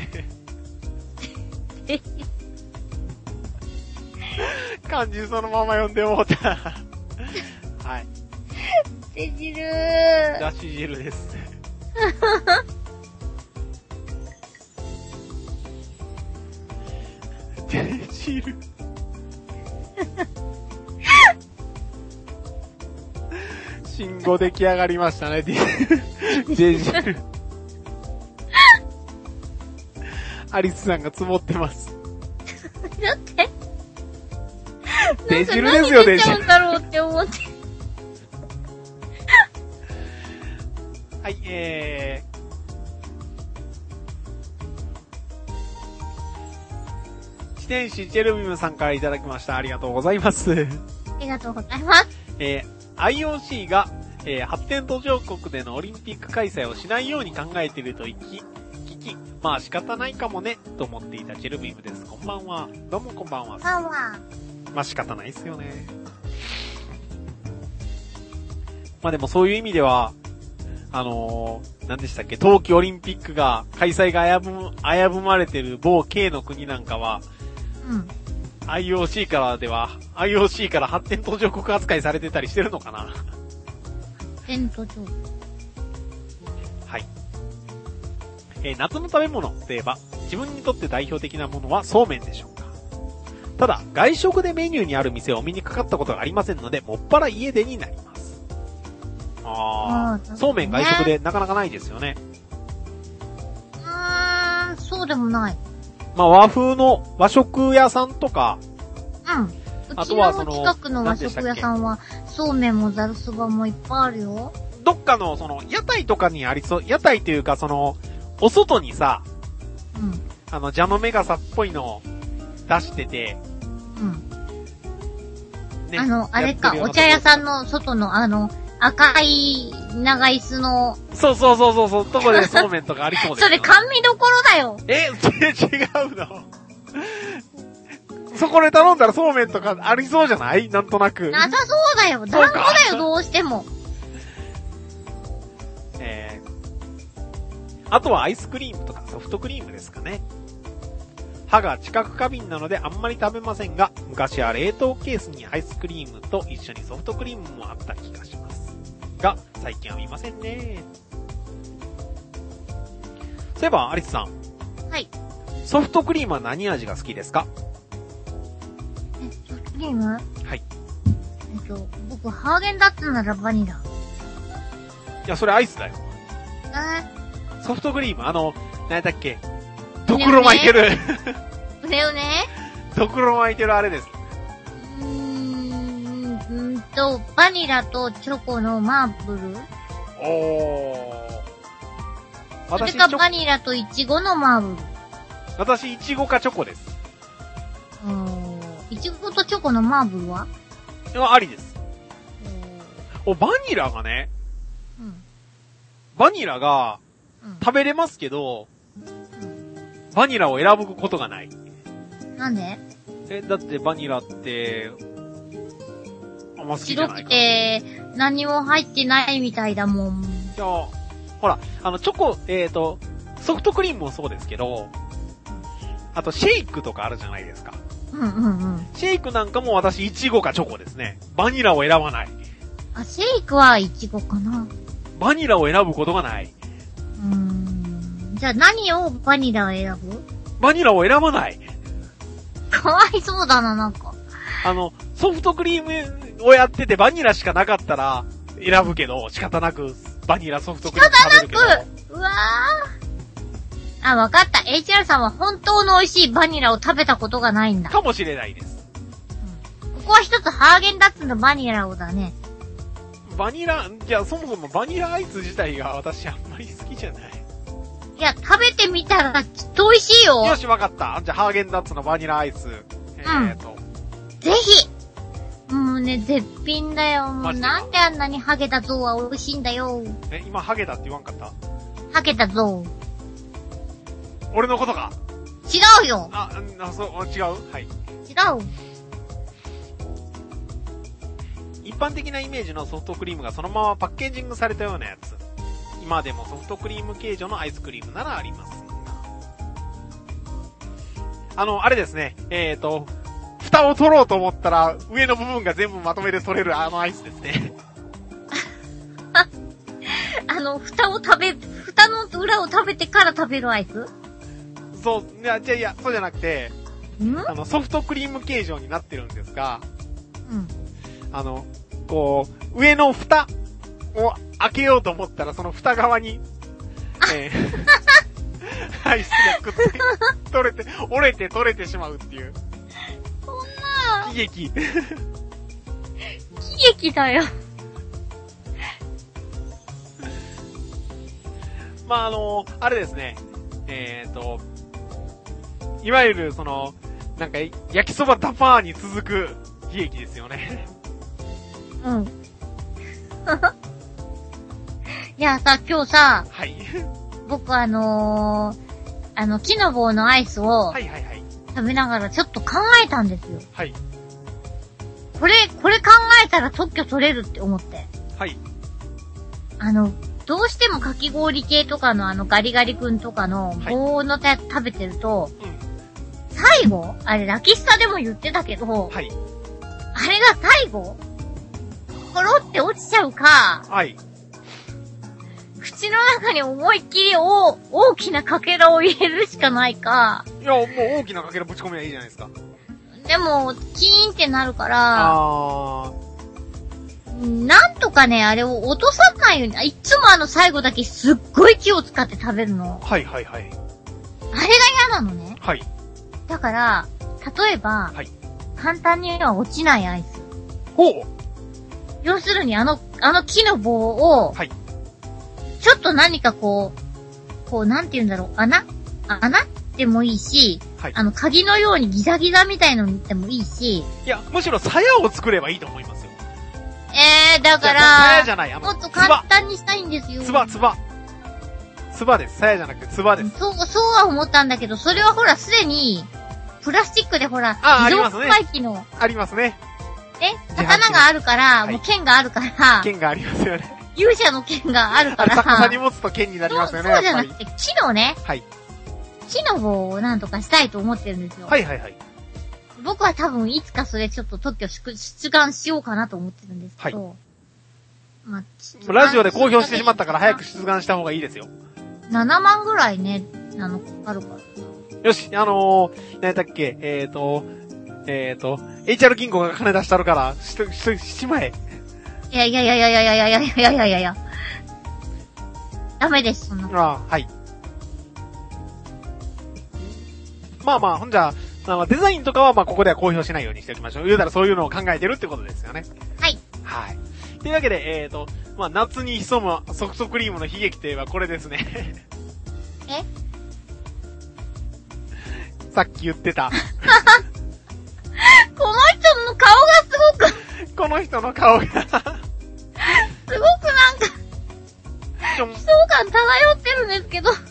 漢字そのまま読んでもうた。はい。 出汁。 だし汁です。出汁。信号出来上がりましたね、出汁。アリスさんが積もってます。 だって出汁ですよ、出汁。 何出ちゃうんだろうって思って。 はい、えー。自転士チェルビムさんからいただきました。ありがとうございます。 ありがとうございます。 えー、アイオーシー が、えー、発展途上国でのオリンピック開催をしないように考えていると聞き、聞き、まあ仕方ないかもね、と思っていたチェルビムです。こんばんは。どうもこんばんは。 こんばんは。 まあ仕方ないですよね。まあでもそういう意味では、あのー、何でしたっけ、冬季オリンピックが、開催が危ぶ、危ぶまれてる某 K の国なんかは、 うん。 アイオーシー からでは、アイオーシー から発展途上国扱いされてたりしてるのかな。発展途上国。 はい。えー、夏の食べ物といえば、自分にとって代表的なものはそうめんでしょうか。ただ、外食でメニューにある店をお目にかかったことがありませんので、もっぱら家でになります。ああ、そうめん外食でなかなかないですよね。 うーん、そうでもない。 まあ和風の和食屋さんとか、 うん。うちの近くの和食屋さんは、そうめんもざるそばもいっぱいあるよ。 どっかの、その、屋台とかにありそう、屋台というか、その、お外にさ、 うん。 あの、ジャムメガサっぽいのを出してて、 うん。ね、あの、あれか、お茶屋さんの外のあの、赤い長椅子の。 そうそうそうそう、そう、とこでそうめんとかありそうですよね。 それ甘味どころだよ。 え、それ違うのそこで頼んだらそうめんとかありそうじゃない？なんとなく。 なさそうだよ。団子だよ、どうしても。 えー、あとはアイスクリームとかソフトクリームですかね。歯が知覚過敏なのであんまり食べませんが、昔は冷凍ケースにアイスクリームと一緒にソフトクリームもあった気がします。が、最近は見ませんね。 そういえば、アリスさん。 はい。 ソフトクリームは何味が好きですか？ え、ソフトクリーム？はい。 えっと、僕、ハーゲンダッツならバニラ。 いや、それアイスだよ。 えソフトクリーム、あの、何だっけ？ドクロ巻いてる。 これをね。 ドクロ巻いてるあれです。 うーん、うんと、バニラとチョコのマーブル。 おー。 それかバニラとイチゴのマーブル。 私、イチゴかチョコです。 うーん。イチゴとチョコのマーブルは？ あ、ありです。お、バニラがね、 うん、 バニラが、うん、食べれますけど、うん、バニラを選ぶことがない。 なんで？ え、だってバニラって、あんま好きじゃないかな。 白くて、何も入ってないみたいだもん。 いや、ほら、あの、チョコ、えーと、ソフトクリームもそうですけど、あとシェイクとかあるじゃないですか。 うんうんうん。 シェイクなんかも私、イチゴかチョコですね。バニラを選ばない。 あ、シェイクはイチゴかな。 バニラを選ぶことがない。 うーん。じゃあ何をバニラを選ぶ？ バニラを選ばない。 かわいそうだな、なんか。 あの、ソフトクリームをやっててバニラしかなかったら選ぶけど、仕方なくバニラソフトクリーム食べるけど。仕方なく！ うわー。あ、わかった。エイチアール さんは本当の美味しいバニラを食べたことがないんだ。 かもしれないです。 うん、ここは一つハーゲンダッツのバニラをだね。 バニラ、じゃあそもそもバニラアイス自体が私あんまり好きじゃない。 いや、食べてみたらきっと美味しいよ。 よし、わかった。じゃあハーゲンダッツのバニラアイス。えーと。 うん、ぜひもうね、絶品だよ。もうなんであんなにハゲたゾウは美味しいんだよ。 え、今ハゲだって言わんかった？ ハゲたゾウ。 俺のことか。 違うよ。 あ、あ、そう、違う？はい。違う。 一般的なイメージのソフトクリームがそのままパッケージングされたようなやつ。今でもソフトクリーム形状のアイスクリームならあります。あの、あれですね、えーと、蓋を取ろうと思ったら、上の部分が全部まとめて取れるあのアイスですね。 あの、蓋を食べ、蓋の裏を食べてから食べるアイス？ そう、いや、じゃいや、そうじゃなくて、 ん？ あの、ソフトクリーム形状になってるんですが、 うん。 あの、こう、上の蓋を開けようと思ったら、その蓋側に、えー、アイスがくって取れて、折れて取れてしまうっていう。 そんな悲劇。悲劇だよ。 まあ、あの、あれですね、えーと、いわゆるその、なんか、焼きそばダパーに続く悲劇ですよね。 うん。いやさ、今日さ、 はい。 僕あのー、あの、木の棒のアイスを、 はいはいはい。 食べながらちょっと考えたんですよ。 はい。 これ、これ考えたら特許取れるって思って。 はい。 あの、どうしてもかき氷系とかのあのガリガリ君とかの棒のやつ食べてると、うん、最後あれラキスタでも言ってたけど、はい。あれが最後ポロって落ちちゃうか、 はい。 口の中に思いっきり大、大きなかけらを入れるしかないか。 いや、もう大きなかけらぶち込めばいいじゃないですか。 でも、キーンってなるから、 あー。なんとかね、あれを落とさないように、いつもあの最後だけすっごい気を使って食べるの。 はいはいはい。 あれが嫌なのね。 はい。 だから、例えば、はい、簡単には落ちないアイス。 ほう。 要するにあの、あの木の棒を、はい。ちょっと何かこう、こうなんて言うんだろう、穴穴でもいいし、はい。あの鍵のようにギザギザみたいのにでもいいし。 いや、むしろ鞘を作ればいいと思いますよ。 えー、だから、 鞘じゃない、あの、 もっと簡単にしたいんですよ。 つば、つば。つばです。鞘じゃなくてつばです。 そう、そうは思ったんだけど、それはほらすでに、プラスチックでほら、 あ、自動販売機の。 ありますね。 え刀があるから、はい、もう剣があるから。 剣がありますよね。 勇者の剣があるから。 逆さに持つと剣になりますよね。 そう、そうじゃなくて、木のね。 はい。 木の棒をなんとかしたいと思ってるんですよ。 はいはいはい。 僕は多分いつかそれちょっと特許出願しようかなと思ってるんですけど。はい。 まあ、ラジオで公表してしまったから早く出願した方がいいですよ。 ななまんぐらいね、なのかかるから。 よし、あのー、何だっけ、えーと、えーと、エイチアール 銀行が金出したるから、しと、しと、しまえ。 いやいやいやいやいやいやいやいやいやいやいやいや。ダメです、そんな。 ああ、はい。まあまあ、ほんじゃ、まあ、デザインとかはまあここでは公表しないようにしておきましょう。言うたらそういうのを考えてるってことですよね。 はい。 はい。というわけで、えーと、まあ夏に潜むソフトクリームの悲劇といえばこれですね。 えさっき言ってた。 この人の顔がすごくこの人の顔がすごくなんか、 悲壮感漂ってるんですけど。はい。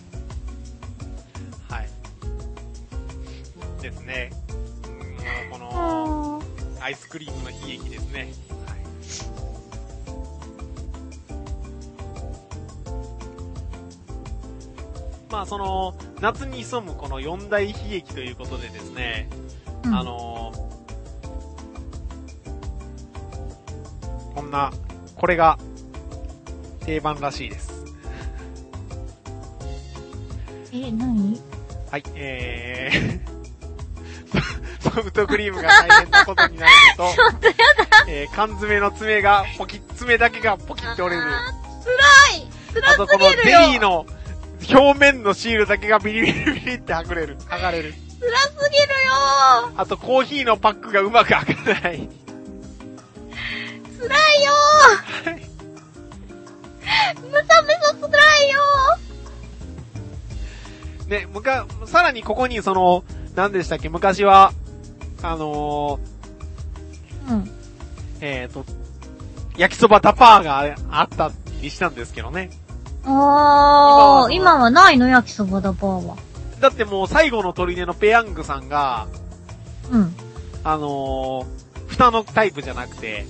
ですね。もうこの、アイスクリームの悲劇ですね。はい。まあその、夏に潜むこの四大悲劇ということでですね、うん、あのー、こんな、これが定番らしいです。 え、何？ はい、えー、ソフトクリームが大変なことになると、 ちょっとやだ。 えー、缶詰の爪がポキッ、爪だけがポキッと折れる。 辛い辛すぎるよ。あとこのゼリーの表面のシールだけがビリビリビリって剥がれる。剥がれる。 辛すぎるよ。 あとコーヒーのパックがうまく開かない。辛いよー。はい。むさむさ辛いよー。ね、むか、さらにここにその、何でしたっけ、昔は、あのー、うん。えっと、焼きそばタパーがあったりしたんですけどね。 あー、今はないの焼きそばタパーは。 だってもう最後の砦のペヤングさんが、 うん。 あのー、蓋のタイプじゃなくて、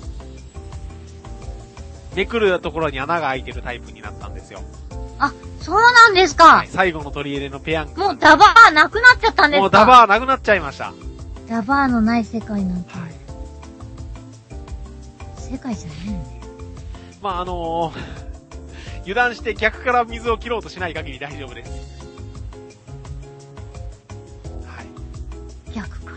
めくるところに穴が開いてるタイプになったんですよ。 あ、そうなんですか。はい、 最後の砦のペヤング。 もうダバーなくなっちゃったんですか。 もうダバーなくなっちゃいました。 ダバーのない世界なんて。はい。世界じゃないね。 まあ、あのー、油断して逆から水を切ろうとしない限り大丈夫です。はい。 逆から。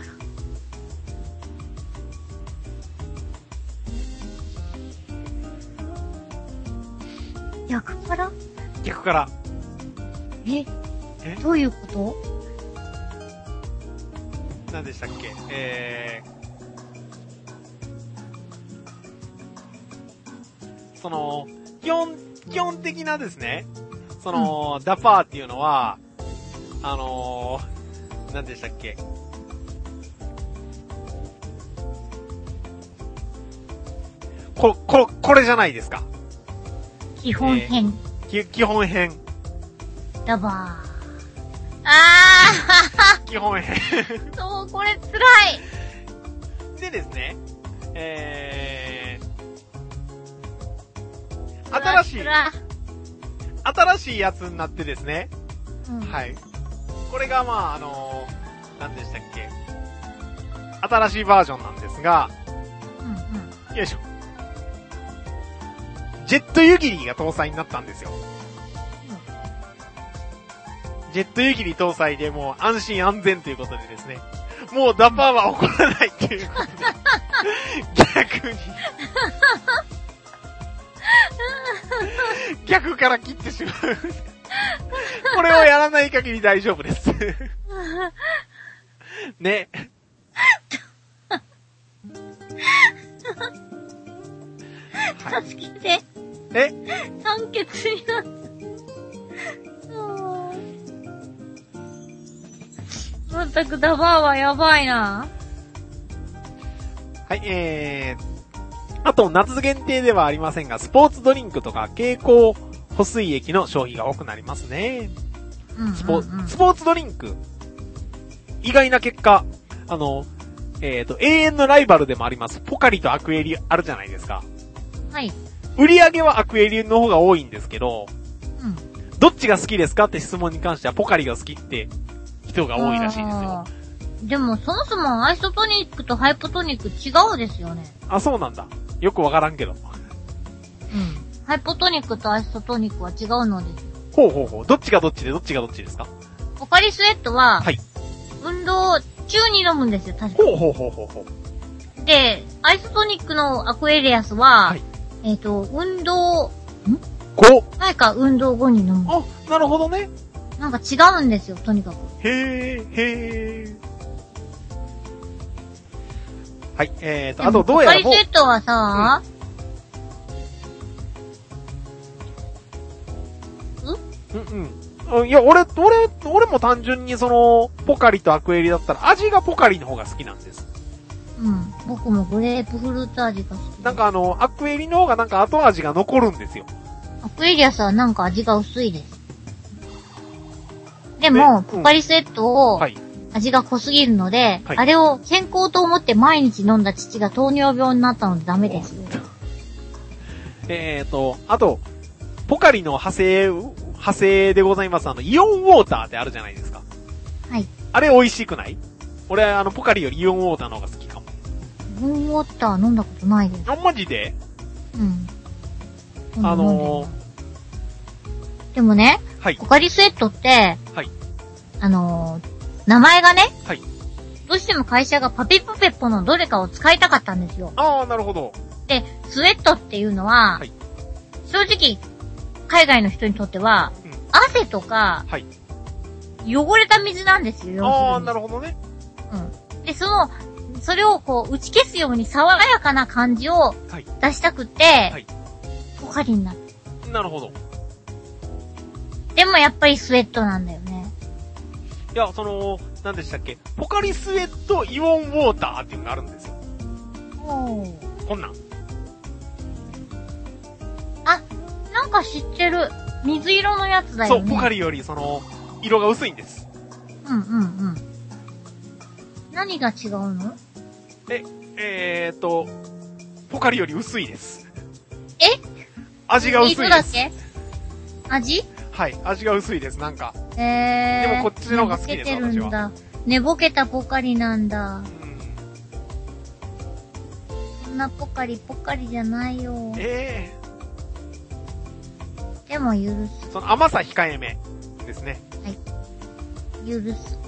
逆から逆から。 ええどういうこと？ 何でしたっけ？えー、その、基本、基本的なですね、その、うん、ダパーっていうのは、あのー、何でしたっけ？こ、こ、これじゃないですか。 基本編。 えー、き基本編。 ダバー。あー基本編。 そう、これ辛い。でですね、えー、新しい、新しいやつになってですね、うん、はい。これがまあ、あのー、何でしたっけ、新しいバージョンなんですが、うんうん、よいしょ。ジェット湯切りが搭載になったんですよ。ジェット湯切り搭載でもう安心安全ということでですね、もうダパーは怒らないっていうことで、逆に逆から切ってしまう。これをやらない限り大丈夫です。ね。 助けて。 え？ 酸欠になった。まったくダバーはやばいな。 はい、えー、あと夏限定ではありませんが、スポーツドリンクとか経口補水液の消費が多くなりますね。うんうんうん、スポ、スポーツドリンク、意外な結果、あの、えっと、永遠のライバルでもあります、ポカリとアクエリあるじゃないですか。 はい。 売り上げはアクエリの方が多いんですけど、うん、どっちが好きですかって質問に関してはポカリが好きって人が多いらしいですよ。 でもそもそもアイソトニックとハイポトニック違うですよね。 あ、そうなんだ。よくわからんけど。うん。 ハイポトニックとアイソトニックは違うのですよ。 ほうほうほう。どっちがどっちでどっちがどっちですか？ ポカリスエットは、 はい。 運動中に飲むんですよ、確かに。 ほうほうほうほうほう。で、アイソトニックのアクエリアスは、はい、えっと、運動、ん ?ご 前か運動後に飲む。 あ、なるほどね。 なんか違うんですよ、とにかく。 へー、へー。はい、えーと、あとどうやらもう。 ポカリスエットはさ、 うん、うんうん。いや、俺、俺、俺も単純にその、ポカリとアクエリだったら味がポカリの方が好きなんです。 うん。僕もグレープフルーツ味が好き。 なんかあの、アクエリの方がなんか後味が残るんですよ。 アクエリアスはなんか味が薄いです。でも、ポカリスエットを、味が濃すぎるので、はい、あれを健康と思って毎日飲んだ父が糖尿病になったのでダメですよ。 えーと、あと、ポカリの派生、派生でございます。あの、イオンウォーターってあるじゃないですか。 はい。 あれ美味しくない？俺はあの、ポカリよりイオンウォーターの方が好きかも。 イオンウォーター飲んだことないです。 あ、マジで？ うん。 あのー、 でもね、はい。ポカリスエットって、はい。あのー、名前がね、はい。どうしても会社がパピプペッポのどれかを使いたかったんですよ。 ああ、なるほど。 で、スウェットっていうのは、はい。正直、海外の人にとっては、うん、汗とか、はい。汚れた水なんですよ。 ああ、なるほどね。 うん。で、その、それをこう、打ち消すように爽やかな感じを出したくて、はい。ポカリになった。 なるほど。 でもやっぱりスウェットなんだよね。 いや、その、何でしたっけ？ポカリスエットイオンウォーターっていうのがあるんですよ。 おー。 こんなん。 あ、なんか知ってる。水色のやつだよね。 そう、ポカリよりその、色が薄いんです。 うんうんうん。何が違うの？ え、えーっと、ポカリより薄いです。 え？ 味が薄いです。 色だっけ？味？ はい、味が薄いです、なんか。 えー。 でもこっちの方が好きです、私は。 寝ぼけたポカリなんだ。うん。そんなポカリ、ポカリじゃないよ。 ええー。でも許す。 その甘さ控えめですね。 はい。許す。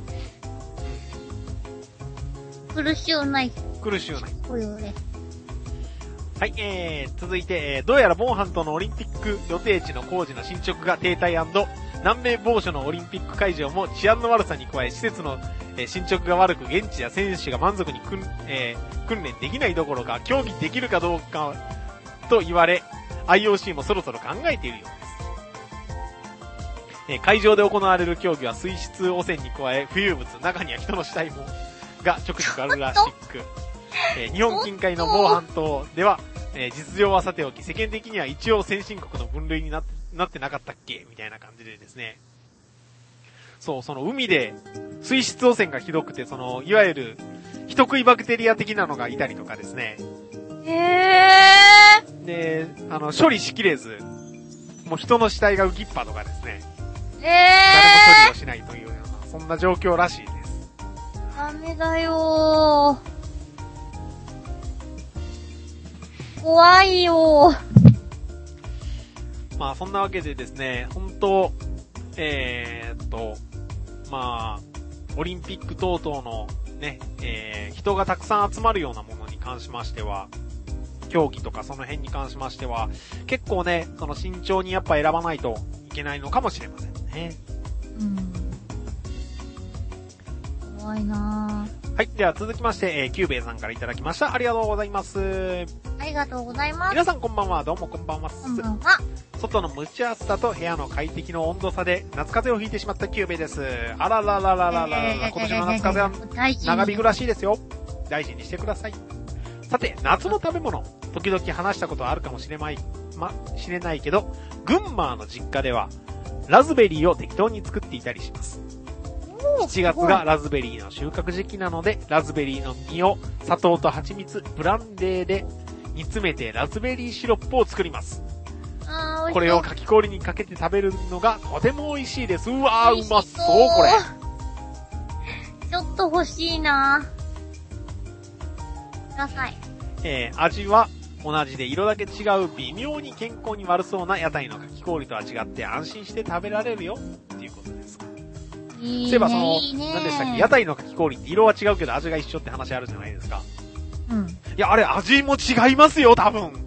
苦しゅうない。 苦しゅうない。 こよね。 はい、えー、続いて、えー、どうやらモンハントのオリンピック予定地の工事の進捗が停滞&南米某所のオリンピック会場も治安の悪さに加え施設の、えー、進捗が悪く現地や選手が満足に訓、えー、訓練できないどころか競技できるかどうかと言われ アイオーシー もそろそろ考えているようです。えー、会場で行われる競技は水質汚染に加え浮遊物、中には人の死体もがちょくちょくあるらしく、えー、日本近海の某半島では、えー、実情はさておき世間的には一応先進国の分類になって、なってなかったっけみたいな感じでですね。そう、その海で水質汚染がひどくて、そのいわゆる人食いバクテリア的なのがいたりとかですね。 へー。 で、あの処理しきれず、もう人の死体が浮きっぱとかですね。 へー。 誰も処理をしないというようなそんな状況らしいです。 ダメだよー。怖いよー。 まあそんなわけでですね、本当えーっと、まあ、オリンピック等々のね、えー、人がたくさん集まるようなものに関しましては、競技とかその辺に関しましては、結構ね、その慎重にやっぱ選ばないといけないのかもしれませんね。 うん。怖いなぁ。 はい。では続きまして、えー、キューベイさんからいただきました。ありがとうございます。 ありがとうございます。 皆さんこんばんは。どうもこんばんは。 こんばんは。 外の蒸し暑さと部屋の快適の温度差で夏風邪をひいてしまったキューベイです。あららららららら、今年の夏風邪は長引くらしいですよ。大事にしてください。さて、夏の食べ物、時々話したことあるかもしれない、ま、しれないけど、群馬の実家ではラズベリーを適当に作っていたりします。しちがつがラズベリーの収穫時期なので、ラズベリーの実を砂糖と蜂蜜、ブランデーで煮詰めてラズベリーシロップを作ります。 あー、 これをかき氷にかけて食べるのがとても美味しいです。うわー、うまそう、これ。 ちょっと欲しいなぁ。ください。 えー、味は、 同じで色だけ違う微妙に健康に悪そうな屋台のかき氷とは違って安心して食べられるよっていうことです。 いいね。 そういえばその、 いいね。 何でしたっけ、屋台のかき氷って色は違うけど味が一緒って話あるじゃないですか。 うん。いや、あれ味も違いますよ、多分。ん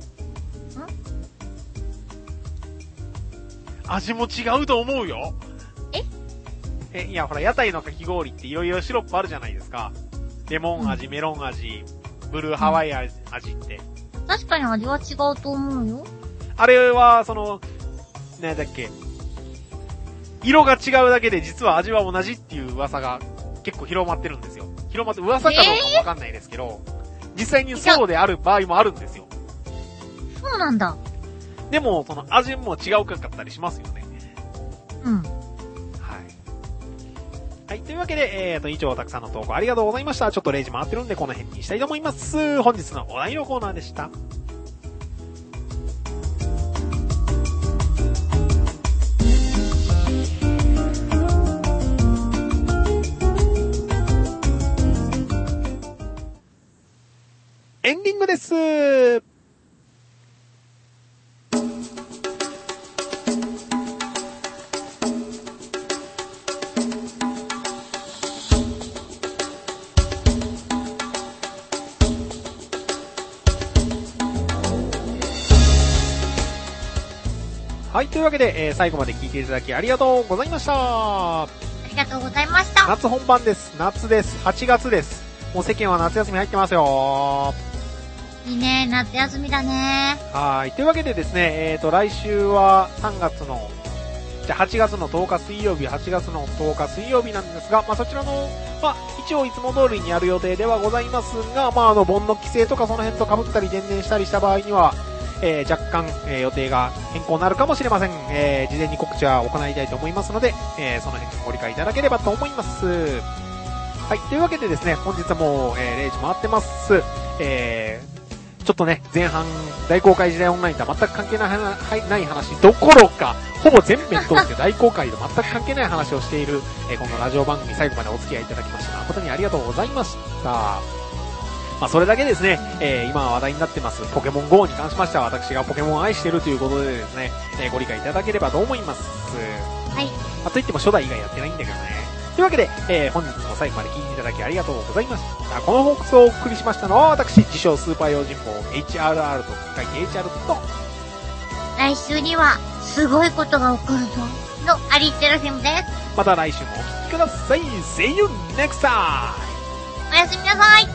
味も違うと思うよ。 ええ、いや、ほら、屋台のかき氷っていろいろシロップあるじゃないですか。レモン味、うん、メロン味、ブルーハワイ味って。 確かに味は違うと思うよ。 あれは、その、なんだっけ。色が違うだけで実は味は同じっていう噂が結構広まってるんですよ。広まって、噂かどうかもわかんないですけど、えー、実際にそうである場合もあるんですよ。 そうなんだ。 でも、その味も違うかったりしますよね。 うん。 はい。というわけで、えーと、以上たくさんの投稿ありがとうございました。ちょっとレイジ回ってるんでこの辺にしたいと思います。本日のお題のコーナーでした。エンディングです。はい、というわけで、えー、最後まで聞いていただきありがとうございました。 ありがとうございました。 夏本番です。夏です。はちがつです。もう世間は夏休み入ってますよ。 いいね、夏休みだね。 はい。というわけでですね、えーと、来週はさんがつの、じゃあはちがつのとおか水曜日、はちがつのとおか水曜日なんですが、まあそちらの、まあ一応いつも通りにやる予定ではございますが、まああの、盆の規制とかその辺と被ったり電電したりした場合には、えー、若干、えー、予定が変更になるかもしれません。えー、事前に告知は行いたいと思いますので、えー、その辺ご理解いただければと思います。はい。というわけでですね、本日はもう、えー、れいじ回ってます。えー、ちょっとね、前半、大公開時代オンラインとは全く関係ない話どころか、ほぼ全編通して大公開と全く関係ない話をしている、えー、このラジオ番組最後までお付き合いいただきまして誠にありがとうございました。まあ、それだけですね、えー、今話題になってますポケモン ゴー に関しましては私がポケモンを愛しているということでですね、えー、ご理解いただければと思います。 はい。 まあ、といっても初代以外やってないんだけどね。というわけで、えー、本日も最後まで聞いていただきありがとうございました。この放送をお送りしましたのは私、自称スーパー用心棒 エイチアールアール と書いて エイチアール と、 来週にはすごいことが起こるぞのアリステラセムです。 また来週もお聞きください。See you next time! おやすみなさい。